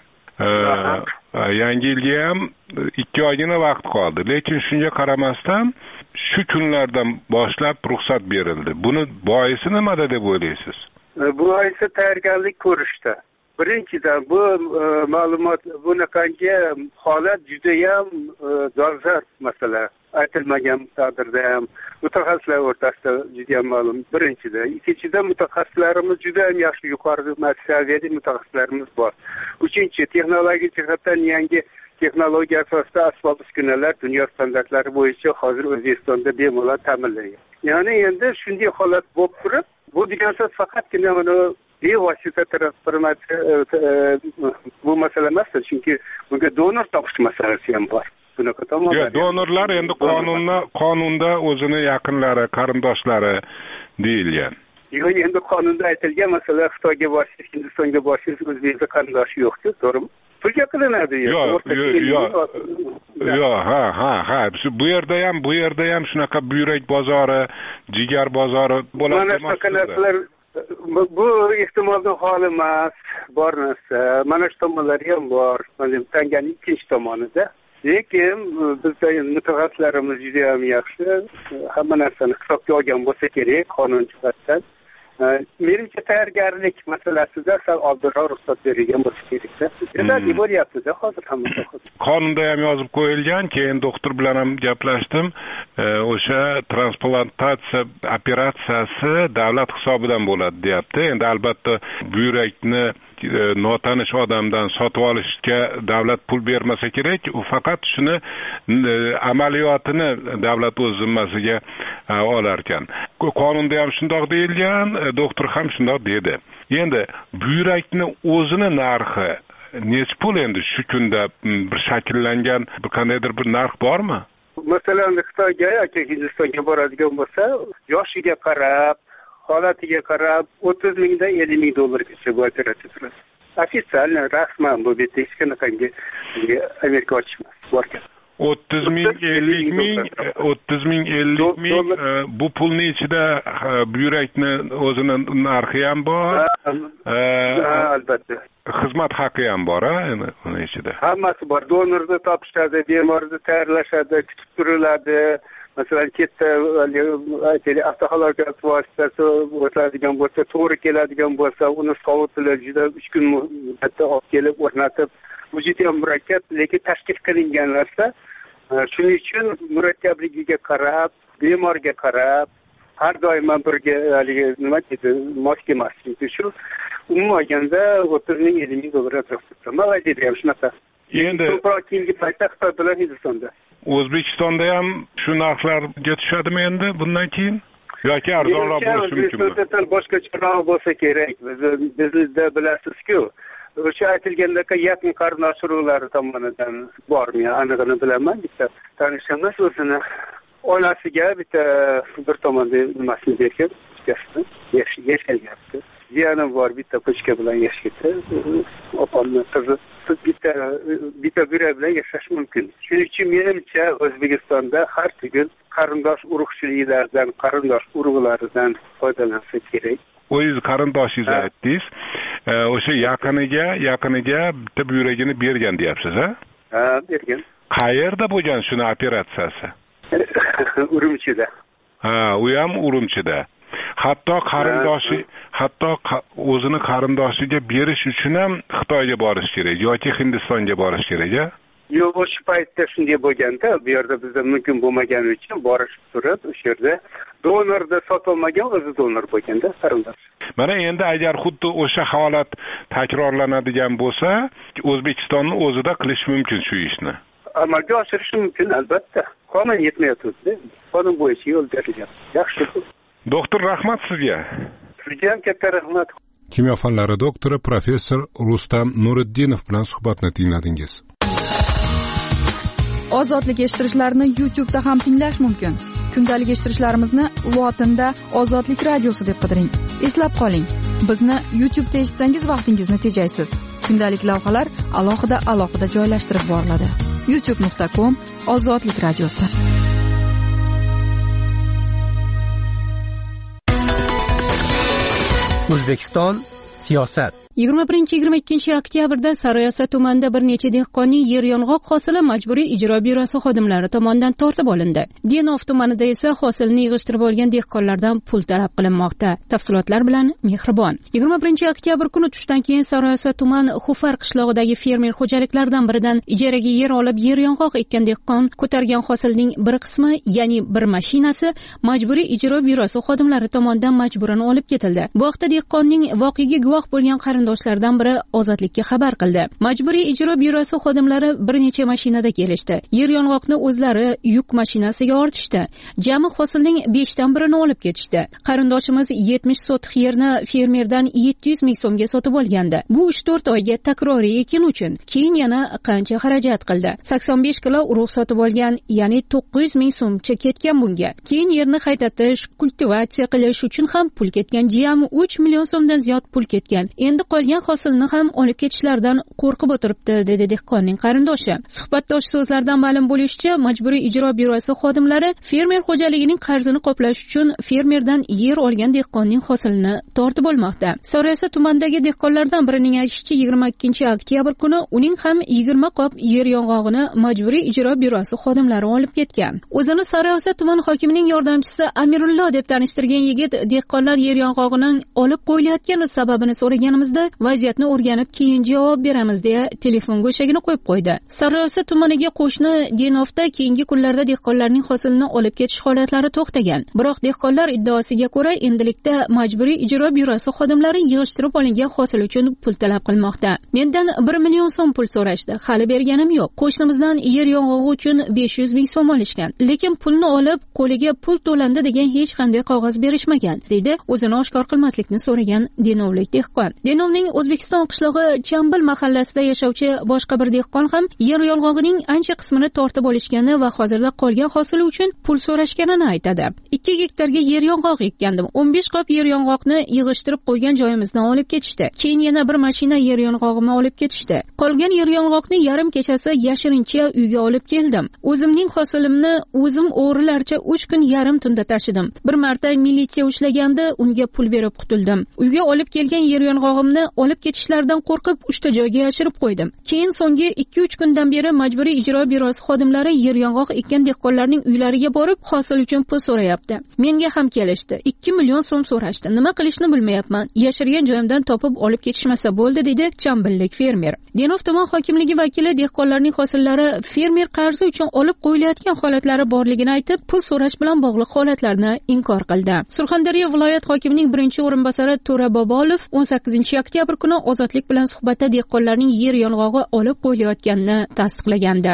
Yangi yilga ham ikki oygina vaqt qoldi. Lekin shunga qaramasdan shu kunlardan boshlab ruxsat berildi. Buni boisi nimada deb o'ylaysiz?
Bu esa tayyorgarlik ko'rishda. Birinchidan bu ma'lumot bunaqangi holat juda ham dolzarb masala. Aytilmagan taqdirda ham mutaxassislar o'rtasida juda ham ma'lum. Birinchidan, ikkinchidan mutaxassislarimiz juda ham yaxshi yuqori saviyali mutaxassislarimiz bor. Uchinchi, texnologik jihatdan yangi texnologiya asosida asbob uskunalar dunyo standartlari bo'yicha hozir O'zbekistonda bemalol ta'minlangan. Ya'ni endi shunday holat bo'lib turib, bu degani faqatgina uni bevosita transformatsiya bu masala emas, chunki bunga donor topish masalasi ham bor. Bunaqa tomonlar.
Yo'q, donorlar endi qonunda qonunda o'zini yaqinlari, qarindoshlari deyilgan.
Yo'q, endi qonunda aytilgan masala Xitoyga borish, Hindistonga borish, O'zbekistonda qarindoshi yo'q-ku, to'g'rimi? Pulga qilinadi.
Yo'q, yo'q. Yo'q, ha, ha, ha. Bu yerda ham, bu yerda ham shunaqa buyrak bozori, jigar bozori bo'ladi.
Mana shunaqa narsalar bu ehtimoldan xoli emas, bor narsa. Mana shu tomonlari ham bor. Mana tanganing ikkinchi tomonida. Lekin bizda mutaxassislarimiz juda ham yaxshi, hamma narsani hisobga olgan bo'lsa kerak qonun jihatdan. Menimcha tayyorgarlik masalasida sal oldinroq ruxsat berilgan bo'lsa kerak-da. Jiddiy bo'lyapti-da hozir hamma soha.
Qonunda ham yozib qo'yilgan, keyin doktor bilan ham gaplashdim. O'sha transplantatsiya operatsiyasi davlat hisobidan bo'ladi, deyapti. Endi albatta buyrakni notanish odamdan sotib olishga davlat pul bermasa kerak, u faqat shuni amaliyotini davlat o'z zimmasiga olar ekan. Qonunda ham shundoq deyilgan, doktor ham shundoq dedi. Endi buyrakni o'zini narxi necha pul endi shu kunda bir shakllangan bir qandaydir bir narx bormi?
Masalan, Xitoyga yoki Hindistonga boradigan bo'lsa, yoshiga qarab, holatiga qarab o'ttiz mingdan ellik ming dollargacha bu operatsiya turadi. Ofitsial, rasman bu yerda hech qanaqangi Amerika ochmas borgan.
o'ttiz ming ellik ming o'ttiz ming ellik ming bu pulning ichida buyrakni o'zini narxi ham bor.
Albatta.
Xizmat haqqi ham bor, ha, uning ichida.
Hammasi bor. Donorni topishadi, bemorni tayyorlashadi, kutib turiladi. Masalan, chetda aytaylik avtohalokat vositasi o'tadigan bo'lsa, to'g'ri keladigan bo'lsa, uni sovutilib, juda uch kun muddatda olib kelib o'rnatib, bu juda ham murakkab, lekin tashkil qilingan narsa. Shuning uchun murakkabligiga qarab, bemorga qarab, har doim birga haligi nima deydi, mos kelmasligi uchun umuman olganda o'ttiz ming ellik ming dollar atrofida. Malayziyada ham shunaqa.
Endi
ko'proq keyingi paytda Xitoy bilan Hindistonda.
O'zbekistonda ham shu narxlarga tushadimi endi bundan keyin? Yoki arzonroq bo'lishi mumkinmi?
O'zbekistonda boshqacharoq bo'lsa kerak. Bizda bilasiz-ku, o'sha aytilgandek yaqin qarindosh urug'lari tomonidan bormi? Anig'ini bilaman. Bitta tanishimiz o'zini onasiga bitta bir tomonda nimasini bergan, ikkasini yashayapti. Jiyanim bor, bitta pochka bilan yashaydi. Opamning qizi bitta bitta bira bilan yashash mumkin. Shuning uchun menimcha O'zbekistonda har tugul qarindosh urug'chiliklardan, qarindosh urug'laridan foydalansa kerak.
O'zingiz qarindoshingiz aytdingiz, o'sha yaqiniga, yaqiniga bitta buyragini bergan deyapsiz, ha?
Ha, bergan.
Qayerda bo'lgan shuni operatsiyasi?
Urumchida.
Ha, u ham Urumchida. Hatto qarindoshi, hatto o'zini qarindoshiga berish uchun ham Xitoyga borish kerak yoki Hindistonga borish kerak, ha?
Yo'q, o'sha paytda shunday bo'lganda, bu yerda bizda mumkin bo'lmagani uchun borish turib, o'sha yerda donorda sotolmagan o'zi donor bo'lganda qarindosh.
Mana endi agar xuddi o'sha holat takrorlanadigan bo'lsa, O'zbekistonning o'zida qilish mumkin shu ishni.
Amalga oshirish mumkin, albatta. Qonun yetmayapti. Qonun bo'yicha yo'l berilgan. Yaxshi.
Doktor, rahmat sizga.
Sizga ham katta rahmat.
Kimyo fanlari doktori professor Rustam Nuriddinov bilan suhbatni tingladingiz.
Ozodlik eshittirishlarni YouTube da ham tinglash mumkin. Kundalik eshittirishlarimizni lotinda Ozodlik radiosi deb qidiring. Eslab qoling, bizni YouTube da eshitsangiz vaqtingizni tejaysiz. Kundalik lavhalar alohida alohida joylashtirib boriladi. youtube nuqta com Ozodlik radiosi.
O'zbekiston siyosat.
yigirma birinchi yigirma ikkinchi oktyabrda Sariosiyo tumanida bir necha dehqonning yer yong'oq hosili majburiy ijro byurosi xodimlari tomonidan tortib olindi. Denov tumanida esa hosilni yig'ishtirib olgan dehqonlardan pul talab qilinmoqda. Tafsilotlar bilan Mehribon. yigirma birinchi oktyabr kuni tushdan keyin Sariosiyo tuman Xufar qishlog'idagi fermer xo'jaliklaridan biridan ijaraga yer olib yer yong'oq ekkan dehqon ko'targan hosilning bir qismi, ya'ni bir mashinasi majburiy ijro byurosi xodimlari tomonidan majburan olib ketildi. Bu vaqtda dehqonning voqeaga guvoh bo'lgan qarindoshlaridan biri Ozodlikka xabar qildi. Majburiy ijro byurosi xodimlari bir necha mashinada kelishdi. Yer yong'oqni o'zlari yuk mashinasiga ortishdi. Jami hosilning beshdan birini olib ketishdi. Qarindoshimiz yetmish sotix yerni fermerdan yetti yuz ming so'mga sotib olgandi. Bu uch to'rt oyga takroriy ekin uchun. Keyin yana qancha xarajat qildi. sakson besh kilo urug' sotib olgan, ya'ni to'qqiz yuz ming so'mcha ketgan bunga. Keyin yerni haydatish, kultivatsiya qilish uchun ham pul ketgan. Jami uch million so'mdan ziyod pul ketgan. Endi qolgan hosilni ham olib ketishlaridan qo'rqib o'tiribdi, dedi dehqonning qarindoshi. Suhbatdosh so'zlardan ma'lum bo'lishicha, majburiy ijro byurosi xodimlari fermer xo'jaligining qarzini qoplash uchun fermerdan yer olgan dehqonning hosilini tortib olmoqda. Sariyosat tumanidagi dehqonlardan birining aytishicha, yigirma ikkinchi oktyabr kuni uning ham yigirma qop yer yong'og'ini majburiy ijro byurosi xodimlari olib ketgan. O'zini Sariyosat tuman hokimining yordamchisi Amirullo deb tanishtirgan yigit dehqonlar yer yong'og'ining olib qo'yilayotgani sababini so'raganimizda vaziyatni o'rganib keyin javob beramiz deya telefon go'shagini qo'yib qo'ydi. Sariyosat tumaniga qo'shni Denovda keyingi kunlarda dehqonlarning hosilini olib ketish holatlari to'xtagan. Biroq dehqonlar iddaosiga ko'ra, endilikda majburiy ijro byurosi xodimlari yig'ishtirib olingan hosil uchun pul talab qilmoqda. Mendan bir million so'm pul so'rashdi. Hali berganim yo'q. Qo'shnimizdan yer yong'og'i uchun besh yuz ming so'm olishgan. Lekin pulni olib, qo'liga pul to'landi degan hech qanday qog'oz berishmagan, dedi o'zini oshkor qilmaslikni so'ragan denovlik dehqon. Denovning O'zbekiston qishlog'i Chambil mahallasida yashovchi boshqa bir dehqon ham yer yong'og'ining ancha qismini tortib olishgani va hozirda qolgan hosili uchun pul so'rashganini aytadi. ikki gektarga yer yong'oq ekkandim. o'n besh qop yer yong'oqni yig'ishtirib qo'ygan joyimizdan olib ketishdi. Keyin yana bir mashina yer yong'og'imni olib ketishdi. Qolgan yer yong'oqni yarim kechasi yashirincha uyga olib keldim. O'zimning hosilimni o'zim o'g'rilarcha uch kun yarim tunda tashidim. Bir marta militsiya ushlaganda unga pul berib qutuldim. Uyga olib kelgan yer yong'og'imni olib ketishlaridan qo'rqib uchta joyga yashirib qo'ydim. Keyin so'nggi ikki uch kundan beri majburiy ijro byurosi xodimlari yer yong'oq ekkan dehqonlarning uylariga borib hosil uchun pul so'rayapti. Menga ham kelishdi. ikki million so'm so'rashdi. Nima qilishni bilmayapman. Yashirgan joyimdan topib olib ketishmasa bo'ldi, dedi Chambillik fermer. Denov tuman hokimligi vakili dehqonlarning hosillari fermer qarzi uchun olib qo'yilayotgan holatlari borligini aytib, pul so'rash bilan bog'liq holatlarni inkor qildi. Surxondaryo viloyat hokimining birinchi o'rinbosari To'ra Bobolov o'n sakkizinchi oktyabr kuni Ozodlik bilan suhbatda dehqonlarning yer yong'og'i olib qo'yilayotganini tasdiqlagandi.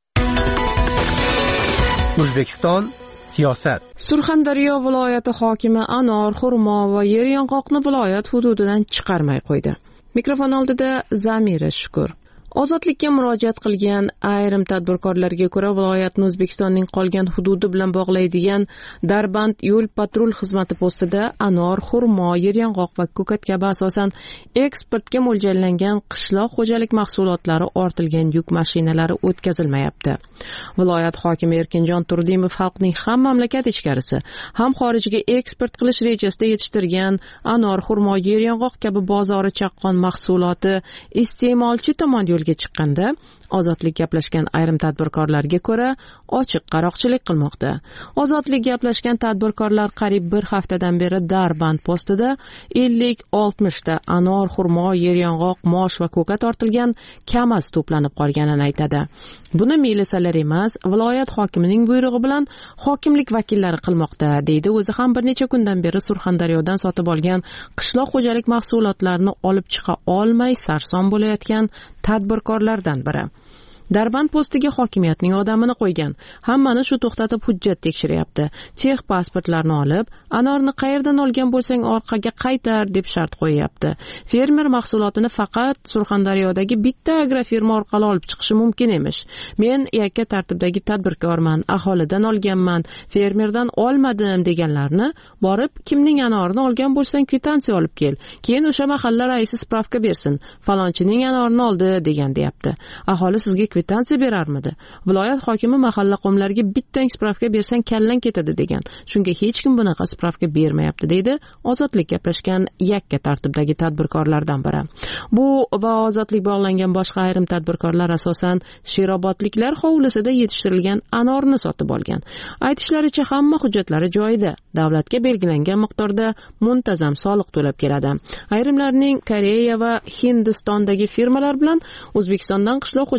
O'zbekiston siyosat.
Surxondaryo viloyati hokimi anor, xurmo va yer yong'oqni viloyat hududidan chiqarmay qo'ydi. Mikrofon oldida Zamira Shukur. Ozodlikka murojaat qilgan ayrim tadbirkorlarga ko'ra, viloyatni O'zbekistonning qolgan hududi bilan bog'laydigan Darband yo'l patrul xizmati postida anor, xurmo, yer yong'oq va ko'kat kabi asosan eksportga mo'ljallangan qishloq xo'jalik mahsulotlari ortilgan yuk mashinalari o'tkazilmayapti. Viloyat hokimi Erkinjon Turdimov xalqning ham mamlakat ichkarisi, ham xorijga eksport qilish rejasida yetishtirgan anor, xurmo, yer yong'oq kabi bozori chaqqon mahsuloti iste'molchi tomon yo'lga chiqqanda Ozodlik gaplashgan ayrim tadbirkorlarga ko'ra ochiq qaroqchilik qilmoqda. Ozodlik gaplashgan tadbirkorlar qariyb bir haftadan beri Darband postida ellik oltmish ta anor, xurmo, yer yong'oq, mosh va ko'kat ortilgan kamaz to'planib qolganini aytadi. Buni milisalar emas, viloyat hokimining buyrug'i bilan hokimlik vakillari qilmoqda, deydi o'zi ham bir necha kundan beri Surxondaryodan sotib olgan qishloq xo'jalik mahsulotlarini olib chiqa olmay sarson bo'layotgan tadbirkorlardan biri. Darband postiga hokimiyatning odamini qo'ygan. Hammani shu to'xtatib hujjat tekshiryapti. Tex pasportlarni olib, anorni qayerdan olgan bo'lsang orqaga qaytar deb shart qo'yyapti. Fermer mahsulotini faqat Surxondaryodagi bitta agrofirma orqali olib chiqishi mumkin emish. Men yakka tartibdagi tadbirkorman, aholidan olganman, fermerdan olmadim deganlarni borib kimning anorini olgan bo'lsang kvitansiya olib kel. Keyin o'sha mahalla raisi spravka bersin. Falonchining anorini oldi degan deyapti. Aholi sizga kvitansiya berarmidi? Viloyat hokimi mahalla qomlariga bittang spravka bersang kallang ketadi degan. Shunga hech kim bunaqa spravka bermayapti, deydi Ozodlik gaplashgan yakka tartibdagi tadbirkorlardan biri. Bu va ozodlik bog'langan boshqa ayrim tadbirkorlar asosan Sherobodliklar hovlisida yetishtirilgan anorni sotib olgan. Aytishlaricha hamma hujjatlari joyida. Davlatga belgilangan miqdorda muntazam soliq to'lab keladi. Ayrimlarning Koreya va Hindistondagi firmalar bilan O'zbekistondan qishloq xo'jalik mahsuloti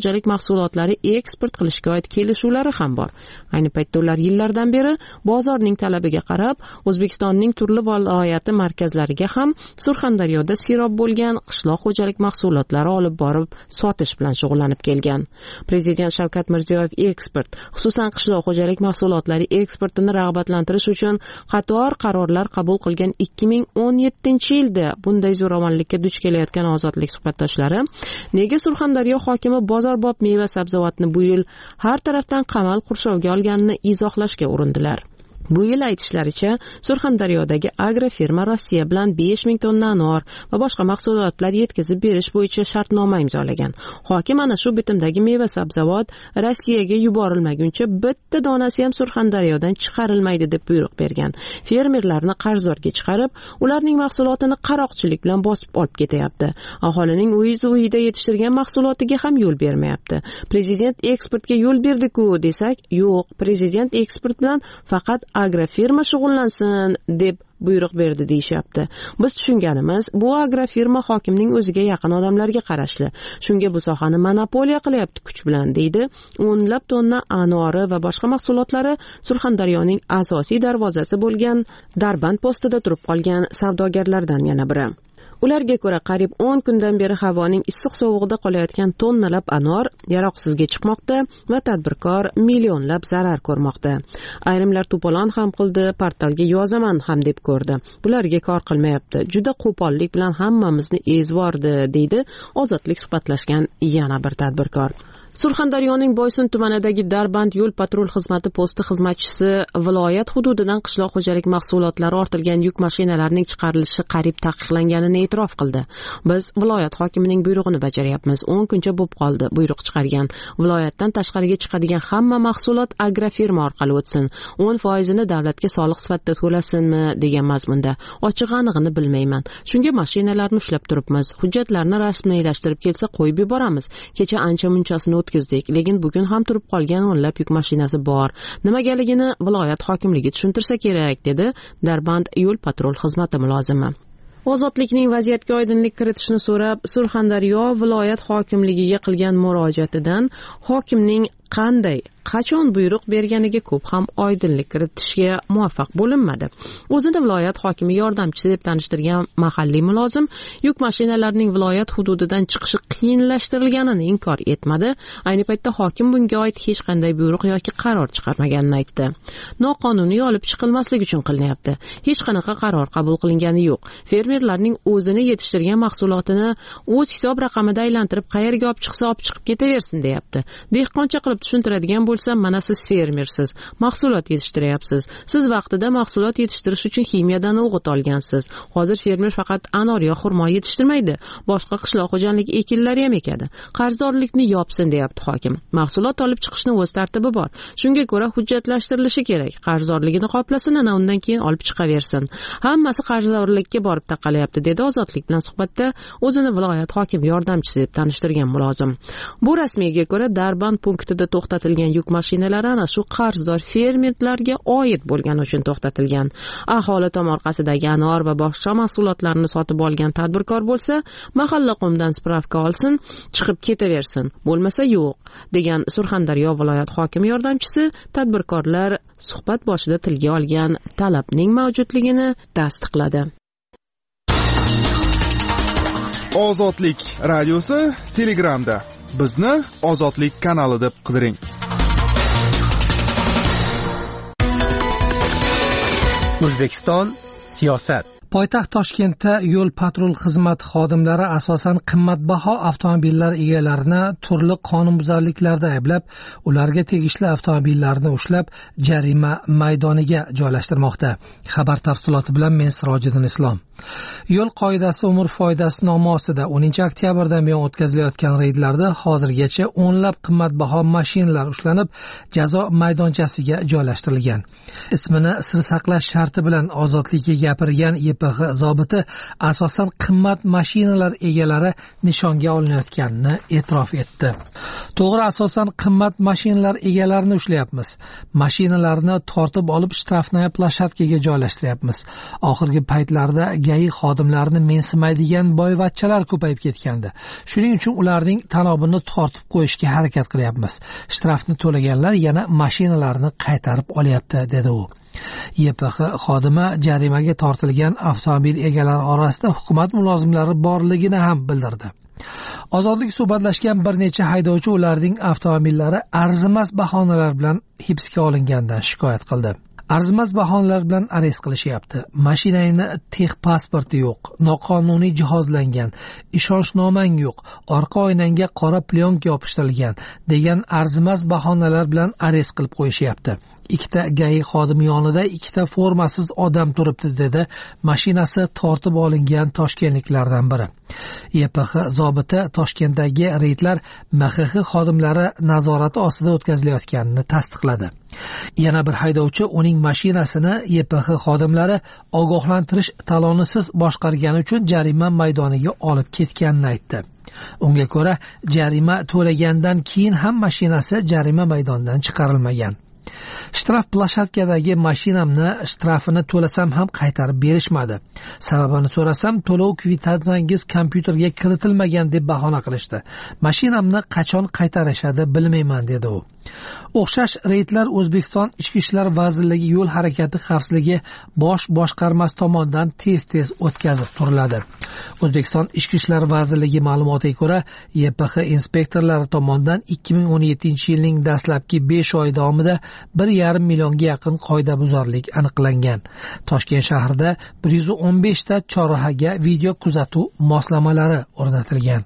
mahsulotlari eksport qilishga oid kelishuvlari ham bor. Ayni paytda ular yillardan beri bozorning talabiga qarab O'zbekistonning turli viloyati markazlariga ham Surxondaryoda sirob bo'lgan qishloq xo'jalik mahsulotlari olib borib sotish bilan shug'ullanib kelgan. Prezident Shavkat Mirziyoyev eksport, xususan qishloq xo'jalik mahsulotlari eksportini rag'batlantirish uchun qator qarorlar qabul qilgan ikki ming o'n yettinchi yilda bunday zo'ravonlikka duch kelayotgan ozodlik suhbatdoshlari nega Surxondaryo hokimi bozorbop meva sabzavotni bu yil har tarafdan qamal qurshovga olganini izohlashga urindilar. Bu yil aytishlaricha Surxondaryodagi agrofirma Rossiya bilan besh ming tonna anor va boshqa mahsulotlar yetkazib berish bo'yicha shartnoma imzolagan. Hokim ana shu bitimdagi meva sabzavot Rossiyaga yuborilmaguncha bitta donasi ham Surxondaryodan chiqarilmaydi deb buyruq bergan. Fermerlarni qarzdorga chiqarib, ularning mahsulotini qaroqchilik bilan bosib olib ketyapti. Aholining uyiz-uyida yetishtirgan mahsulotiga ham yo'l bermayapti. Prezident eksportga yo'l berdi-ku desak, yo'q, prezident eksport bilan faqat agrofirma shug'ullansin deb buyruq berdi deyishyapti. Biz tushunganimiz, bu agrofirma hokimning o'ziga yaqin odamlarga qarashli. Shunga bu sohani monopoliya qilyapti kuch bilan, deydi o'nlab tonna anori va boshqa mahsulotlari Surxondaryoning asosiy darvozasi bo'lgan Darband postida turib qolgan savdogarlardan yana biri. Ularga ko'ra qariyb o'n kundan beri havoning issiq sovug'ida qolayotgan tonnalab anor yaroqsizga chiqmoqda va tadbirkor millionlab zarar ko'rmoqda. Ayrimlar to'polon ham qildi, portalga yozaman ham deb ko'rdi. Bularga kor qilmayapti. Juda qo'pollik bilan hammamizni ezvordi, deydi ozodlik suhbatlashgan yana bir tadbirkor. Surxondaryoning Boysun tumanidagi Darband yo'l patrul xizmati posti xizmatchisi viloyat hududidan qishloq xo'jalik mahsulotlari ortilgan yuk mashinalarining chiqarilishi qarib taqiqlanganini e'tirof qildi. Biz viloyat hokimining buyrug'ini bajaryapmiz. o'n kuncha bo'lib qoldi buyruq chiqargan. Viloyatdan tashqariga chiqadigan hamma mahsulot agrofirma orqali o'tsin. o'n foizini davlatga soliq sifatida to'lasinmi degan mazmunda. Ochiq anig'ini bilmayman. Shunga mashinalarni ushlab turibmiz. Hujjatlarni rasmiylashtirib kelsa qo'yib yuboramiz. Kecha ancha munchasini o'tkazdik, lekin bugun ham turib qolgan o'nlab yuk mashinasi bor. Nimagaligini viloyat hokimligi tushuntirsa kerak, dedi Darband yo'l patrul xizmati mulozimi. Ozodlikning vaziyatga oydinlik kiritishni so'rab Surxondaryo viloyat hokimligiga qilgan murojaatidan hokimning qanday, qachon buyruq berganiga ko'p ham oydinlik kiritishga muvaffaq bo'linmadi. O'zini viloyat hokimi yordamchisi deb tanishtirgan mahalliy mulozim yuk mashinalarining viloyat hududidan chiqishi qiyinlashtirilganini inkor etmadi. Ayni paytda hokim bunga oid hech qanday buyruq yoki qaror chiqarmaganini aytdi. Noqonuniy olib chiqilmasligi uchun qilinyapti. Hech qanaqa qaror qabul qilingani yo'q. Fermerlarning o'zini yetishtirgan mahsulotini o'z hisob raqamida aylantirib qayerga olib chiqsa olib chiqib ketaversin deyapti. Dehqoncha qilib tushuntiradigan bo'lsa, mana siz fermersiz, mahsulot yetishtiryapsiz. Siz vaqtida mahsulot yetishtirish uchun ximiyadan o'g'it olgansiz. Hozir fermer faqat anor yo xurmo yetishtirmaydi, boshqa qishloq xo'jalik ekinlari ham ekadi. Qarzdorlikni yopsin deyapti hokim. Mahsulot olib chiqishning o'z tartibi bor. Shunga ko'ra hujjatlashtirilishi kerak. Qarzdorligini qoplasin, ana undan keyin olib chiqaversin. Hammasi qarzdorlikka borib taqalayapti, dedi ozodlik bilan suhbatda o'zini viloyat hokimi yordamchisi deb tanishtirgan mulozim. Bu rasmiyga ko'ra Darband punktida to'xtatilgan yuk mashinalari ana shu qarzdor fermerlarga oid bo'lgani uchun to'xtatilgan. Aholi tomorqasidagi anor va boshqa mahsulotlarni sotib olgan tadbirkor bo'lsa, mahalla qo'mdan spravka olsin, chiqib ketaversin, bo'lmasa yo'q, degan Surxondaryo viloyat hokimi yordamchisi tadbirkorlar suhbat boshida tilga olgan talabning mavjudligini tasdiqladi.
Ozodlik radiosi Telegramda. Bizni Ozodlik kanali deb qidiring.
O'zbekiston siyosat.
Poytaxt Toshkentda yo'l patrul xizmati xodimlari asosan qimmatbaho avtomobillar egalarini turli qonunbuzarliklarda ayblab, ularga tegishli avtomobillarni ushlab, jarima maydoniga joylashtirmoqda. Xabar tafsiloti bilan men Sirojiddin Islom. Yo'l qoidasi umr foydasi nomi ostida o'ninchi oktyabrdan buyon o'tkazilayotgan reydlarda hozirgacha o'nlab qimmatbaho mashinalar ushlanib, jazo maydonchasiga joylashtirilgan. Ismini sir saqlash sharti bilan ozodlikka gapirgan Y P X zobiti asosan qimmat mashinalar egalari nishonga olinayotganini e'tirof etdi. To'g'ri, asosan qimmat mashinalar egalarini ushlayapmiz. Mashinalarni tortib olib shtrafnaya plashatkaga joylashtiryapmiz. Oxirgi paytlarda gai xodimlarini mensimaydigan boyvachchalar ko'payib ketgandi. Shuning uchun ularning tanobini tortib qo'yishga harakat qilyapmiz. Shtrafni to'laganlar yana mashinalarni qaytarib olyapti, dedi u. Y P X xodimi jarimaga tortilgan avtomobil egalari orasida hukumat mulozimlari borligini ham bildirdi. Ozodlik suhbatlashgan bir necha haydovchi ularning avtomobillari arzimas bahonalar bilan hibsga olingandan shikoyat qildi. Arzimas bahonalar bilan arest qilishyapti. Mashinangni tex pasporti yo'q, noqonuniy jihozlangan, ishonchnomang yo'q, orqa oynangga qora plyonka yopishtirilgan degan arzimas bahonalar bilan arest qilib qo'yishyapti. Ikkita gai xodimi yonida ikkita formasiz odam turibdi, dedi mashinasi tortib olingan toshkentliklardan biri. Y P X zobiti Toshkentdagi reydlar M X X xodimlari nazorati ostida o'tkazilayotganini tasdiqladi. Yana bir haydovchi uning mashinasini Y P X xodimlari ogohlantirish talonisiz boshqargani uchun jarima maydoniga olib ketganini aytdi. Unga ko'ra, jarima to'lagandan keyin ham mashinasi jarima maydonidan chiqarilmagan. Shtraf plashatkadagi mashinamni shtrafini to'lasam ham qaytarib berishmadi. Sababini so'rasam, to'lov kvitansiyangiz kompyuterga kiritilmagan deb bahona qilishdi. Mashinamni qachon qaytarishadi bilmayman, dedi u. O'xshash reydlar O'zbekiston Ichki ishlar vazirligi yo'l harakati xavfsizligi bosh boshqarmasi tomonidan tez-tez o'tkazib turiladi. O'zbekiston Ichki ishlar vazirligi ma'lumotiga ko'ra, Y P X inspektorlari tomonidan ikki ming o'n yettinchi yilning dastlabki besh oy davomida bir yarim millionga yaqin qoidabuzarlik aniqlangan. Toshkent shahrida bir yuz o'n besh ta chorrahaga video kuzatuv moslamalari o'rnatilgan.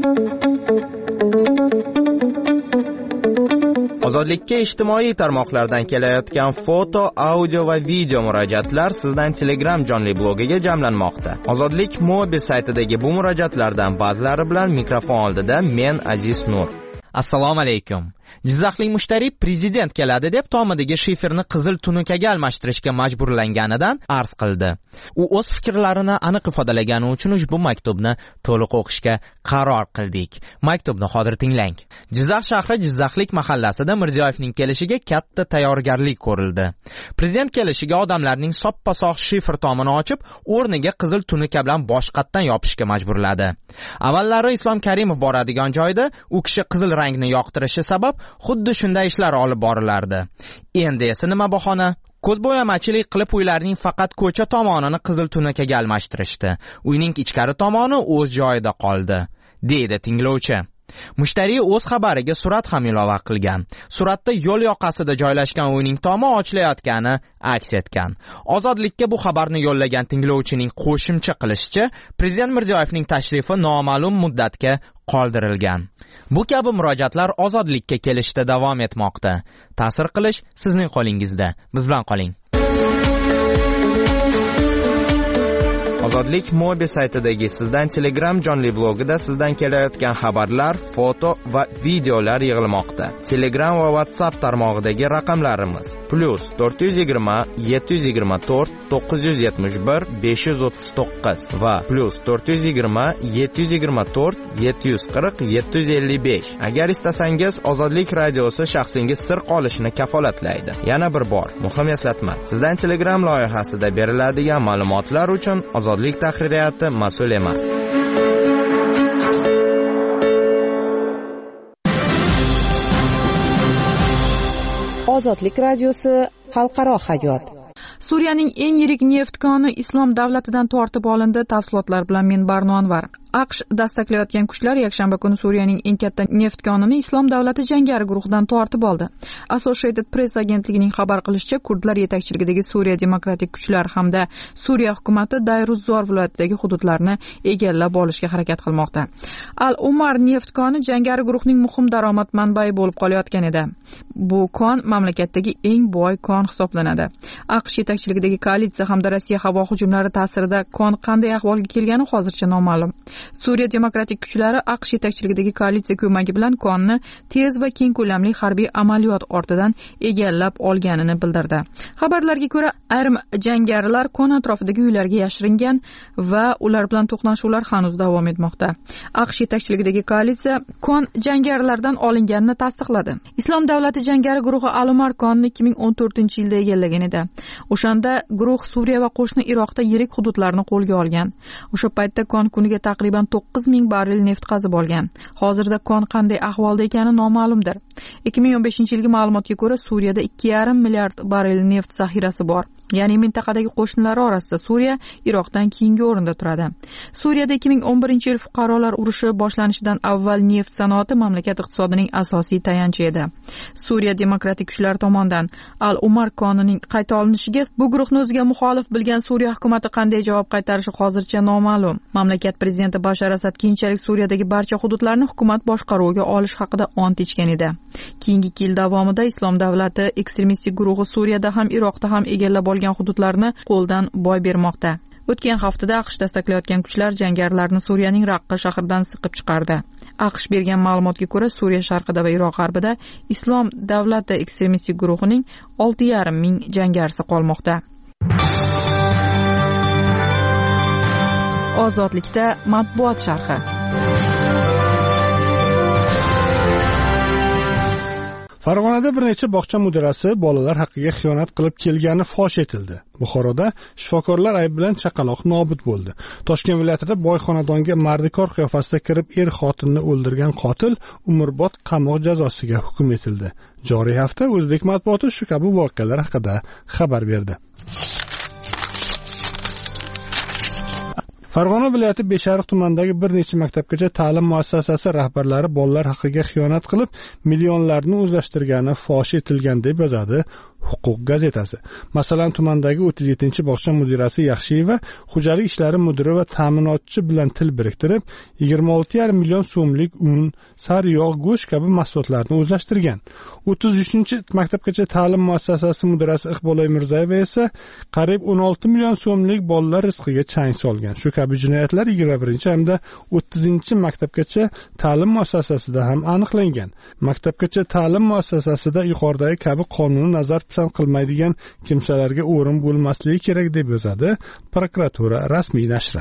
Ozodlikka ijtimoiy tarmoqlardan kelayotgan foto, audio va video murojaatlar sizdan Telegram jonli blogiga jamlanmoqda. Ozodlik Mobi saytidagi bu murojaatlardan ba'zilari bilan mikrofon oldida men Aziz Nur. Assalomu alaykum. Jizzaxlik mushtariy prezident keladi deb tomidagi shiferni qizil tunukaga almashtirishga majburlanganidan arz qildi. U o'z fikrlarini aniq ifodalagani uchun ushbu maktubni to'liq o'qishga qaror qildik. Maktubni hozir tinglang. Jizzax shahri Jizzaxlik mahallasida Mirziyoyevning kelishiga katta tayyorgarlik ko'rildi. Prezident kelishiga odamlarning soppa-sog' shifer tomini ochib, o'rniga qizil tunuka bilan boshqatdan yopishga majburladi. Avvallari Islom Karimov boradigan joyda u kishi qizil rangni yoqtirishi sabab xuddi shunday ishlar olib borilardi. Endi esa nima bahona? Ko'zbo'yamachilik qilib uylarning faqat ko'cha tomonini qizil tunukaga almashtirishdi. Uyning ichkari tomoni o'z joyida qoldi, deydi tinglovchi. Mushtariy o'z xabariga surat ham ilova qilgan. Suratda yo'l yoqasida joylashgan uyning tomi ochilayotgani aks etgan. Ozodlikka bu xabarni yo'llagan tinglovchining qo'shimcha qilishicha, Prezident Mirziyoyevning tashrifi noma'lum muddatga qoldirilgan. Bu kabi murojaatlar ozodlikka kelishda davom etmoqda. Ta'sir qilish sizning qo'lingizda. Biz bilan qoling. Ozodlik Mobi saytidagi sizdan Telegram jonli blogida sizdan kelayotgan xabarlar, foto va videolar yig'ilmoqda. Telegram va WhatsApp tarmog'idagi raqamlarimiz plus to'rt yuz yigirma yetti yuz yigirma to'rt to'qqiz yuz yetmish bir besh yuz o'ttiz to'qqiz va plus to'rt yuz yigirma yetti yuz yigirma to'rt yetti yuz qirq yetti yuz ellik besh. Agar istasangiz Ozodlik radiosi shaxsingiz sir qolishini kafolatlaydi. Yana bir bor muhim eslatma. Sizdan Telegram loyihasida beriladigan ma'lumotlar uchun Ozodlik tahririyati mas'ul emas.
Ozodlik radiosi xalqaro hayot.
Suriyaning eng yirik neft koni Islom davlatidan tortib olindi. Tafsilotlar bilan men Barno Anvar. AQSh dastaklayotgan kuchlar yakshanba kuni Suriyaning eng katta neft konini Islom davlati jangari guruhidan tortib oldi. Associated Press agentligining xabar qilishicha, kurdlar yetakchiligidagi Suriya demokratik kuchlar hamda Suriya hukumati Dayruz-Zor viloyatidagi hududlarni egallab olishga harakat qilmoqda. Al-Umar neft koni jangari guruhning muhim daromad manbai bo'lib qolayotgan edi. Bu kon mamlakatdagi eng boy kon hisoblanadi. AQSh yetakchiligidagi koalitsiya hamda Rossiya havo hujumlari ta'sirida kon qanday ahvolga kelgani hozircha noma'lum. Suriya demokratik kuchlari AQSh yetakchiligidagi koalitsiya ko'magi bilan Konni tez va keng ko'lamli harbiy amaliyot ortidan egallab olganini bildirdi. Xabarlarga ko'ra, ayrim jangarilar Kon atrofidagi uylarga yashiringan va ular bilan to'qnashuvlar hanuz davom etmoqda. AQSh yetakchiligidagi koalitsiya Kon jangarilaridan olinganini tasdiqladi. Islom davlati jangari guruhi Al-Umar Konni ikki ming o'n to'rtinchi yilda egallagan edi. O'shanda guruh Suriya va qo'shni Iroqda yirik hududlarni qo'lga olgan. O'sha paytda Kon kuniga taqriban to'qqiz ming barrel neft qazib olgan. Hozirda Kon qanday ahvolda ekani noma'lumdir. ikki ming o'n beshinchi yilgi ma'lumotga ko'ra, Suriyada ikki yarim milliard barrel neft zaxirasi bor. Ya'ni mintaqadagi qo'shnilari orasida Suriya Iroqdan keyingi o'rinda turadi. Suriyada ikki ming o'n birinchi yil fuqarolar urushi boshlanishidan avval neft sanoati mamlakat iqtisodining asosiy tayanchi edi. Suriya demokratik kuchlar tomonidan Al-Umar Konnining qayta olinishiga bu guruhni o'ziga muxolif bilgan Suriya hukumatı qanday javob qaytarishi hozircha noma'lum. Mamlakat prezidenti Bashar Asad keyinchalik Suriyadagi barcha hududlarni hukumat boshqaruviga olish haqida ont ichgan edi. Keyingi ikki yil davomida Islom davlati ekstremistik guruhi Suriyada ham Iroqda ham egallab olgan hududlarni qo'ldan boy bermoqda. O'tgan haftada AQSh dastaklayotgan kuchlar jangarilarni Suriyaning Raqqa shahridan siqib chiqardi. AQSh bergan ma'lumotga ko'ra, Suriya sharqida va Iroq g'arbida Islom davlati ekstremistik guruhining olti yarim ming jangarisi qolmoqda. Ozodlikda matbuot sharhi.
Farg'onada bir necha bog'cha mudirasi bolalar haqqiga xiyonat qilib kelgani fosh etildi. Buxoroda shifokorlar ayb bilan chaqaloq nobud bo'ldi. Toshkent viloyatida boy xonadonga mardikor qiyofasida kirib er xotinini o'ldirgan qotil umrbod qamoq jazosiga hukm etildi. Joriy hafta o'zbek matbuoti shu kabi voqealar haqida xabar berdi. Farg'ona viloyati Beshariq tumanidagi bir necha maktabgacha ta'lim muassasasi rahbarlari bolalar haqqiga xiyonat qilib, millionlarni o'zlashtirgani fosh etilgan deb yozadi Huquq gazetasi. Masalan, tumandagi o'ttiz yettinchi bog'cha mudirasi Yaxshiyeva xo'jalik ishlari mudiri va ta'minotchi bilan til biriktirib, yigirma olti yarim million so'mlik un, sariyog', go'sht kabi mahsulotlarni o'zlashtirgan. o'ttiz uchinchi maktabgacha ta'lim muassasasi mudirasi Iqbolay Mirzayeva esa qariyb o'n olti million so'mlik bolalar rizqiga chang solgan. Shu kabi jinoyatlar yigirma birinchi hamda o'ttizinchi maktabgacha ta'lim muassasasida ham aniqlangan. Maktabgacha ta'lim muassasasida yuqoridagi kabi qonunni nazar pisand qilmaydigan kimsalarga o'rin bo'lmasligi kerak deb yozadi prokuratura rasmiy nashri.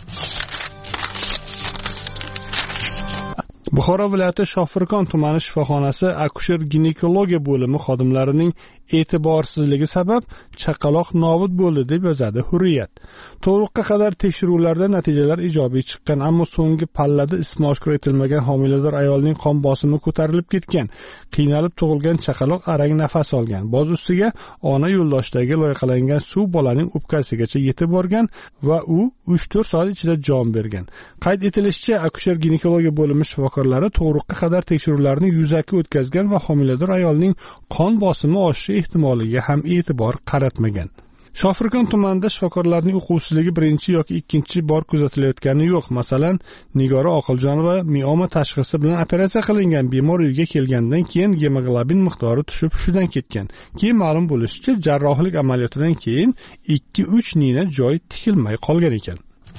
Buxoro viloyati Shofirkon tumani shifoxonasi akusher-ginekologiya bo'limi xodimlarining e'tiborsizligi sabab chaqaloq nobud bo'ldi deb yozadi Hurriyat. To'liqqa qadar tekshiruvlarda natijalar ijobiy chiqqan, ammo so'nggi pallada ismi oshkor etilmagan homilador ayolning qon bosimi ko'tarilib ketgan. Qiynalib tug'ilgan chaqaloq arang nafas olgan. Boz ustiga ona yo'ldoshidagi loyiqalangan suv bolaning o'pkasigacha yetib borgan va u uch to'rt soat ichida jon bergan. Qayd etilishicha, akusher-ginekologiya bo'limi shifokorlari to'liqqa qadar tekshiruvlarni yuzaki o'tkazgan va homilador ayolning qon bosimi oshishi ehtimoliga ham e'tibor qaratmagan. Shofirkon tumanida shifokorlarning uquvsizligi birinchi yoki ikkinchi bor kuzatilayotgani yo'q. Masalan, Nigora Oqiljonova mioma tashxisi bilan operatsiya qilingan bemor uyga kelgandan keyin gemoglobin miqdori tushib hushidan ketgan. Keyin ma'lum bo'lishicha, jarrohlik amaliyotidan keyin ikki uch nina joy tikilmay qolgan ekan.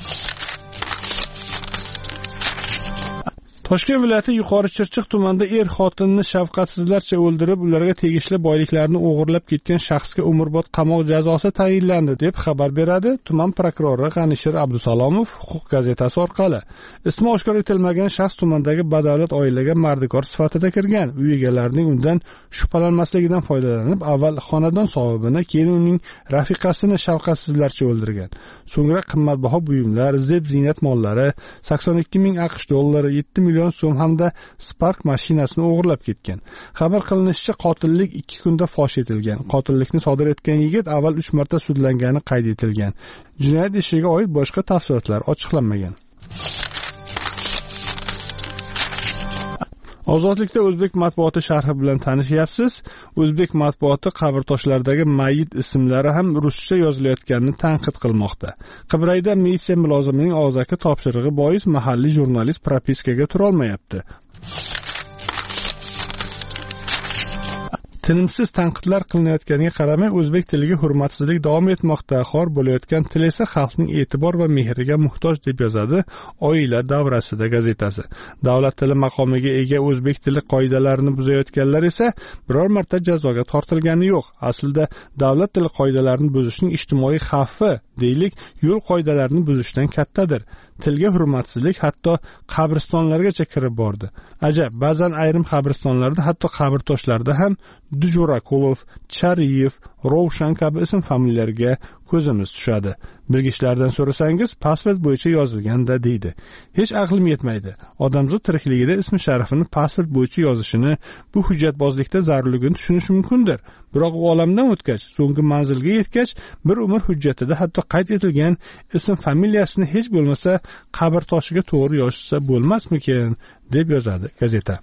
Toshkent viloyati Yuqori Chirchiq tumanida er xotinini shafqatsizlarcha o'ldirib, ularga tegishli boyliklarni o'g'irlab ketgan shaxsga umrbod qamoq jazosi tayinlandi deb xabar beradi tuman prokurori G'anishir Abdusalomov Huquq gazetasi orqali. Ismi oshkor etilmagan shaxs tumandagi badavlat oilaga mardikor sifatida kirgan. Uy egalarining undan shubhalanmasligidan foydalanib, avval xonadon sohibini, keyin uning rafiqasini shafqatsizlarcha o'ldirgan. So'ngra qimmatbaho buyumlar, zeb ziynat mollari, sakson ikki ming AQSh dollari, yetti million so'm hamda Spark mashinasini o'g'irlab ketgan. Xabar qilinishicha, qotillik ikki kunda fosh etilgan. Qotillikni sodir etgan yigit avval uch marta sudlangani qayd etilgan. Jinoyat ishiga oid boshqa tafsilotlar ochiqlanmagan. Ozodlikda o'zbek matbuoti sharhi bilan tanishyapsiz. O'zbek matbuoti qabrtoshlaridagi mayit ismlari ham ruscha yozilayotganini tanqid qilmoqda. Qibrayda militsiya mulozimining og'zaki topshirig'i bois mahalliy jurnalist propiskaga tura olmayapti. tinimsiz tanqidlar qilinayotganiga qaramay o'zbek tiliga hurmatsizlik davom etmoqda. Xor bo'layotgan til esa xalqning e'tibor va mehriga muhtoj, deb yozadi Oila davrasida gazetasi. Davlat tili maqomiga ega o'zbek tili qoidalarini buzayotganlar esa biror marta jazoga tortilgani yo'q. Aslida davlat tili qoidalarini buzishning ijtimoiy xavfi, deylik, yo'l qoidalarini buzishdan kattadir. Tilga hurmatsizlik hatto qabristonlargacha kirib bordi. Ajab, ba'zan ayrim qabristonlarda, hatto qabrtoshlarda ham Dujurakulov, Chariyev, Rovshan kabi ism familiyalarga ko'zimiz tushadi. Bilgichlardan so'rasangiz, pasport bo'yicha yozilganda deydi. Hech aqlim yetmaydi. Odamzod tirikligida ismi sharifini pasport bo'yicha yozishini, bu hujjatbozlikda zarurligini tushunish mumkindir. Biroq u olamdan o'tgach, so'nggi manzilga yetgach, bir umr hujjatida hatto qayd etilgan ism familiyasini hech bo'lmasa qabr toshiga to'g'ri yozsa bo'lmasmikin, deb yozadi gazeta.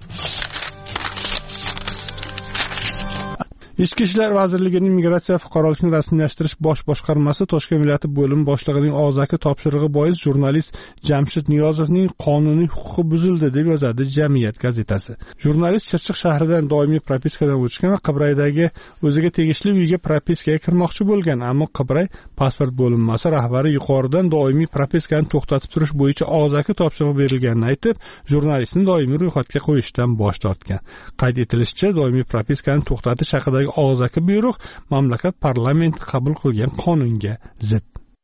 Ichki ishlar vazirligining migratsiya fuqarolikni rasmiylashtirish bosh boshqarmasi Toshkent viloyati bo'limi boshlig'ining og'zaki topshirig'i bois jurnalist Jamshid Niyozovning qonuniy huquqi buzildi, deb yozadi Jamiyat gazetasi. Jurnalist Chirchiq shahridan doimiy propiskadan o'tgan va Qibraydagi o'ziga tegishli uyga propiskaga kirmoqchi bo'lgan, ammo Qibray pasport bo'linmasi rahbari yuqoridan doimiy propiskani to'xtatib turish bo'yicha og'zaki topshiriq berilganini aytib, jurnalistni doimiy ro'yxatga qo'yishdan bosh tortgan. Qayd etilishicha, doimiy propiskani to'xtatish haqidagi og'zaki buyruq mamlakat parlamenti qabul qilgan qonunga zid.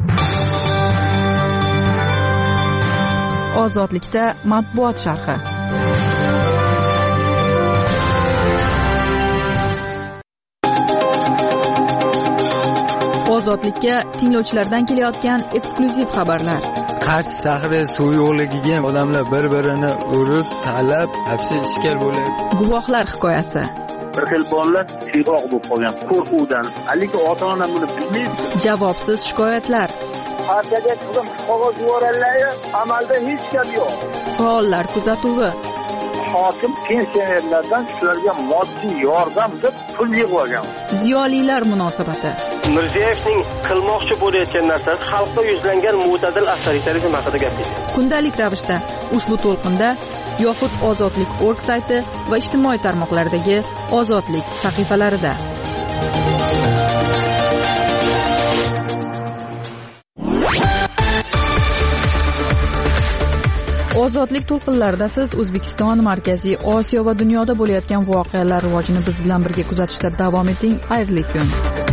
Ozodlikda matbuot sharhi. Ozodlikka tinglovchilardan kelayotgan eksklyuziv xabarlar.
Qarshi shahri suv yo'qligiga odamlar bir-birini urib, talab, hapsi ishkal bo'ladi.
Guvohlar hikoyasi.
Bir xil bolalar siyg'oq bo'lib qolgan qo'rquvdan. Haligi ota-ona buni bilmaydi.
Javobsiz shikoyatlar.
Partiyaga chiqib qog'oz yuborganlar, amalda hech gap yo'q.
Faollar kuzatuvi.
Hokim pensionerlardan shularga moddiy yordam deb pul yig'ilgan.
Ziyolilar munosabati.
Mirziyoyevning qilmoqchi bo'layotgan narsasi xalqqa yuzlangan mo'tadil avtoritarizm haqida gapirdi.
Kundalik ravishda ushbu to'lqinda yoxud Ozodlik nokta org sayti va ijtimoiy tarmoqlardagi Ozodlik sahifalarida. Ozodlik to'lqinlarida siz O'zbekiston, Markaziy Osiyo va dunyoda bo'layotgan voqealar rivojini biz bilan birga kuzatishda davom eting. Xayrli kun.